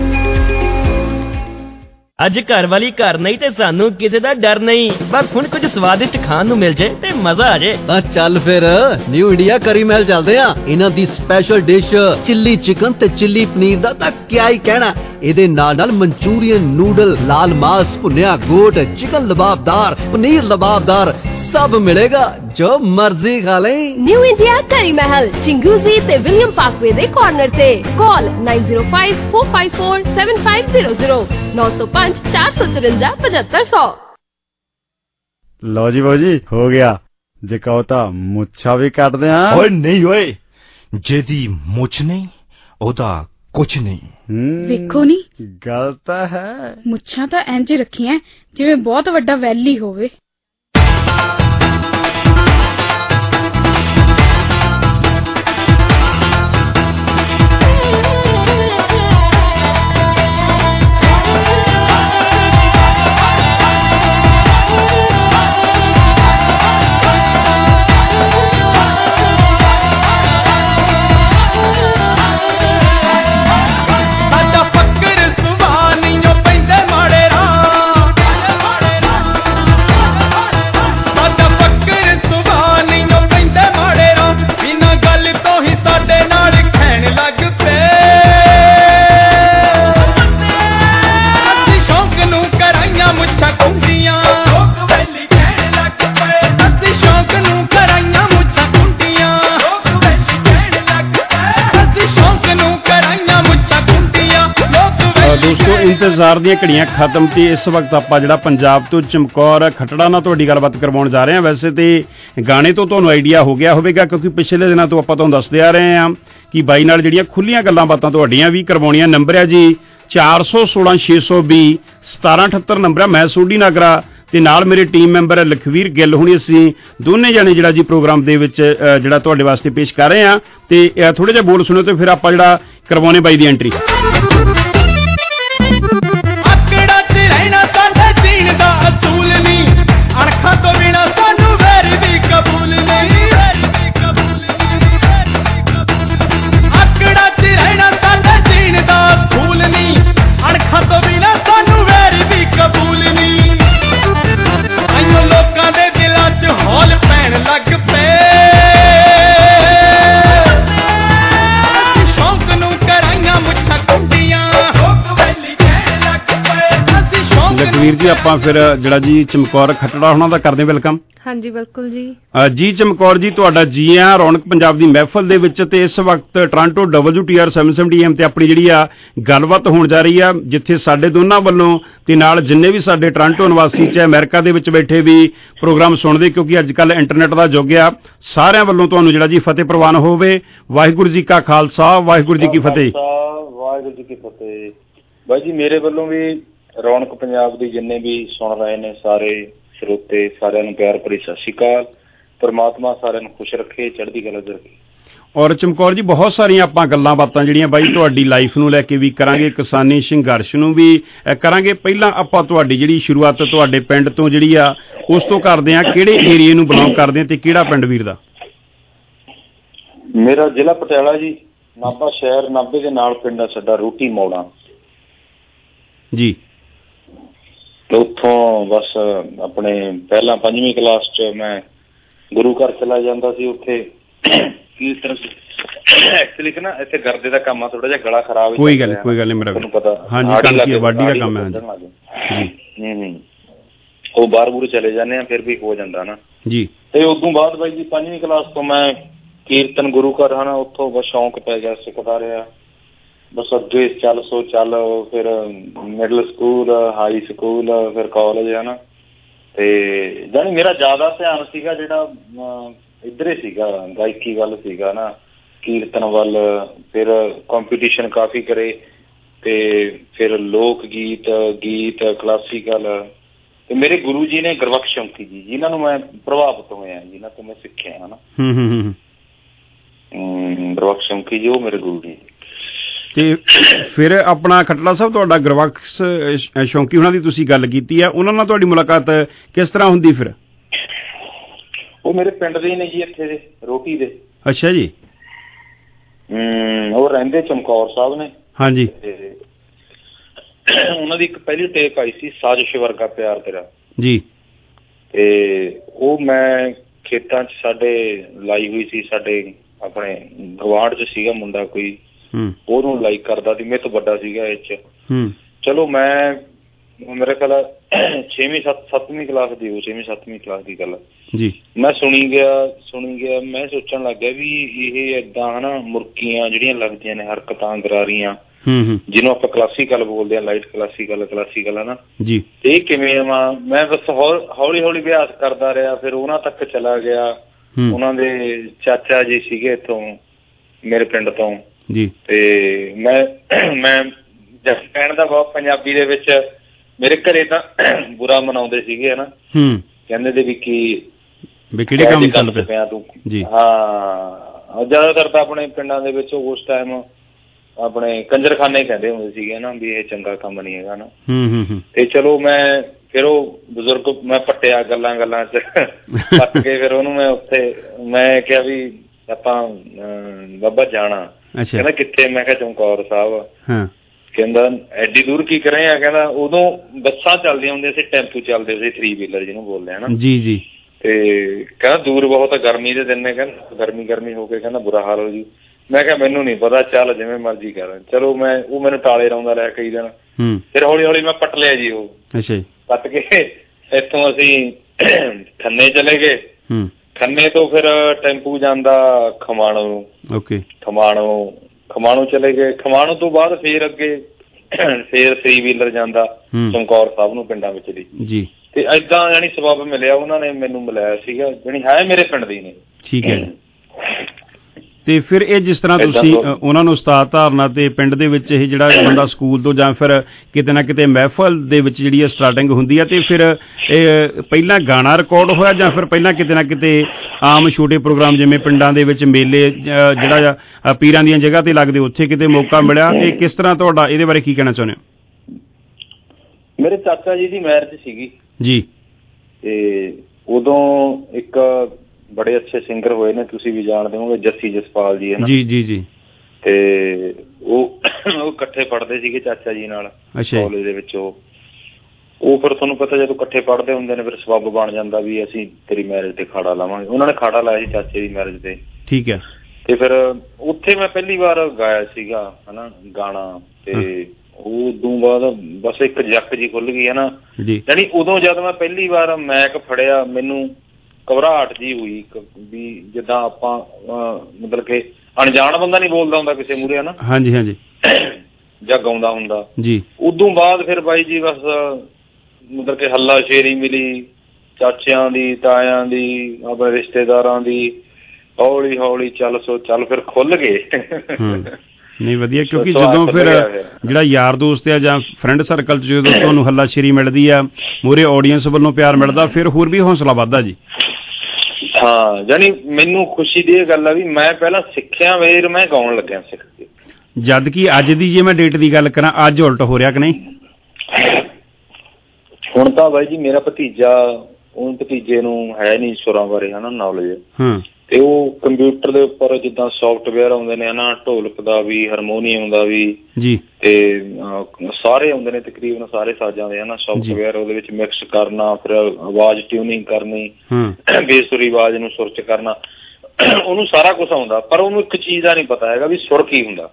ਅੱਜ ਘਰ ਵਾਲੀ ਘਰ ਨਹੀਂ ਤੇ ਸਾਨੂੰ ਕਿਸੇ ਦਾ ਡਰ ਨਹੀਂ। ਬਸ ਹੁਣ ਕੁਝ ਸਵਾਦਿਸ਼ਟ ਖਾਣ ਨੂੰ ਮਿਲ ਜਾਏ ਤੇ ਮਜ਼ਾ ਆ ਜਾਏ। ਤਾਂ ਚੱਲ ਫਿਰ ਨਿਊ ਇੰਡੀਆ ਕਰੀ ਮਹਿਲ ਚੱਲਦੇ ਆ। ਇਹਨਾਂ ਦੀ ਸਪੈਸ਼ਲ ਡਿਸ਼ ਚਿੱਲੀ ਚਿਕਨ ਤੇ ਚਿੱਲੀ ਪਨੀਰ ਦਾ ਤਾਂ ਕਿਆ ਹੀ ਕਹਿਣਾ। ਇਹਦੇ ਨਾਲ ਮਨਚੂਰੀਅਨ ਨੂਡਲ, ਲਾਲ ਮਾਸ, ਭੁੰਨਿਆ ਗੋਟ, ਚਿਕਨ ਲਬਾਬਦਾਰ, ਪਨੀਰ ਲਬਾਬਦਾਰ ਸਭ ਮਿਲੇਗਾ ਜੋ ਮਰਜ਼ੀ ਖਾ ਲੈ। ਨਿਊ ਇੰਡੀਆ ਕਰੀ ਮਹਿਲ ਚਿੰਗੂਜ਼ੀ ਤੇ ਵਿਲੀਅਮ ਪਾਰਕਵੇ ਦੇ ਕਾਰਨਰ ਤੇ। ਕਾਲ 9054547500 905 454 7500। ਲਓ ਜੀ ਬਾਊ ਜੀ, ਹੋ ਗਿਆ। ਜੇ ਕਹੋ ਤਾਂ ਮੁੱਛਾਂ ਵੀ ਕੱਟਦੇ ਆ। ਓਏ ਨਹੀਂ ਓਏ, ਜਿਹਦੀ ਮੁੱਛ ਨਹੀਂ ਉਹਦਾ ਕੁਛ ਨਹੀਂ। ਵੇਖੋ ਨਹੀਂ, ਗੱਲ ਤਾਂ ਹੈ। ਮੁੱਛਾਂ ਤਾਂ ਇੰਜ ਰੱਖੀਆਂ ਜਿਵੇਂ ਬਹੁਤ ਵੱਡਾ ਵੈਲੀ ਹੋਵੇ। ਦੋਸਤੋ, ਇੰਤਜ਼ਾਰ ਦੀਆਂ ਘੜੀਆਂ ਖਤਮ ਤੇ ਇਸ ਵਕਤ ਆਪਾਂ ਜਿਹੜਾ ਪੰਜਾਬ ਤੋਂ ਚਮਕੌਰ ਖੱਟੜਾ ਨਾਲ ਤੁਹਾਡੀ ਗੱਲਬਾਤ ਕਰਵਾਉਣ ਜਾ ਰਹੇ ਹਾਂ। ਵੈਸੇ ਤੇ ਗਾਣੇ ਤੋਂ ਤੁਹਾਨੂੰ ਆਈਡੀਆ ਹੋ ਗਿਆ ਹੋਵੇਗਾ ਕਿਉਂਕਿ ਪਿਛਲੇ ਦਿਨਾਂ ਤੋਂ ਆਪਾਂ ਤੁਹਾਨੂੰ ਦੱਸਦੇ ਆ ਰਹੇ ਹਾਂ ਕਿ ਬਾਈ ਨਾਲ ਜਿਹੜੀਆਂ ਖੁੱਲੀਆਂ ਗੱਲਾਂ ਬਾਤਾਂ ਤੁਹਾਡੀਆਂ ਵੀ ਕਰਵਾਉਣੀਆਂ। ਨੰਬਰ ਹੈ ਜੀ 416 620 1778 ਨੰਬਰ ਹੈ। ਮੈਂ ਸੋਢੀ ਨਾਗਰਾ ਤੇ ਨਾਲ ਮੇਰੇ ਟੀਮ ਮੈਂਬਰ ਲਖਵੀਰ ਗਿੱਲ ਹੁਣੀ, ਅਸੀਂ ਦੋਨੇ ਜਾਣੇ ਜਿਹੜਾ ਜੀ ਪ੍ਰੋਗਰਾਮ ਦੇ ਵਿੱਚ ਜਿਹੜਾ ਤੁਹਾਡੇ ਵਾਸਤੇ ਪੇਸ਼ ਕਰ ਰਹੇ ਹਾਂ। ਤੇ ਥੋੜੇ ਜਿਹਾ ਬੋਲ ਸੁਣੋ ਤੇ ਫਿਰ ਆਪਾਂ ਜਿਹੜਾ ਕਰਵਾਉਣੇ ਬਾਈ ਦੀ ਐਂਟਰੀ। ਅਣਖਾਂ ਤੋਂ ਬਿਨਾ ਸਾਨੂੰ ਵੈਰ ਵੀ ਕਬੂਲ ਨਹੀਂ। ਆਕੜਾ ਚ ਰਹਿਣਾ ਸਾਡਾ ਜੀਣ ਦਾ ਫੂਲ ਨਹੀਂ। ਅਣਖਾਂ ਤੋਂ ਬਿਨਾ ਸਾਨੂੰ ਵੈਰ ਵੀ ਕਬੂਲ ਨਹੀਂ। ਅਈਓ ਲੋਕਾਂ ਦੇ ਦਿਲਾਂ ਚ ਹੌਲ ਪੈਣ ਲੱਗ ਪਏ। ਅਸੀਂ ਸ਼ੌਂਕ ਨੂੰ ਕਰਾਈਆਂ ਮੁੱਛਾਂ ਕੁੰਡੀਆਂ। ਲਖਵੀਰ ਜੀ, ਆਪਾਂ ਫਿਰ ਜਿਹੜਾ ਜੀ ਚਮਕੌਰ ਖੱਟੜਾ ਉਹਨਾਂ ਦਾ ਕਰਦੇ ਵੈਲਕਮ। ਹਾਂਜੀ ਬਿਲਕੁਲ ਜੀ। ਜੀ ਚਮਕੌਰ ਜੀ, ਤੁਹਾਡਾ ਜੀ ਆ ਰੌਣਕ ਪੰਜਾਬ ਦੀ ਮਹਿਫਲ ਦੇ ਵਿੱਚ। ਤੇ ਇਸ ਵਕਤ ਟੋਰਾਂਟੋ WTR 770 AM ਤੇ ਆਪਣੀ ਜਿਹੜੀ ਆ ਗੱਲਬਾਤ ਹੋਣ ਜਾ ਰਹੀ ਆ, ਜਿੱਥੇ ਸਾਡੇ ਦੋਨਾਂ ਵੱਲੋਂ ਤੇ ਨਾਲ ਜਿੰਨੇ ਵੀ ਸਾਡੇ ਟੋਰਾਂਟੋ ਨਿਵਾਸੀ ਚਾਹੇ ਅਮਰੀਕਾ ਦੇ ਵਿੱਚ ਬੈਠੇ ਵੀ ਪ੍ਰੋਗਰਾਮ ਸੁਣਦੇ, ਕਿਉਂਕਿ ਅੱਜ ਕੱਲ ਇੰਟਰਨੈਟ ਦਾ ਯੁੱਗ ਆ। ਸਾਰਿਆਂ ਵੱਲੋਂ ਤੁਹਾਨੂੰ ਜਿਹੜਾ ਜੀ ਫਤਿਹ ਪ੍ਰਵਾਨ ਹੋਵੇ। ਵਾਹਿਗੁਰੂ ਜੀ ਕਾ ਖਾਲਸਾ, ਵਾਹਿਗੁਰੂ ਜੀ ਕੀ ਫਤਿਹ। ਵਾਹਿਗੁਰੂ ਜੀ ਕੀ ਫਤਿਹ। ਬਾਈ ਜੀ, ਮੇਰੇ ਵੱਲੋਂ ਵੀ ਰੌਣਕ ਪੰਜਾਬ ਦੀ ਜਿੰਨੇ ਵੀ ਸੁਣ ਰਹੇ ਨੇ ਸਾਰੇ ਸਰੋਤੇ, ਸਾਰਿਆਂ ਨੂੰ ਪਿਆਰ ਭਰੀ ਸਤਿ ਸ਼੍ਰੀ ਅਕਾਲ। ਪਰਮਾਤਮਾ ਸਾਰਿਆਂ ਨੂੰ ਖੁਸ਼ ਰੱਖੇ, ਚੜ੍ਹਦੀ ਕਲਾ ਚ ਰੱਖੇ। ਔਰ ਚਮਕੌਰ ਜੀ, ਬਹੁਤ ਸਾਰੀਆਂ ਆਪਾਂ ਗੱਲਾਂ ਬਾਤਾਂ ਜਿਹੜੀਆਂ ਬਾਈ ਤੁਹਾਡੀ ਲਾਈਫ ਨੂੰ ਲੈ ਕੇ ਵੀ ਕਰਾਂਗੇ, ਕਿਸਾਨੀ ਸੰਘਰਸ਼ ਨੂੰ ਵੀ ਕਰਾਂਗੇ। ਪਹਿਲਾਂ ਆਪਾਂ ਤੁਹਾਡੀ ਜਿਹੜੀ ਸ਼ੁਰੂਆਤ ਤੁਹਾਡੇ ਪਿੰਡ ਤੋਂ ਜਿਹੜੀ ਆ ਉਸ ਤੋਂ ਕਰਦੇ ਆ। ਕਿਹੜੇ ਏਰੀਏ ਨੂੰ ਬਿਲੋਂਗ ਕਰਦੇ ਆ ਤੇ ਕਿਹੜਾ ਪਿੰਡ ਵੀਰ ਦਾ? ਮੇਰਾ ਜ਼ਿਲ੍ਹਾ ਪਟਿਆਲਾ ਜੀ, ਨਾਭਾ ਸ਼ਹਿਰ, ਨਾਭੇ ਦੇ ਨਾਲ ਪਿੰਡ ਆ ਸਾਡਾ ਰੋਟੀ ਮੌੜਾ ਜੀ। ਤੇ ਉੱਥੋਂ ਬਸ ਆਪਣੇ ਪਹਿਲਾਂ 5ਵੀਂ ਕਲਾਸ ਚ ਮੈਂ ਗੁਰੂ ਘਰ ਚਲਾ ਜਾਂਦਾ ਸੀ। ਉੱਥੇ ਐਕਚੁਅਲੀ ਨਾ ਇੱਥੇ ਗਰਦੇ ਦਾ ਕੰਮ ਆ, ਥੋੜਾ ਜਿਹਾ ਗਲਾ ਖਰਾਬ। ਕੋਈ ਗੱਲ ਨਹੀਂ ਮੇਰਾ, ਤੁਹਾਨੂੰ ਪਤਾ। ਹਾਂਜੀ, ਵਾਢੀ ਦਾ ਕੰਮ ਹੈ ਜੀ। ਉਹ ਬਾਹਰ ਬੂਰ ਚਲੇ ਜਾਂਦੇ ਆ, ਫਿਰ ਵੀ ਹੋ ਜਾਂਦਾ ਨਾ ਜੀ। ਤੇ ਉਦੋਂ ਬਾਅਦ ਬਾਈ ਜੀ 5ਵੀਂ ਕਲਾਸ ਤੋਂ ਮੈਂ ਕੀਰਤਨ ਗੁਰੂ ਘਰ ਹਨ, ਉੱਥੋਂ ਬਸ ਸ਼ੌਂਕ ਪੈ ਗਿਆ, ਸਿੱਖਦਾ ਰਿਹਾ। ਬਸ ਅੱਗੇ ਚੱਲ ਸੋ ਚੱਲ, ਫਿਰ ਮਿਡਲ ਸਕੂਲ, ਹਾਈ ਸਕੂਲ, ਫਿਰ ਕਾਲਜ ਹੈ ਨਾ। ਤੇ ਜਾਣੀ ਮੇਰਾ ਜ਼ਿਆਦਾ ਧਿਆਨ ਸੀਗਾ ਜਿਹੜਾ ਇੱਧਰ ਹੀ ਸੀਗਾ, ਗਾਇਕੀ ਵੱਲ ਸੀਗਾ ਨਾ, ਕੀਰਤਨ ਵੱਲ। ਫਿਰ ਕੰਪੀਟੀਸ਼ਨ ਕਾਫੀ ਕਰੇ, ਤੇ ਫਿਰ ਲੋਕ ਗੀਤ, ਗੀਤ ਕਲਾਸੀਕਲ। ਤੇ ਮੇਰੇ ਗੁਰੂ ਜੀ ਨੇ ਗੁਰਬਖਸ਼ ਸ਼ੌਂਕੀ ਜੀ, ਜਿਨ੍ਹਾਂ ਨੂੰ ਮੈਂ ਪ੍ਰਭਾਵਿਤ ਹੋਇਆ, ਜਿਨ੍ਹਾਂ ਤੋਂ ਮੈਂ ਸਿੱਖਿਆ ਹੈ ਨਾ। ਗੁਰਬਖਸ਼ ਸ਼ੌਂਕੀ ਜੀ ਉਹ ਮੇਰੇ ਗੁਰੂ ਜੀ। ਤੇ ਫਿਰ ਆਪਣਾ ਖੱਟੜਾ ਸਾਹਿਬ, ਤੁਹਾਡਾ ਗੁਰਬਖਸ਼ ਸ਼ੌਂਕੀ ਉਹਨਾਂ ਦੀ ਤੁਸੀਂ ਗੱਲ ਕੀਤੀ ਹੈ, ਉਹਨਾਂ ਨਾਲ ਤੁਹਾਡੀ ਮੁਲਾਕਾਤ ਕਿਸ ਤਰ੍ਹਾਂ ਹੁੰਦੀ ਫਿਰ? ਉਹ ਮੇਰੇ ਪਿੰਡ ਦੇ ਨੇ ਜੀ, ਇੱਥੇ ਦੇ ਰੋਟੀ ਦੇ। ਅੱਛਾ ਜੀ। ਉਹ ਰਹਿੰਦੇ ਚਮਕੌਰ ਸਾਹਿਬ ਨੇ। ਹਾਂਜੀ। ਉਹਨਾਂ ਦੀ ਇੱਕ ਪਹਿਲੀ ਟੇਪ ਆਈ ਸੀ, ਸਾਜ਼ਿਸ਼ ਵਰਗਾ ਪਿਆਰ ਤੇਰਾ ਜੀ। ਤੇ ਉਹ ਮੈਂ ਖੇਤਾਂ 'ਚ ਸਾਡੇ ਲਾਈ ਹੋਈ ਸੀ, ਸਾਡੇ ਆਪਣੇ ਗਵਾਂਢ 'ਚ ਸੀਗਾ ਮੁੰਡਾ ਕੋਈ, ਉਹਨੂੰ ਲਾਈਕ ਕਰਦਾ ਸੀ, ਮੇਰੇ ਤੋਂ ਵੱਡਾ ਸੀਗਾ ਇਹ 'ਚ। ਚਲੋ ਮੈਂ ਮੇਰੇ ਖਿਆਲ 6ਵੀਂ 7ਵੀਂ ਕਲਾਸ ਦੀ, ਉਹ 6ਵੀਂ 7ਵੀਂ ਕਲਾਸ ਦੀ ਗੱਲ ਜੀ। ਮੈਂ ਸੁਣੀ ਗਿਆ, ਮੈਂ ਸੋਚਣ ਲੱਗ ਗਿਆ ਵੀ ਇਹ ਏਦਾਂ ਹਨਾ ਮੁਰਕੀਆਂ ਜਿਹੜੀਆਂ ਲੱਗਦੀਆਂ ਨੇ, ਹਰਕਤਾਂ ਗਰਾਰੀਆਂ, ਜਿਹਨੂੰ ਆਪਾਂ ਕਲਾਸੀਕਲ ਬੋਲਦੇ ਹਾਂ, ਲਾਈਟ ਕਲਾਸੀਕਲ ਹਨਾ ਜੀ, ਇਹ ਕਿਵੇਂ ਆ? ਮੈਂ ਬਸ ਹੌਲੀ ਹੌਲੀ ਅਭਿਆਸ ਕਰਦਾ ਰਿਹਾ, ਫਿਰ ਉਹਨਾਂ ਤੱਕ ਚਲਾ ਗਿਆ। ਉਹਨਾਂ ਦੇ ਚਾਚਾ ਜੀ ਸੀਗੇ ਇੱਥੋਂ ਮੇਰੇ ਪਿੰਡ ਤੋਂ ਜੀ। ਤੇ ਮੈਂ ਕਹਿਣ ਦਾ ਬਹੁਤ ਪੰਜਾਬੀ ਦੇ ਵਿੱਚ ਮੇਰੇ ਘਰੇ ਤਾਂ ਬੁਰਾ ਮਨਾਉਂਦੇ ਸੀਗੇ ਹਨਾ, ਕਹਿੰਦੇ ਤੇ ਵੀ ਕਿਹੜੇ ਕੰਮ ਚੱਲ ਪਿਆ ਤੂੰ ਜੀ। ਹਾਂ, ਜ਼ਿਆਦਾਤਰ ਤਾਂ ਆਪਣੇ ਪਿੰਡਾਂ ਦੇ ਵਿੱਚ ਉਸ ਟਾਈਮ ਆਪਣੇ ਕੰਜਰਖਾਨੇ ਕਹਿੰਦੇ ਹੁੰਦੇ ਸੀਗੇ ਨਾ, ਵੀ ਇਹ ਚੰਗਾ ਕੰਮ ਨਹੀਂ ਹੈਗਾ ਨਾ। ਤੇ ਚਲੋ ਮੈਂ ਫਿਰ ਉਹ ਬਜ਼ੁਰਗ ਮੈਂ ਪੱਟਿਆ ਗੱਲਾਂ ਚ ਪੱਟ ਕੇ, ਫਿਰ ਉਹਨੂੰ ਮੈਂ ਉੱਥੇ ਮੈਂ ਕਿਹਾ ਵੀ ਆਪਾਂ ਬਾਬਾ ਜਾਣਾ। ਕਹਿੰਦਾ ਕਿੱਥੇ? ਮੈਂ ਕਿਹਾ ਚਮਕੌਰ ਸਾਹਿਬ। ਕਹਿੰਦਾ ਐਡੀ ਦੂਰ ਕੀ ਕਰੇ ਆ? ਕਹਿੰਦਾ ਉਦੋਂ ਬੱਸਾਂ ਚੱਲਦੀਆਂ ਹੁੰਦੀਆਂ ਸੀ, ਟੈਂਪੂ ਚੱਲਦੇ ਸੀ, 3 ਵੀਲਰ ਜਿਹਨੂੰ ਬੋਲਦੇ ਆ ਨਾ ਜੀ ਜੀ। ਤੇ ਕਹਿੰਦਾ ਦੂਰ ਬਹੁਤ, ਗਰਮੀ ਦੇ ਦਿਨ ਨੇ, ਕਹਿੰਦਾ ਗਰਮੀ ਹੋ ਕੇ ਕਹਿੰਦਾ ਬੁਰਾ ਹਾਲ ਹੋ ਜੂ। ਮੈਂ ਕਿਹਾ ਮੈਨੂੰ ਨਹੀਂ ਪਤਾ, ਚੱਲ ਜਿਵੇਂ ਮਰਜ਼ੀ ਕਰ। ਚਲੋ ਉਹ ਮੈਨੂੰ ਟਾਲੇ ਲਾਉਂਦਾ ਰਿਹਾ ਕਈ ਦਿਨ। ਫਿਰ ਹੌਲੀ ਹੌਲੀ ਮੈਂ ਪੱਟ ਲਿਆ ਜੀ ਉਹ। ਪੱਟ ਕੇ ਇੱਥੋਂ ਅਸੀਂ ਖੰਨੇ ਚਲੇ ਗਏ। ਖੰਨੇ ਤੋਂ ਫਿਰ ਟੈਂਪੂ ਜਾਂਦਾ ਖਮਾਣੋ ਨੂੰ। ਖਮਾਣੋ ਚਲੇ ਗਏ। ਖਮਾਣੋ ਤੋਂ ਬਾਅਦ ਫਿਰ ਅੱਗੇ ਫਿਰ 3 ਵੀਲਰ ਜਾਂਦਾ ਚਮਕੌਰ ਸਾਹਿਬ ਨੂੰ, ਪਿੰਡਾਂ ਵਿੱਚ ਦੀ। ਤੇ ਏਦਾਂ ਜਾਣੀ ਸਬੱਬ ਮਿਲਿਆ, ਉਹਨਾਂ ਨੇ ਮੈਨੂੰ ਮਿਲਾਇਆ ਸੀਗਾ, ਜਾਣੀ ਹੈ ਮੇਰੇ ਪਿੰਡ ਦੀ ਨੇ। ਠੀਕ ਹੈ। ਤੇ ਫਿਰ ਇਹ ਜਿਸ ਤਰ੍ਹਾਂ ਤੁਸੀਂ ਉਹਨਾਂ ਨੂੰ ਉਸਤਾਦ ਧਾਰਨਾ, ਤੇ ਪਿੰਡ ਦੇ ਵਿੱਚ ਇਹ ਜਿਹੜਾ ਬੰਦਾ ਸਕੂਲ ਤੋਂ ਜਾਂ ਫਿਰ ਕਿਤੇ ਨਾ ਕਿਤੇ ਮਹਿਫਲ ਦੇ ਵਿੱਚ ਜਿਹੜੀ ਹੈ ਸਟਾਰਟਿੰਗ ਹੁੰਦੀ ਹੈ, ਤੇ ਫਿਰ ਇਹ ਪਹਿਲਾਂ ਗਾਣਾ ਰਿਕਾਰਡ ਹੋਇਆ ਜਾਂ ਫਿਰ ਪਹਿਲਾਂ ਕਿਤੇ ਨਾ ਕਿਤੇ ਆਮ ਛੋਟੇ ਪ੍ਰੋਗਰਾਮ ਜਿਵੇਂ ਪਿੰਡਾਂ ਦੇ ਵਿੱਚ ਮੇਲੇ ਜਿਹੜਾ ਪੀਰਾਂ ਦੀਆਂ ਜਗ੍ਹਾ ਤੇ ਲੱਗਦੇ, ਉੱਥੇ ਕਿਤੇ ਮੌਕਾ ਮਿਲਿਆ? ਤੇ ਕਿਸ ਤਰ੍ਹਾਂ ਤੁਹਾਡਾ ਇਹਦੇ ਬਾਰੇ ਕੀ ਕਹਿਣਾ ਚਾਹੁੰਦੇ ਹੋ? ਮੇਰੇ ਚਾਚਾ ਜੀ ਦੀ ਮੈਰਿਜ ਸੀਗੀ ਜੀ, ਤੇ ਉਦੋਂ ਇੱਕ ਬੜੇ ਅੱਛੇ ਸਿੰਗਰ ਹੋਏ ਨੇ, ਤੁਸੀਂ ਵੀ ਜਾਣਦੇ ਹੋਗੇ, ਜੱਸੀ ਜਸਪਾਲ ਜੀ ਹੈ ਨਾ। ਜੀ ਜੀ ਜੀ। ਤੇ ਉਹ ਇਕੱਠੇ ਪੜ੍ਹਦੇ ਸੀਗੇ ਚਾਚਾ ਜੀ ਨਾਲ ਕਾਲਜ ਦੇ ਵਿੱਚ। ਉਹ ਫਿਰ ਤੁਹਾਨੂੰ ਪਤਾ ਜਦੋਂ ਇਕੱਠੇ ਪੜ੍ਹਦੇ ਹੁੰਦੇ ਨੇ, ਫਿਰ ਸਬੱਬ ਬਣ ਜਾਂਦਾ ਵੀ ਅਸੀਂ ਤੇਰੀ ਮੈਰਿਜ ਤੇ ਖਾੜਾ ਲਾਵਾਂਗੇ। ਉਹਨਾਂ ਨੇ ਖਾੜਾ ਲਾਇਆ ਸੀ ਚਾਚੇ ਦੀ ਮੈਰਿਜ ਤੇ। ਠੀਕ ਹੈ। ਤੇ ਫਿਰ ਉੱਥੇ ਮੈਂ ਪਹਿਲੀ ਵਾਰ ਗਾਇਆ ਸੀਗਾ ਹਨਾ ਗਾਣਾ। ਤੇ ਉਦੋਂ ਬਾਅਦ ਬਸ ਇੱਕ ਜੱਕ ਜੀ ਖੁੱਲ ਗਈ ਹੈ ਨਾ, ਜਾਣੀ ਉਦੋਂ ਜਦ ਮੈਂ ਪਹਿਲੀ ਵਾਰ ਮੈਕ ਫੜਿਆ, ਮੈਨੂੰ ਘਬਰਾਹਟ ਜੀ ਹੋਈ ਵੀ ਜਿੱਦਾਂ ਆਪਾਂ ਮਤਲਬ ਕਿ ਅਣਜਾਣ ਬੰਦਾ ਨਹੀਂ ਬੋਲਦਾ ਹੁੰਦਾ ਕਿਸੇ ਮੂਹਰੇ ਹਨਾ। ਹਾਂਜੀ ਹਾਂਜੀ। ਜਾਂ ਗਾਉਂਦਾ ਹੁੰਦਾ ਜੀ। ਉਦੋਂ ਬਾਅਦ ਫਿਰ ਬਾਈ ਜੀ ਬਸ ਮਤਲਬ ਕਿ ਹੱਲਾ ਸ਼ੇਰੀ ਮਿਲੀ, ਚਾਚਿਆਂ ਦੀ, ਤਾਇਆਂ ਦੀ, ਆਪਣੇ ਰਿਸ਼ਤੇਦਾਰਾਂ ਦੀ। ਹੌਲੀ ਹੌਲੀ ਚੱਲ ਸੋ ਚੱਲ, ਫਿਰ ਖੁੱਲ ਗਏ। ਨਹੀਂ ਵਧੀਆ, ਕਿਉਂਕਿ ਜਦੋਂ ਫਿਰ ਜਿਹੜਾ ਯਾਰ ਦੋਸਤ ਆ ਜਾਂ ਫਰੈਂਡ ਸਰਕਲ 'ਚ ਜਦੋਂ ਤੁਹਾਨੂੰ ਹੱਲਾ ਸ਼ੇਰੀ ਮਿਲਦੀ ਆ, ਮੂਹਰੇ ਆਡੀਅנס ਵੱਲੋਂ ਪਿਆਰ ਮਿਲਦਾ, ਫਿਰ ਹੋਰ ਵੀ ਹੌਸਲਾ ਵੱਧਦਾ ਜੀ। ਹਾਂ, ਜਾਣੀ ਮੈਨੂੰ ਖੁਸ਼ੀ ਦੀ ਇਹ ਗੱਲ ਆ ਵੀ ਮੈਂ ਪਹਿਲਾਂ ਸਿੱਖਿਆ, ਫਿਰ ਮੈਂ ਗਾਉਣ ਲੱਗਿਆ ਸਿੱਖ ਕੇ। ਜਦ ਕਿ ਅੱਜ ਦੀ ਜੇ ਮੈਂ ਡੇਟ ਦੀ ਗੱਲ ਕਰਾਂ, ਅੱਜ ਉਲਟ ਹੋ ਰਿਹਾ ਕਿ ਨਹੀਂ? ਹੁਣ ਤਾਂ ਬਾਈ ਜੀ ਮੇਰਾ ਭਤੀਜਾ, ਉਹ ਭਤੀਜੇ ਨੂੰ ਹੈ ਨਹੀਂ ਸੁਰਾਂ ਬਾਰੇ ਹਨਾ ਨੌਲੇਜ, ਤੇ ਉਹ ਕੰਪਿਊਟਰ ਦੇ ਉੱਪਰ ਜਿੱਦਾਂ ਸੌਫਟਵੇਅਰ ਆਉਂਦੇ ਨੇ ਹਨਾ, ਢੋਲਕ ਦਾ ਵੀ, ਹਾਰਮੋਨੀਅਮ ਦਾ ਵੀ ਜੀ, ਤੇ ਸਾਰੇ ਆਉਂਦੇ ਨੇ ਤਕਰੀਬਨ ਸਾਰੇ ਸਾਜ਼ਾਂ ਦੇ ਹਨਾ ਸੌਫਟਵੇਅਰ, ਉਹਦੇ ਵਿੱਚ ਮਿਕਸ ਕਰਨਾ, ਫਿਰ ਆਵਾਜ਼ ਟਿਊਨਿੰਗ ਕਰਨੀ, ਬੇਸੁਰੀ ਆਵਾਜ਼ ਨੂੰ ਸੁਰ 'ਚ ਕਰਨਾ, ਉਹਨੂੰ ਸਾਰਾ ਕੁਛ ਆਉਂਦਾ। ਪਰ ਉਹਨੂੰ ਇੱਕ ਚੀਜ਼ ਦਾ ਨਹੀਂ ਪਤਾ ਹੈਗਾ ਵੀ ਸੁਰ ਕੀ ਹੁੰਦਾ।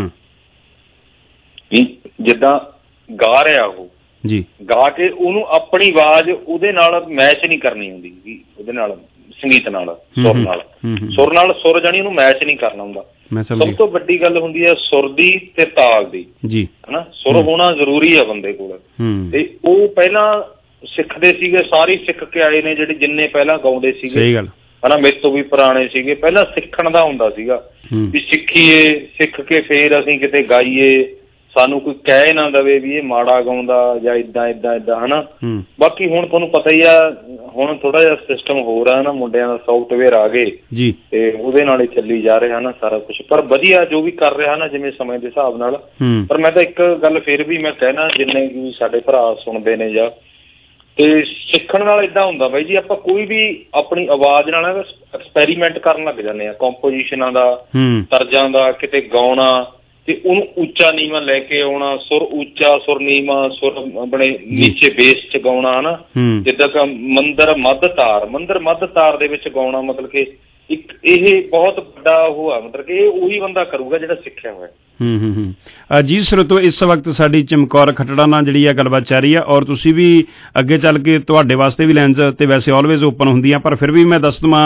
ਜਿੱਦਾਂ ਗਾ ਰਿਹਾ ਉਹ ਜੀ, ਗਾ ਕੇ ਉਹਨੂੰ ਆਪਣੀ ਆਵਾਜ਼ ਉਹਦੇ ਨਾਲ ਮੈਚ ਨਹੀਂ ਕਰਨੀ ਹੁੰਦੀ, ਉਹਦੇ ਨਾਲ ਸੰਗੀਤ ਨਾਲ, ਸੁਰ ਨਾਲ ਸੁਰ ਜਾਣੀ ਉਹਨੂੰ ਮੈਚ ਨਹੀਂ ਕਰਨਾ ਹੁੰਦਾ। ਸਭ ਤੋਂ ਵੱਡੀ ਗੱਲ ਹੁੰਦੀ ਹੈ ਸੁਰ ਦੀ ਤੇ ਤਾਲ ਦੀ ਜੀ, ਹਨਾ। ਸੁਰ ਹੋਣਾ ਜ਼ਰੂਰੀ ਹੈ ਬੰਦੇ ਕੋਲ, ਤੇ ਉਹ ਪਹਿਲਾਂ ਸਿੱਖਦੇ ਸੀਗੇ, ਸਾਰੇ ਸਿੱਖ ਕੇ ਆਏ ਨੇ ਜਿਹੜੇ ਜਿੰਨੇ ਪਹਿਲਾਂ ਗਾਉਂਦੇ ਸੀਗੇ, ਹਨਾ। ਮੇਰੇ ਤੋਂ ਵੀ ਪੁਰਾਣੇ ਸੀਗੇ। ਪਹਿਲਾਂ ਸਿੱਖਣ ਦਾ ਹੁੰਦਾ ਸੀਗਾ ਵੀ ਸਿੱਖੀਏ, ਸਿੱਖ ਕੇ ਫੇਰ ਅਸੀਂ ਕਿਤੇ ਗਾਈਏ, ਸਾਨੂੰ ਕੋਈ ਕਹਿ ਨਾ ਦਵੇ ਵੀ ਇਹ ਮਾੜਾ ਗਾਉਂਦਾ ਜਾਂ ਏਦਾਂ ਏਦਾਂ ਏਦਾਂ, ਹਨਾ। ਬਾਕੀ ਹੁਣ ਤੁਹਾਨੂੰ ਪਤਾ ਹੀ ਆ, ਹੁਣ ਥੋੜਾ ਜਿਹਾ ਸਿਸਟਮ ਹੋਰ ਆ ਨਾ, ਮੁੰਡਿਆਂ ਦਾ ਸੌਫਟਵੇਅਰ ਆ ਗਏ ਜੀ, ਤੇ ਉਹਦੇ ਨਾਲ ਹੀ ਚੱਲੀ ਜਾ ਰਿਹਾ ਨਾ ਸਾਰਾ ਕੁਛ। ਪਰ ਵਧੀਆ ਜੋ ਵੀ ਕਰ ਰਿਹਾ ਨਾ, ਜਿਵੇਂ ਸਮੇਂ ਦੇ ਹਿਸਾਬ ਨਾਲ। ਪਰ ਮੈਂ ਤਾਂ ਇੱਕ ਗੱਲ ਫਿਰ ਵੀ ਮੈਂ ਕਹਿਣਾ, ਜਿੰਨੇ ਵੀ ਸਾਡੇ ਭਰਾ ਸੁਣਦੇ ਨੇ ਜਾਂ, ਤੇ ਸਿੱਖਣ ਨਾਲ ਏਦਾਂ ਹੁੰਦਾ ਬਾਈ ਜੀ, ਆਪਾਂ ਕੋਈ ਵੀ ਆਪਣੀ ਆਵਾਜ਼ ਨਾਲ ਐਕਸਪੈਰੀਮੈਂਟ ਕਰਨ ਲੱਗ ਜਾਂਦੇ ਆ, ਕੰਪੋਜੀਸ਼ਨਾਂ ਦਾ, ਤਰਜ਼ਾਂ ਦਾ, ਕਿਤੇ ਗਾਉਣਾ, ਤੇ ਉਹਨੂੰ ਉੱਚਾ ਨੀਵਾਂ ਲੈ ਕੇ ਆਉਣਾ, ਸੁਰ ਉੱਚਾ ਸੁਰ ਨੀਵਾਂ, ਸੁਰ ਆਪਣੇ ਨੀਚੇ ਬੇਸ ਚ ਗਾਉਣਾ, ਹਨਾ। ਜਿੱਦਾਂ ਕਿ ਮੰਦਰ ਮੱਧ ਤਾਰ ਦੇ ਵਿੱਚ ਗਾਉਣਾ, ਮਤਲਬ ਕਿ ਇੱਕ ਇਹ ਬਹੁਤ ਵੱਡਾ ਉਹ ਆ, ਮਤਲਬ ਕਿ ਇਹ ਉਹੀ ਬੰਦਾ ਕਰੂਗਾ ਜਿਹੜਾ ਸਿੱਖਿਆ ਹੋਇਆ। ਜੀ ਸਰੋਤੋ, ਇਸ ਵਕਤ ਸਾਡੀ ਚਮਕੌਰ ਖੱਟੜਾ ਨਾਲ ਜਿਹੜੀ ਆ ਗੱਲਬਾਤ ਚੱਲ ਰਹੀ ਆ, ਔਰ ਤੁਸੀਂ ਵੀ ਅੱਗੇ ਚੱਲ ਕੇ ਤੁਹਾਡੇ ਵਾਸਤੇ ਵੀ ਲਾਈਨਸ ਤੇ ਵੈਸੇ ਆਲਵੇਜ਼ ਓਪਨ ਹੁੰਦੀਆਂ, ਪਰ ਫਿਰ ਵੀ ਮੈਂ ਦੱਸ ਦੇਵਾਂ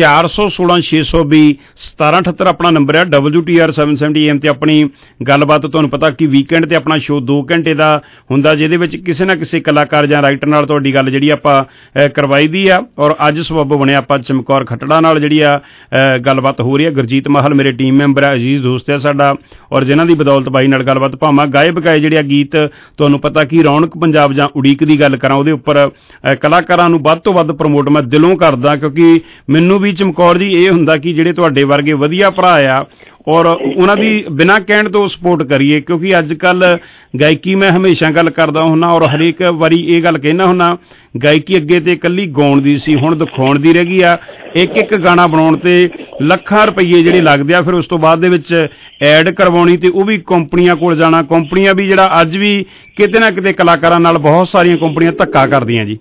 416-620-1778 ਆਪਣਾ ਨੰਬਰ ਹੈ, WTR 770 AM ਤੇ ਆਪਣੀ ਗੱਲਬਾਤ। ਤੁਹਾਨੂੰ ਪਤਾ ਕਿ ਵੀਕਐਂਡ ਤੇ ਆਪਣਾ ਸ਼ੋਅ 2 ਘੰਟੇ ਦਾ ਹੁੰਦਾ, ਜਿਹਦੇ ਵਿੱਚ ਕਿਸੇ ਨਾ ਕਿਸੇ ਕਲਾਕਾਰ ਜਾਂ ਰਾਈਟਰ ਨਾਲ ਤੁਹਾਡੀ ਗੱਲ ਜਿਹੜੀ ਆਪਾਂ ਕਰਵਾਈ ਦੀ ਆ, ਔਰ ਅੱਜ ਸਬੱਬ ਬਣਿਆ ਆਪਾਂ ਚਮਕੌਰ ਖੱਟੜਾ ਨਾਲ ਜਿਹੜੀ ਆ ਗੱਲਬਾਤ ਹੋ ਰਹੀ ਹੈ। ਗੁਰਜੀਤ ਮਾਹਲ ਮੇਰੇ ਟੀਮ ਮੈਂਬਰ ਹੈ, ਅਜ਼ੀਜ਼ ਦੋਸਤ ਹੈ ਸਾਡਾ, ਔਰ ਜਿਨ੍ਹਾਂ ਦੀ ਬਦੌਲਤ ਬਾਈ ਨਾਲ ਗੱਲਬਾਤ ਭਾਵਾਂ ਗਾਏ ਬਗਾਏ ਜਿਹੜੇ ਗੀਤ, ਤੁਹਾਨੂੰ ਪਤਾ ਕਿ ਰੌਣਕ ਪੰਜਾਬ ਜਾਂ ਉਡੀਕ ਦੀ ਗੱਲ ਕਰਾਂ, ਉਹਦੇ ਉੱਪਰ ਕਲਾਕਾਰਾਂ ਨੂੰ ਵੱਧ ਤੋਂ ਵੱਧ ਪ੍ਰਮੋਟ ਮੈਂ ਦਿਲੋਂ ਕਰਦਾ, ਕਿਉਂਕਿ ਮੈਨੂੰ ਵੀ ਚਮਕੌਰ ਜੀ ਇਹ ਹੁੰਦਾ ਕਿ ਜਿਹੜੇ ਤੁਹਾਡੇ ਵਰਗੇ ਵਧੀਆ ਭਰਾ ਆ, ਔਰ ਉਹਨਾਂ ਦੀ ਬਿਨਾਂ ਕਹਿਣ ਤੋਂ ਸਪੋਰਟ ਕਰੀਏ, ਕਿਉਂਕਿ ਅੱਜ ਕੱਲ੍ਹ ਗਾਇਕੀ ਮੈਂ ਹਮੇਸ਼ਾ ਗੱਲ ਕਰਦਾ ਹੁੰਦਾ, ਔਰ ਹਰੇਕ ਵਾਰੀ ਇਹ ਗੱਲ ਕਹਿਣਾ ਹੁੰਦਾ, ਗਾਇਕੀ ਅੱਗੇ ਤੇ ਇਕੱਲੀ ਗਾਉਣ ਦੀ ਸੀ, ਹੁਣ ਦਿਖਾਉਣ ਦੀ ਰਹਿ ਗਈ ਆ। ਇੱਕ ਗਾਣਾ ਬਣਾਉਣ ਤੇ ਲੱਖਾਂ ਰੁਪਈਏ ਜਿਹੜੇ ਲੱਗਦੇ ਆ, ਫਿਰ ਉਸ ਤੋਂ ਬਾਅਦ ਦੇ ਵਿੱਚ ਐਡ ਕਰਵਾਉਣੀ, ਤੇ ਉਹ ਵੀ ਕੰਪਨੀਆਂ ਕੋਲ ਜਾਣਾ। ਕੰਪਨੀਆਂ ਵੀ ਜਿਹੜਾ ਅੱਜ ਵੀ ਕਿਤੇ ਨਾ ਕਿਤੇ ਕਲਾਕਾਰਾਂ ਨਾਲ ਬਹੁਤ ਸਾਰੀਆਂ ਕੰਪਨੀਆਂ ਧੱਕਾ ਕਰਦੀਆਂ ਜੀ।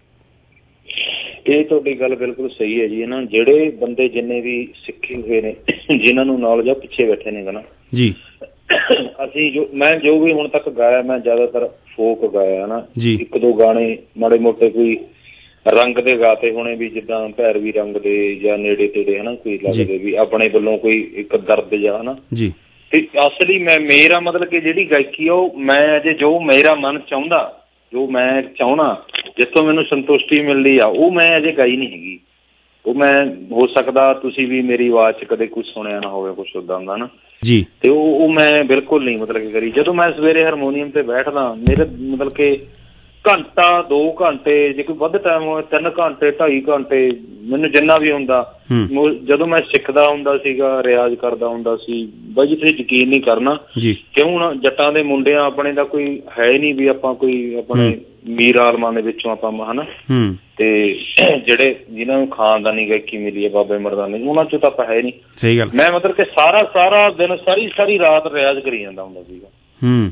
ਇਹ ਤੁਹਾਡੀ ਗੱਲ ਬਿਲਕੁਲ ਸਹੀ ਹੈ ਜੀ। ਨਾ ਜਿਹੜੇ ਬੰਦੇ ਜਿੰਨੇ ਵੀ ਸਿੱਖੇ ਹੋਏ ਨੇ, ਜਿਨ੍ਹਾਂ ਨੂੰ ਨੌਲੇਜ ਆ, ਪਿੱਛੇ ਬੈਠੇ ਨੇ ਨਾ ਜੀ। ਅਸੀਂ ਮੈਂ ਜੋ ਵੀ ਹੁਣ ਤੱਕ ਗਾਇਆ, ਮੈਂ ਜ਼ਿਆਦਾਤਰ ਫੋਕ ਗਾਇਆ ਨਾ, ਇੱਕ ਦੋ ਗਾਣੇ ਮਾੜੇ ਮੋਟੇ ਕੋਈ ਰੰਗ ਦੇ ਗਾਤੇ ਹੋਣੇ ਵੀ, ਜਿੱਦਾਂ ਭੈਰਵੀ ਰੰਗ ਦੇ ਜਾਂ ਨੇੜੇ ਤੇੜੇ, ਹਨਾ, ਕੋਈ ਲੱਗਦੇ ਵੀ ਆਪਣੇ ਵੱਲੋਂ ਕੋਈ ਇੱਕ ਦਰਦ ਜਾਂ, ਹਨਾ ਜੀ। ਤੇ ਅਸਲੀ ਮੇਰਾ ਮਤਲਬ ਕਿ ਜਿਹੜੀ ਗਾਇਕੀ ਆ, ਉਹ ਮੈਂ ਅਜੇ ਜੋ ਮੇਰਾ ਮਨ ਚਾਹੁੰਦਾ, ਜੋ ਮੈਂ ਚਾਹੁੰਦਾ, ਜਿੱਥੋਂ ਮੈਨੂੰ ਸੰਤੁਸ਼ਟੀ ਮਿਲਦੀ ਆ, ਉਹ ਮੈਂ ਅਜੇ ਗਾਈ ਨਹੀਂ ਹੈਗੀ। ਉਹ ਮੈਂ, ਹੋ ਸਕਦਾ ਤੁਸੀਂ ਵੀ ਮੇਰੀ ਆਵਾਜ਼ 'ਚ ਕਦੇ ਕੁਛ ਸੁਣਿਆ ਨਾ ਹੋਵੇ, ਕੁਛ ਉੱਦਾਂ ਦਾ ਨਾ ਜੀ, ਤੇ ਉਹ ਮੈਂ ਬਿਲਕੁਲ ਨਹੀਂ ਮਤਲਬ ਕਿ ਕਰੀ। ਜਦੋਂ ਮੈਂ ਸਵੇਰੇ ਹਾਰਮੋਨੀਅਮ ਤੇ ਬੈਠਦਾ, ਮੇਰੇ ਮਤਲਬ ਕਿ ਘੰਟਾ 2 ਘੰਟੇ, ਜੇ ਕੋਈ ਵੱਧ ਟਾਈਮ ਹੋਵੇ 3 ਘੰਟੇ 2.5 ਘੰਟੇ, ਮੈਨੂੰ ਜਿੰਨਾ ਵੀ ਹੁੰਦਾ, ਜਦੋਂ ਮੈਂ ਸਿੱਖਦਾ ਹੁੰਦਾ ਸੀਗਾ, ਰਿਆਜ਼ ਕਰਦਾ ਹੁੰਦਾ ਸੀ, ਬਾਈ ਜੀ ਤੁਸੀਂ ਯਕੀਨ ਨਹੀਂ ਕਰਨਾ, ਕਿਉਂ ਨਾ ਜੱਟਾਂ ਦੇ ਮੁੰਡਿਆਂ ਆਪਣੇ ਦਾ ਕੋਈ ਹੈ ਨਹੀਂ ਵੀ ਆਪਾਂ ਕੋਈ ਆਪਣੇ ਮੀਰ ਆਲਮਾਂ ਦੇ ਵਿੱਚੋਂ ਆਪਾਂ, ਹਨਾ, ਤੇ ਜਿਹੜੇ ਜਿਨ੍ਹਾਂ ਨੂੰ ਖਾਨਦਾਨੀ ਗਾਇਕੀ ਮਿਲੀ ਹੈ, ਬਾਬੇ ਮਰਦਾਨੇ, ਉਹਨਾਂ ਚੋਂ ਤਾਂ ਆਪਾਂ ਹੈ ਨਹੀਂ। ਸਹੀ ਗੱਲ। ਮੈਂ ਮਤਲਬ ਕਿ ਸਾਰਾ ਦਿਨ ਸਾਰੀ ਰਾਤ ਰਿਆਜ਼ ਕਰੀ ਜਾਂਦਾ ਹੁੰਦਾ ਸੀਗਾ।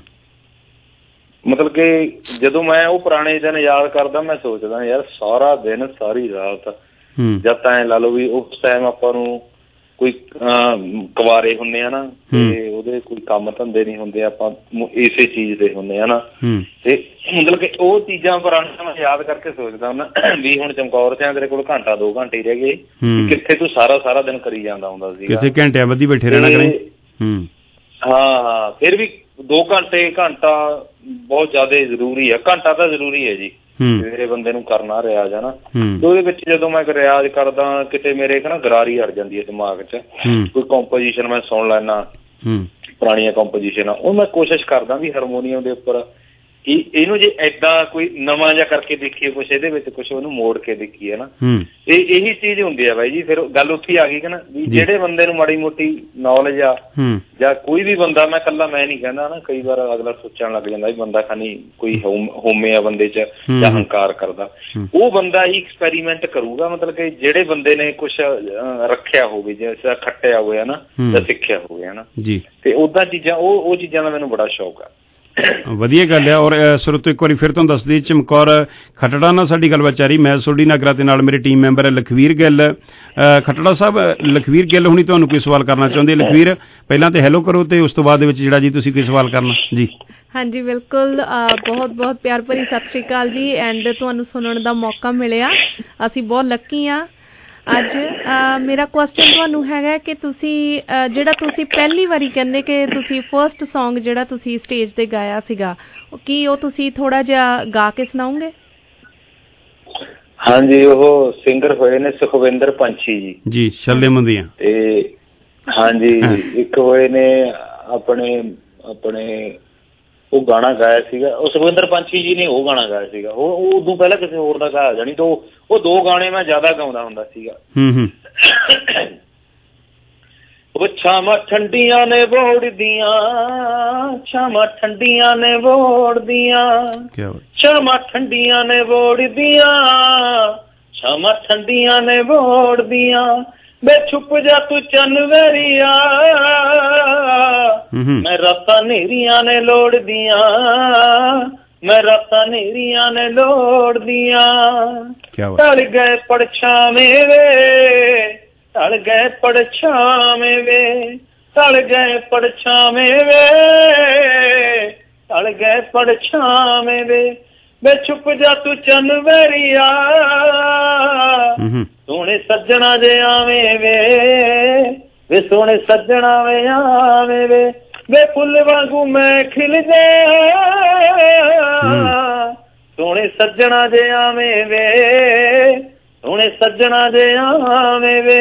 ਮਤਲਬ ਕਿ ਜਦੋਂ ਮੈਂ ਉਹ ਪੁਰਾਣੇ ਦਿਨ ਯਾਦ ਕਰਦਾ, ਮੈਂ ਸੋਚਦਾ ਯਾਰ ਸਾਰਾ ਦਿਨ ਸਾਰੀ ਰਾਤ, ਜਦ ਤਾਂ ਐਂ ਲਾ ਲਓ ਵੀ ਉਸ ਟਾਈਮ ਆਪਾਂ ਨੂੰ ਕੋਈ ਕੁਆਰੇ ਹੁੰਦੇ ਆ ਨਾ, ਤੇ ਉਹਦੇ ਕੋਈ ਕੰਮ ਧੰਦੇ ਨਹੀਂ ਹੁੰਦੇ, ਆਪਾਂ ਇਸੇ ਚੀਜ਼ ਦੇ ਹੁੰਦੇ ਆ ਨਾ, ਤੇ ਮਤਲਬ ਕਿ ਉਹ ਚੀਜ਼ਾਂ ਪੁਰਾਣੀਆਂ ਮੈਂ ਯਾਦ ਕਰਕੇ ਸੋਚਦਾ ਹੁੰਦਾ ਵੀ ਹੁਣ ਚਮਕੌਰ ਸਿਆਂ ਤੇਰੇ ਕੋਲ ਘੰਟਾ 2 ਘੰਟੇ ਹੀ ਰਹਿ ਗਏ, ਕਿੱਥੇ ਤੂੰ ਸਾਰਾ ਦਿਨ ਕਰੀ ਜਾਂਦਾ ਹੁੰਦਾ ਸੀ, ਕਿਸੇ ਘੰਟਿਆਂ ਬੱਧੀ ਬੈਠੇ ਰਹਿਣਾ ਕਰੇ। ਹਾਂ, ਫਿਰ ਵੀ 2 ਘੰਟਾ ਬਹੁਤ ਜ਼ਿਆਦਾ ਜ਼ਰੂਰੀ ਹੈ। ਘੰਟਾ ਤਾਂ ਜ਼ਰੂਰੀ ਹੈ ਜੀ, ਮੇਰੇ ਬੰਦੇ ਨੂੰ ਕਰਨਾ ਰਿਆਜ਼, ਹੈ ਨਾ। ਤੇ ਉਹਦੇ ਵਿੱਚ ਜਦੋਂ ਮੈਂ ਰਿਆਜ਼ ਕਰਦਾ, ਕਿਤੇ ਮੇਰੇ ਨਾ ਗਰਾਰੀ ਅੜ ਜਾਂਦੀ ਹੈ ਦਿਮਾਗ 'ਚ, ਕੋਈ ਕੰਪੋਜੀਸ਼ਨ ਮੈਂ ਸੁਣ ਲੈਣਾ, ਪੁਰਾਣੀਆਂ ਕੰਪੋਜੀਸ਼ਨਾਂ, ਉਹ ਮੈਂ ਕੋਸ਼ਿਸ਼ ਕਰਦਾ ਵੀ ਹਾਰਮੋਨੀਅਮ ਦੇ ਉੱਪਰ ਕਿ ਇਹਨੂੰ ਜੇ ਏਦਾਂ ਕੋਈ ਨਵਾਂ ਜਿਹਾ ਕਰਕੇ ਦੇਖੀਏ, ਕੁਛ ਇਹਦੇ ਵਿੱਚ ਕੁਛ ਉਹਨੂੰ ਮੋੜ ਕੇ ਦੇਖੀਏ ਨਾ, ਇਹੀ ਚੀਜ਼ ਹੁੰਦੀ ਆ ਬਾਈ ਜੀ। ਫਿਰ ਗੱਲ ਉੱਥੇ ਆ ਗਈ ਕਿ ਨਾ, ਵੀ ਜਿਹੜੇ ਬੰਦੇ ਨੂੰ ਮਾੜੀ ਮੋਟੀ ਨੌਲੇਜ ਆ, ਜਾਂ ਕੋਈ ਵੀ ਬੰਦਾ, ਮੈਂ ਇਕੱਲਾ ਮੈਂ ਨਹੀਂ ਕਹਿੰਦਾ ਨਾ, ਕਈ ਵਾਰ ਅਗਲਾ ਸੋਚਣ ਲੱਗ ਜਾਂਦਾ ਵੀ ਬੰਦਾ ਖਾਨੀ ਕੋਈ ਹੋਮੇ ਆ ਬੰਦੇ 'ਚ ਜਾਂ ਹੰਕਾਰ ਕਰਦਾ, ਉਹ ਬੰਦਾ ਹੀ ਐਕਸਪੈਰੀਮੈਂਟ ਕਰੂਗਾ। ਮਤਲਬ ਕਿ ਜਿਹੜੇ ਬੰਦੇ ਨੇ ਕੁਛ ਰੱਖਿਆ ਹੋਵੇ, ਜਿਵੇਂ ਖੱਟਿਆ ਹੋਇਆ ਨਾ, ਜਾਂ ਸਿੱਖਿਆ ਹੋਵੇ, ਹਨਾ, ਤੇ ਓਦਾਂ ਚੀਜ਼ਾਂ, ਉਹ ਚੀਜ਼ਾਂ ਦਾ ਮੈਨੂੰ ਬੜਾ ਸ਼ੌਕ ਆ। ਵਧੀਆ ਗੱਲ ਹੈ। ਔਰ ਸਰੋਤੋ ਇੱਕ ਵਾਰੀ ਫਿਰ ਤੁਹਾਨੂੰ ਦੱਸ ਦਈਏ, ਚਮਕੌਰ ਖੱਟੜਾ ਨਾਲ ਸਾਡੀ ਗੱਲਬਾਤ ਚੱਲ ਰਹੀ। ਮੈਂ ਸੋਢੀ ਨਾਗਰਾ ਤੇ ਨਾਲ ਮੇਰੇ ਟੀਮ ਮੈਂਬਰ ਹੈ ਲਖਵੀਰ ਗਿੱਲ। ਖੱਟੜਾ ਸਾਹਿਬ, ਲਖਵੀਰ ਗਿੱਲ ਹੁਣੀ ਤੁਹਾਨੂੰ ਕੋਈ ਸਵਾਲ ਕਰਨਾ ਚਾਹੁੰਦੇ? ਲਖਵੀਰ, ਪਹਿਲਾਂ ਤੇ ਹੈਲੋ ਕਰੋ, ਤੇ ਉਸ ਤੋਂ ਬਾਅਦ ਦੇ ਵਿੱਚ ਜਿਹੜਾ ਜੀ ਤੁਸੀਂ ਕੋਈ ਸਵਾਲ ਕਰਨਾ ਜੀ। ਹਾਂਜੀ ਬਿਲਕੁਲ, ਬਹੁਤ ਪਿਆਰ ਭਰੀ ਸਤਿ ਸ਼੍ਰੀ ਅਕਾਲ ਜੀ। ਐਂਡ ਤੁਹਾਨੂੰ ਸੁਣਨ ਦਾ ਮੌਕਾ ਮਿਲਿਆ, ਅਸੀਂ ਬਹੁਤ ਲੱਕੀ ਹਾਂ। ਅੱਜ ਮੇਰਾ ਕੁਐਸਚਨ ਤੁਹਾਨੂੰ ਹੈਗਾ ਕਿ ਤੁਸੀਂ ਜਿਹੜਾ ਤੁਸੀਂ ਪਹਿਲੀ ਵਾਰੀ ਕਹਿੰਦੇ ਕਿ ਤੁਸੀਂ ਫਰਸਟ Song ਜਿਹੜਾ ਤੁਸੀਂ ਸਟੇਜ ਤੇ ਗਾਇਆ ਸੀਗਾ, ਕੀ ਉਹ ਤੁਸੀਂ ਥੋੜਾ ਜਿਹਾ ਗਾ ਕੇ ਸੁਣਾਓਗੇ? ਹਾਂਜੀ, ਉਹ ਸਿੰਗਰ ਹੋਏ ਨੇ ਸੁਖਵਿੰਦਰ ਪੰਛੀ ਜੀ। ਜੀ, ਛੱਲੇ ਮੁੰਦੀਆਂ। ਤੇ ਹਾਂਜੀ, ਇੱਕ ਹੋਏ ਨੇ ਆਪਣੇ ਉਹ ਗਾਣਾ ਗਾਇਆ ਸੀਗਾ, ਉਹ ਸੁਖਵਿੰਦਰ ਪੰਛੀ ਜੀ ਨੇ ਉਹ ਗਾਣਾ ਗਾਇਆ ਸੀਗਾ। ਉਹ ਉਦੋਂ ਪਹਿਲਾਂ ਕਿਸੇ ਹੋਰ ਦਾ ਗਾਇਆ ਜਾਣੀ ਤਾਂ ਉਹ ਦੋ ਗਾਣੇ ਮੈਂ ਜ਼ਿਆਦਾ ਗਾਉਂਦਾ ਹੁੰਦਾ ਸੀਗਾ। ਉਹ ਛਾਵਾਂ ਠੰਡੀਆਂ ਨੇ ਵੋੜਦੀਆਂ, ਛਾਵਾਂ ਠੰਡੀਆਂ ਨੇ ਵੋੜਦੀਆਂ, ਛਾਵਾਂ ਠੰਡੀਆਂ ਨੇ ਵੋੜਦੀਆਂ, ਛਾਵਾਂ ਠੰਡੀਆਂ ਨੇ ਵੋੜਦੀਆਂ, ਬੇ ਛੁਪ ਜਾ ਤੂੰ ਚੰਨਵਰੀਆ, ਮੈਂ ਰਾਤਾਂ ਨੇਰੀਆਂ ਨੇ ਲੋੜਦੀਆਂ, ਮੈਂ ਰਾਤਾਂ ਨੇਰੀਆਂ ਨੇ ਲੋੜਦੀਆਂ, ਢਲ ਗਏ ਪਰਛਾਵੇਂ ਵੇ, ਢਲ ਗਏ ਪਰਛਾਵੇਂ ਵੇ, ਢਲ ਗਏ ਪਰਛਾਵੇਂ ਵੇ, ਢਲ ਗਏ ਪਰਛਾਵੇਂ ਵੇ, ਬੇ ਛੁਪ ਜਾ ਤੂੰ ਚੰਨਵਰੀਆ, ਸੋਹਣੇ ਸੱਜਣਾ ਜੇ ਆਵੇਂ ਵੇ ਸੋਹਣੇ ਸੱਜਣਾ ਵੇ ਆਵੇਂ ਵੇ ਫੁੱਲ ਵਾਂਗੂ ਮੈਂ ਖਿਲ ਜਾ, ਸੋਹਣੇ ਸੱਜਣਾ ਜੇ ਆਵੇਂ ਵੇ, ਸੋਹਣੇ ਸੱਜਣਾ ਜੇ ਆਵੇਂ ਵੇ।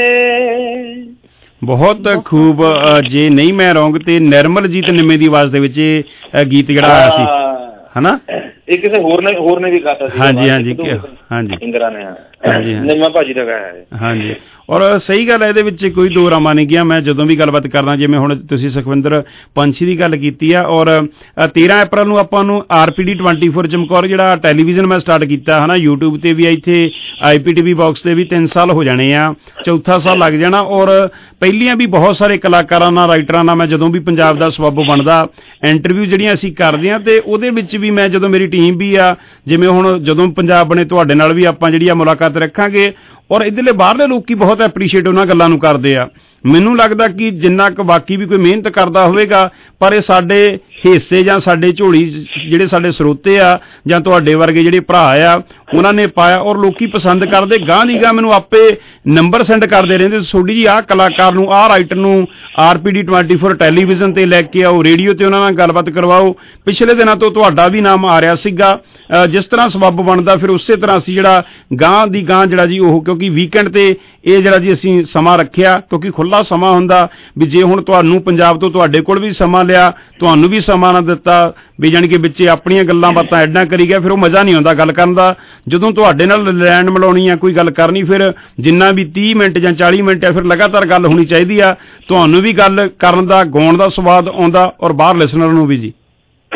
ਬਹੁਤ ਖੂਬ। ਜੇ ਨਹੀਂ ਮੈਂ ਰੌਂਗ ਤੇ ਨਿਰਮਲਜੀਤ ਨਿੰਮੇ ਦੀ ਆਵਾਜ਼ ਦੇ ਵਿੱਚ ਇਹ ਗੀਤ ਜਿਹੜਾ ਆਇਆ ਸੀ, ਹਨਾ? ਇਹ ਕਿਸੇ ਹੋਰ ਨੇ ਵੀ ਗਾਤਾ ਸੀ। ਹਾਂਜੀ ਹਾਂਜੀ ਹਾਂਜੀ, ਸਿੰਗਰਾਂ ਨੇ ਹਾਂਜੀ ਨਿੰਮਾ ਭਾਜੀ ਦਾ ਗਾਇਆ ਹੈ। ਹਾਂਜੀ, ਔਰ ਸਹੀ ਗੱਲ ਹੈ, ਇਹਦੇ ਵਿੱਚ ਕੋਈ ਦੋ ਰਾਮਾ ਨਹੀਂ ਗਿਆ। ਮੈਂ ਜਦੋਂ ਵੀ ਗੱਲਬਾਤ ਕਰਦਾ, ਜਿਵੇਂ ਹੁਣ ਤੁਸੀਂ ਸੁਖਵਿੰਦਰ ਪੰਛੀ ਦੀ ਗੱਲ ਕੀਤੀ ਆ, ਔਰ 13 ਅਪ੍ਰੈਲ ਨੂੰ ਆਪਾਂ ਨੂੰ RPD 24 ਚਮਕੌਰ ਜਿਹੜਾ ਟੈਲੀਵਿਜ਼ਨ ਮੈਂ ਸਟਾਰਟ ਕੀਤਾ ਹੈ ਨਾ, YouTube ਤੇ ਵੀ, ਇੱਥੇ IPTV ਬਾਕਸ ਤੇ ਵੀ 3 ਸਾਲ ਹੋ ਜਾਣੇ ਆ, ਚੌਥਾ ਸਾਲ ਲੱਗ ਜਾਣਾ। ਔਰ ਪਹਿਲੀਆਂ ਵੀ ਬਹੁਤ ਸਾਰੇ ਕਲਾਕਾਰਾਂ ਨਾਲ, ਰਾਈਟਰਾਂ ਨਾਲ ਮੈਂ ਜਦੋਂ ਵੀ ਪੰਜਾਬ ਦਾ ਸਬੱਬ ਬਣਦਾ, ਇੰਟਰਵਿਊ ਜਿਹੜੀਆਂ ਅਸੀਂ ਕਰਦੇ ਹਾਂ, ਤੇ ਉਹਦੇ ਵਿੱਚ ਵੀ ਮੈਂ ਜਦੋਂ ਮੇਰੀ ਟੀਮ ਵੀ ਆ, ਜਿਵੇਂ ਹੁਣ ਜਦੋਂ ਪੰਜਾਬ ਬਣੇ ਤੁਹਾਡੇ ਨਾਲ ਵੀ ਆਪਾਂ ਜਿਹੜੀ ਆ ਮੁਲਾਕਾਤ ਰੱਖਾਂਗੇ। ਔਰ ਇੱਧਰਲੇ ਬਾਹਰਲੇ ਲੋਕੀ ਬਹੁਤ ਐਪਰੀਸ਼ੀਏਟ ਉਹਨਾਂ ਗੱਲਾਂ ਨੂੰ ਕਰਦੇ ਆ। ਮੈਨੂੰ ਲੱਗਦਾ ਕਿ ਜਿੰਨਾ ਕੁ ਬਾਕੀ ਵੀ ਕੋਈ ਮਿਹਨਤ ਕਰਦਾ ਹੋਵੇਗਾ, ਪਰ ਇਹ ਸਾਡੇ ਹਿੱਸੇ ਜਾਂ ਸਾਡੇ ਝੋਲੀ ਜਿਹੜੇ ਸਾਡੇ ਸਰੋਤੇ ਆ ਜਾਂ ਤੁਹਾਡੇ ਵਰਗੇ ਜਿਹੜੇ ਭਰਾ ਆ, ਉਹਨਾਂ ਨੇ ਪਾਇਆ ਔਰ ਲੋਕੀ ਪਸੰਦ ਕਰਦੇ। ਗਾਂ ਦੀ ਗਾਂ ਮੈਨੂੰ ਆਪੇ ਨੰਬਰ ਸੈਂਡ ਕਰਦੇ ਰਹਿੰਦੇ, ਤੁਹਾਡੀ ਜੀ ਆਹ ਕਲਾਕਾਰ ਨੂੰ, ਆਹ ਰਾਈਟਰ ਨੂੰ RPD 24 ਟੈਲੀਵਿਜ਼ਨ ਤੇ ਲੈ ਕੇ ਆਓ, ਰੇਡੀਓ ਤੇ ਉਹਨਾਂ ਨਾਲ ਗੱਲਬਾਤ ਕਰਵਾਓ। ਪਿਛਲੇ ਦਿਨਾਂ ਤੋਂ ਤੁਹਾਡਾ ਵੀ ਨਾਮ ਆ ਰਿਹਾ ਸੀਗਾ। ਜਿਸ ਤਰ੍ਹਾਂ ਸਬੱਬ ਬਣਦਾ, ਫਿਰ ਉਸੇ ਤਰ੍ਹਾਂ ਅਸੀਂ ਜਿਹੜਾ ਗਾਂ ਦੀ ਗਾਂ ਜਿਹੜਾ ਜੀ ਉਹ, ਕਿਉਂਕਿ ਵੀਕਐਂਡ ਤੇ ਇਹ ਜਿਹੜਾ ਜੀ ਅਸੀਂ ਸਮਾਂ ਰੱਖਿਆ, ਕਿਉਂਕਿ ਖੁੱਲਾ ਸਮਾਂ ਹੁੰਦਾ ਵੀ ਜੇ ਹੁਣ ਤੁਹਾਨੂੰ ਪੰਜਾਬ ਤੋਂ ਤੁਹਾਡੇ ਕੋਲ ਵੀ ਸਮਾਂ ਲਿਆ, ਤੁਹਾਨੂੰ ਵੀ ਸਮਾਂ ਨਾ ਦਿੱਤਾ ਵੀ ਜਾਣੀ ਕਿ ਵਿੱਚੇ ਆਪਣੀਆਂ ਗੱਲਾਂ ਬਾਤਾਂ ਐਡਾਂ ਕਰੀ ਗਿਆ, ਫਿਰ ਉਹ ਮਜ਼ਾ ਨਹੀਂ ਆਉਂਦਾ ਗੱਲ ਕਰਨ ਦਾ। ਜਦੋਂ ਤੁਹਾਡੇ ਨਾਲ ਲੈਣ ਮਿਲਾਉਣੀ ਆ, ਕੋਈ ਗੱਲ ਕਰਨੀ, ਫਿਰ ਜਿੰਨਾ ਵੀ 30 ਮਿੰਟ ਜਾਂ 40 ਮਿੰਟ ਹੈ, ਫਿਰ ਲਗਾਤਾਰ ਗੱਲ ਹੋਣੀ ਚਾਹੀਦੀ ਆ। ਤੁਹਾਨੂੰ ਵੀ ਗੱਲ ਕਰਨ ਦਾ, ਗਾਉਣ ਦਾ ਸਵਾਦ ਆਉਂਦਾ, ਔਰ ਬਾਹਰ ਲਿਸਨਰ ਨੂੰ ਵੀ। ਜੀ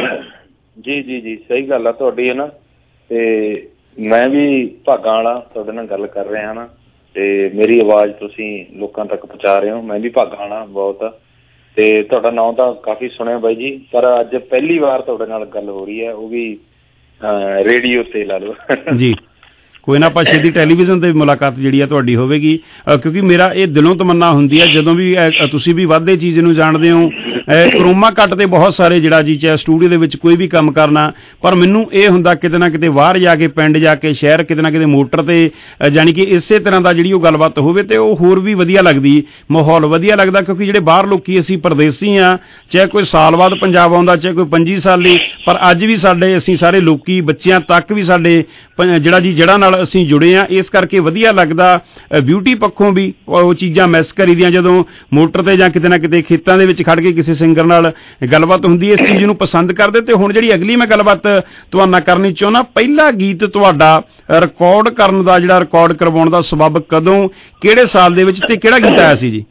ਜੀ ਸਹੀ ਗੱਲ ਆ ਤੁਹਾਡੀ, ਹੈ ਨਾ। ਤੇ ਮੈਂ ਵੀ ਭਾਗਾਂ ਵਾਲਾ ਤੁਹਾਡੇ ਨਾਲ ਗੱਲ ਕਰ ਰਿਹਾ ਨਾ, ਤੇ ਮੇਰੀ ਆਵਾਜ਼ ਤੁਸੀਂ ਲੋਕਾਂ ਤੱਕ ਪਹੁੰਚਾ ਰਹੇ ਹੋ। ਮੈਂ ਵੀ ਭਾਗਾਂ ਵਾਲਾ ਬਹੁਤ, ਤੇ ਤੁਹਾਡਾ ਨਾਂ ਤਾਂ ਕਾਫੀ ਸੁਣਿਆ ਬਾਈ ਜੀ, ਪਰ ਅੱਜ ਪਹਿਲੀ ਵਾਰ ਤੁਹਾਡੇ ਨਾਲ ਗੱਲ ਹੋ ਰਹੀ ਹੈ, ਉਹ ਵੀ ਰੇਡੀਓ ਤੇ ਲਾ ਲਓ। ਜੀ ਕੋਈ ਨਾ, ਆਪਾਂ ਛੇਤੀ ਟੈਲੀਵਿਜ਼ਨ ਤੇ ਮੁਲਾਕਾਤ ਜਿਹੜੀ ਆ ਤੁਹਾਡੀ ਹੋਵੇਗੀ, ਕਿਉਂਕਿ ਮੇਰਾ ਇਹ ਦਿਲੋਂ ਤਮੰਨਾ ਹੁੰਦੀ ਹੈ। ਜਦੋਂ ਵੀ ਤੁਸੀਂ ਵੀ ਵੱਧਦੇ ਚੀਜ਼ ਨੂੰ ਜਾਣਦੇ ਹੋ, ਕਰੋਮਾ ਕੱਟ ਤੇ ਬਹੁਤ ਸਾਰੇ ਜਿਹੜਾ ਜੀ, ਚਾਹੇ ਸਟੂਡੀਓ ਦੇ ਵਿੱਚ ਕੋਈ ਵੀ ਕੰਮ ਕਰਨਾ, ਪਰ ਮੈਨੂੰ ਇਹ ਹੁੰਦਾ ਕਿਤੇ ਨਾ ਕਿਤੇ ਬਾਹਰ ਜਾ ਕੇ, ਪਿੰਡ ਜਾ ਕੇ, ਸ਼ਹਿਰ, ਕਿਤੇ ਨਾ ਕਿਤੇ ਮੋਟਰ ਤੇ, ਜਾਣੀ ਕਿ ਇਸੇ ਤਰ੍ਹਾਂ ਦਾ ਜਿਹੜੀ ਉਹ ਗੱਲਬਾਤ ਹੋਵੇ, ਤੇ ਉਹ ਹੋਰ ਵੀ ਵਧੀਆ ਲੱਗਦੀ, ਮਾਹੌਲ ਵਧੀਆ ਲੱਗਦਾ। ਕਿਉਂਕਿ ਜਿਹੜੇ ਬਾਹਰ ਲੋਕੀ, ਅਸੀਂ ਪਰਦੇਸੀ ਆ, ਚਾਹੇ ਕੋਈ ਸਾਲ ਬਾਅਦ ਪੰਜਾਬ ਆਉਂਦਾ, ਚਾਹੇ ਕੋਈ 25 ਸਾਲੀ, ਪਰ ਅੱਜ ਵੀ ਸਾਡੇ, ਅਸੀਂ ਸਾਰੇ ਲੋਕੀ, ਬੱਚਿਆਂ ਤੱਕ ਵੀ ਸਾਡੇ ਜਿਹੜਾ ਜੀ ਜੜ੍ਹਾਂ ਨਾਲ ਅਸੀਂ ਜੁੜੇ ਆ। ਇਸ ਕਰਕੇ ਵਧੀਆ ਲੱਗਦਾ। ਬਿਊਟੀ ਪੱਖੋਂ ਵੀ ਉਹ ਚੀਜ਼ਾਂ ਮਿਸ ਕਰੀਦੀਆਂ ਜਦੋਂ ਮੋਟਰ ਤੇ ਜਾਂ ਕਿਤੇ ਨਾ ਕਿਤੇ ਖੇਤਾਂ ਦੇ ਵਿੱਚ ਖੜ ਕੇ ਕਿਸੇ ਸਿੰਗਰ ਨਾਲ ਗੱਲਬਾਤ ਹੁੰਦੀ, ਇਸ ਚੀਜ਼ ਨੂੰ ਪਸੰਦ ਕਰਦੇ। ਤੇ ਹੁਣ ਜਿਹੜੀ ਅਗਲੀ ਮੈਂ ਗੱਲਬਾਤ ਤੁਹਾਡੇ ਨਾਲ ਕਰਨੀ ਚਾਹੁੰਦਾ, ਪਹਿਲਾ ਗੀਤ ਤੁਹਾਡਾ ਰਿਕਾਰਡ ਕਰਨ ਦਾ, ਜਿਹੜਾ ਰਿਕਾਰਡ ਕਰਵਾਉਣ ਦਾ ਸਬੱਬ ਕਦੋਂ, ਕਿਹੜੇ ਸਾਲ ਦੇ ਵਿੱਚ, ਤੇ ਕਿਹੜਾ ਗੀਤ ਆਇਆ ਸੀ ਜੀ?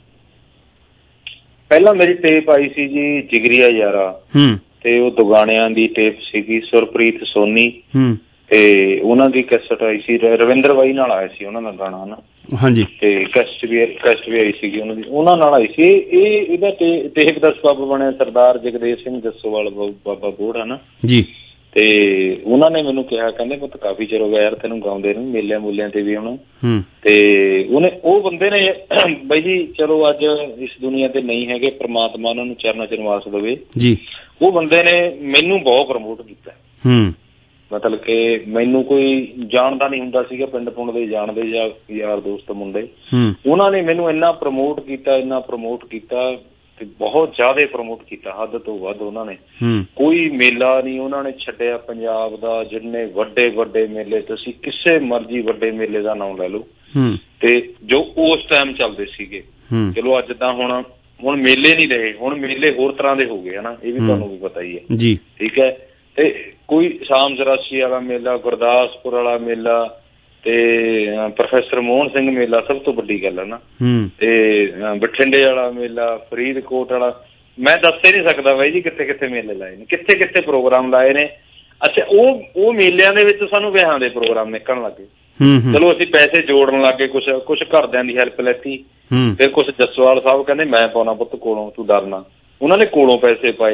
ਪਹਿਲਾਂ ਮੇਰੀ ਟੇਪ ਆਈ ਸੀ ਜੀ ਜਿਗਰੀਆ ਯਾਰਾ, ਤੇ ਉਹ ਦੁਗਾਣਿਆਂ ਦੀ ਟੇਪ ਸੀਗੀ, ਸੁਰਪ੍ਰੀਤ ਸੋਨੀ, ਤੇ ਉਹਨਾਂ ਦੀ ਕੈਸਟ ਆਈ ਸੀ, ਰਵਿੰਦਰ ਬਾਈ ਨਾਲ ਆਇਆ ਸੀ ਉਹਨਾਂ ਦਾ ਗਾਣਾ ਨਾ। ਹਾਂਜੀ, ਤੇ ਕੈਸਟ ਵੀ ਆਈ ਸੀਗੀ ਉਹਨਾਂ ਦੀ, ਉਹਨਾਂ ਨਾਲ ਆਈ ਸੀ। ਇਹਦਾ ਟੇਪ ਦਾ ਸਬੱਬ ਬਣਿਆ ਸਰਦਾਰ ਜਗਦੇਵ ਸਿੰਘ ਜੱਸੋਵਾਲ, ਬਾਬਾ ਬੋੜ, ਹਨਾ ਜੀ। ਤੇ ਉਹਨਾਂ ਨੇ ਮੈਨੂੰ ਕਿਹਾ, ਕਹਿੰਦੇ ਪੁੱਤ ਕਾਫੀ ਚਿਰ ਹੋ ਗਿਆ ਯਾਰ ਤੈਨੂੰ ਗਾਉਂਦੇ ਨੂੰ, ਮੇਲਿਆਂ ਮੂਲਿਆਂ ਤੇ ਵੀ ਹੁਣ। ਤੇ ਉਹ ਬੰਦੇ ਨੇ ਬਾਈ ਜੀ, ਚਲੋ ਅੱਜ ਇਸ ਦੁਨੀਆ ਤੇ ਨਹੀਂ ਹੈਗੇ, ਪ੍ਰਮਾਤਮਾ ਉਹਨਾਂ ਨੂੰ ਚਰਨਾਂ ਚ ਨਿਵਾਸ ਦੇਵੇ ਜੀ। ਉਹ ਬੰਦੇ ਨੇ ਮੈਨੂੰ ਬਹੁਤ ਪ੍ਰਮੋਟ ਕੀਤਾ, ਮਤਲਬ ਕਿ ਮੈਨੂੰ ਕੋਈ ਜਾਣਦਾ ਨਹੀਂ ਹੁੰਦਾ ਸੀਗਾ, ਪਿੰਡ ਪੁੰਡ ਦੇ ਜਾਣਦੇ ਜਾਂ ਯਾਰ ਦੋਸਤ ਮੁੰਡੇ, ਉਹਨਾਂ ਨੇ ਮੈਨੂੰ ਇੰਨਾ ਪ੍ਰਮੋਟ ਕੀਤਾ ਤੇ ਬਹੁਤ ਜ਼ਿਆਦਾ ਪ੍ਰਮੋਟ ਕੀਤਾ, ਹੱਦ ਤੋਂ ਵੱਧ। ਉਹਨਾਂ ਨੇ ਕੋਈ ਮੇਲਾ ਨਹੀਂ ਉਹਨਾਂ ਨੇ ਛੱਡਿਆ ਪੰਜਾਬ ਦਾ, ਜਿੰਨੇ ਵੱਡੇ ਵੱਡੇ ਮੇਲੇ ਤੁਸੀਂ ਕਿਸੇ ਮਰਜ਼ੀ ਵੱਡੇ ਮੇਲੇ ਦਾ ਨਾਮ ਲੈ ਲਓ ਤੇ ਜੋ ਉਸ ਟਾਈਮ ਚੱਲਦੇ ਸੀਗੇ। ਚਲੋ ਅੱਜ ਤਾਂ ਹੁਣ ਮੇਲੇ ਨਹੀਂ ਰਹੇ, ਹੁਣ ਮੇਲੇ ਹੋਰ ਤਰ੍ਹਾਂ ਦੇ ਹੋ ਗਏ ਹਨਾ, ਇਹ ਵੀ ਤੁਹਾਨੂੰ ਵੀ ਪਤਾ ਹੀ ਹੈ ਜੀ, ਠੀਕ ਹੈ। ਤੇ ਕੋਈ ਸ਼ਾਮ 84 ਵਾਲਾ ਮੇਲਾ, ਗੁਰਦਾਸਪੁਰ ਵਾਲਾ ਮੇਲਾ ਤੇ ਪ੍ਰੋਫੈਸਰ ਮੋਹਨ ਸਿੰਘ ਮੇਲਾ ਸਭ ਤੋਂ ਵੱਡੀ ਗੱਲ ਹੈ ਨਾ, ਤੇ ਬਠਿੰਡੇ ਵਾਲਾ ਮੇਲਾ, ਫਰੀਦਕੋਟ ਵਾਲਾ, ਮੈਂ ਦੱਸ ਹੀ ਨਹੀਂ ਸਕਦਾ ਬਾਈ ਜੀ ਕਿੱਥੇ ਕਿੱਥੇ ਮੇਲੇ ਲਾਏ ਨੇ, ਕਿੱਥੇ ਕਿੱਥੇ ਪ੍ਰੋਗਰਾਮ ਲਾਏ ਨੇ। ਅੱਛਾ, ਉਹ ਮੇਲਿਆਂ ਦੇ ਵਿੱਚ ਸਾਨੂੰ ਵਿਆਹਾਂ ਦੇ ਪ੍ਰੋਗਰਾਮ ਨਿਕਲਣ ਲੱਗੇ। ਚਲੋ ਅਸੀਂ ਪੈਸੇ ਜੋੜਨ ਲੱਗੇ, ਕੁਛ ਘਰਦਿਆਂ ਦੀ ਹੈਲਪ ਲੈਤੀ, ਫਿਰ ਕੁਛ ਜੱਸਵਾਲ ਸਾਹਿਬ ਕਹਿੰਦੇ ਮੈਂ ਪਾਉਣਾ ਪੁੱਤ ਕੋਲੋਂ, ਤੂੰ ਡਰਨਾ, ਉਹਨਾਂ ਨੇ ਕੋਲੋਂ ਪੈਸੇ ਪਾਏ।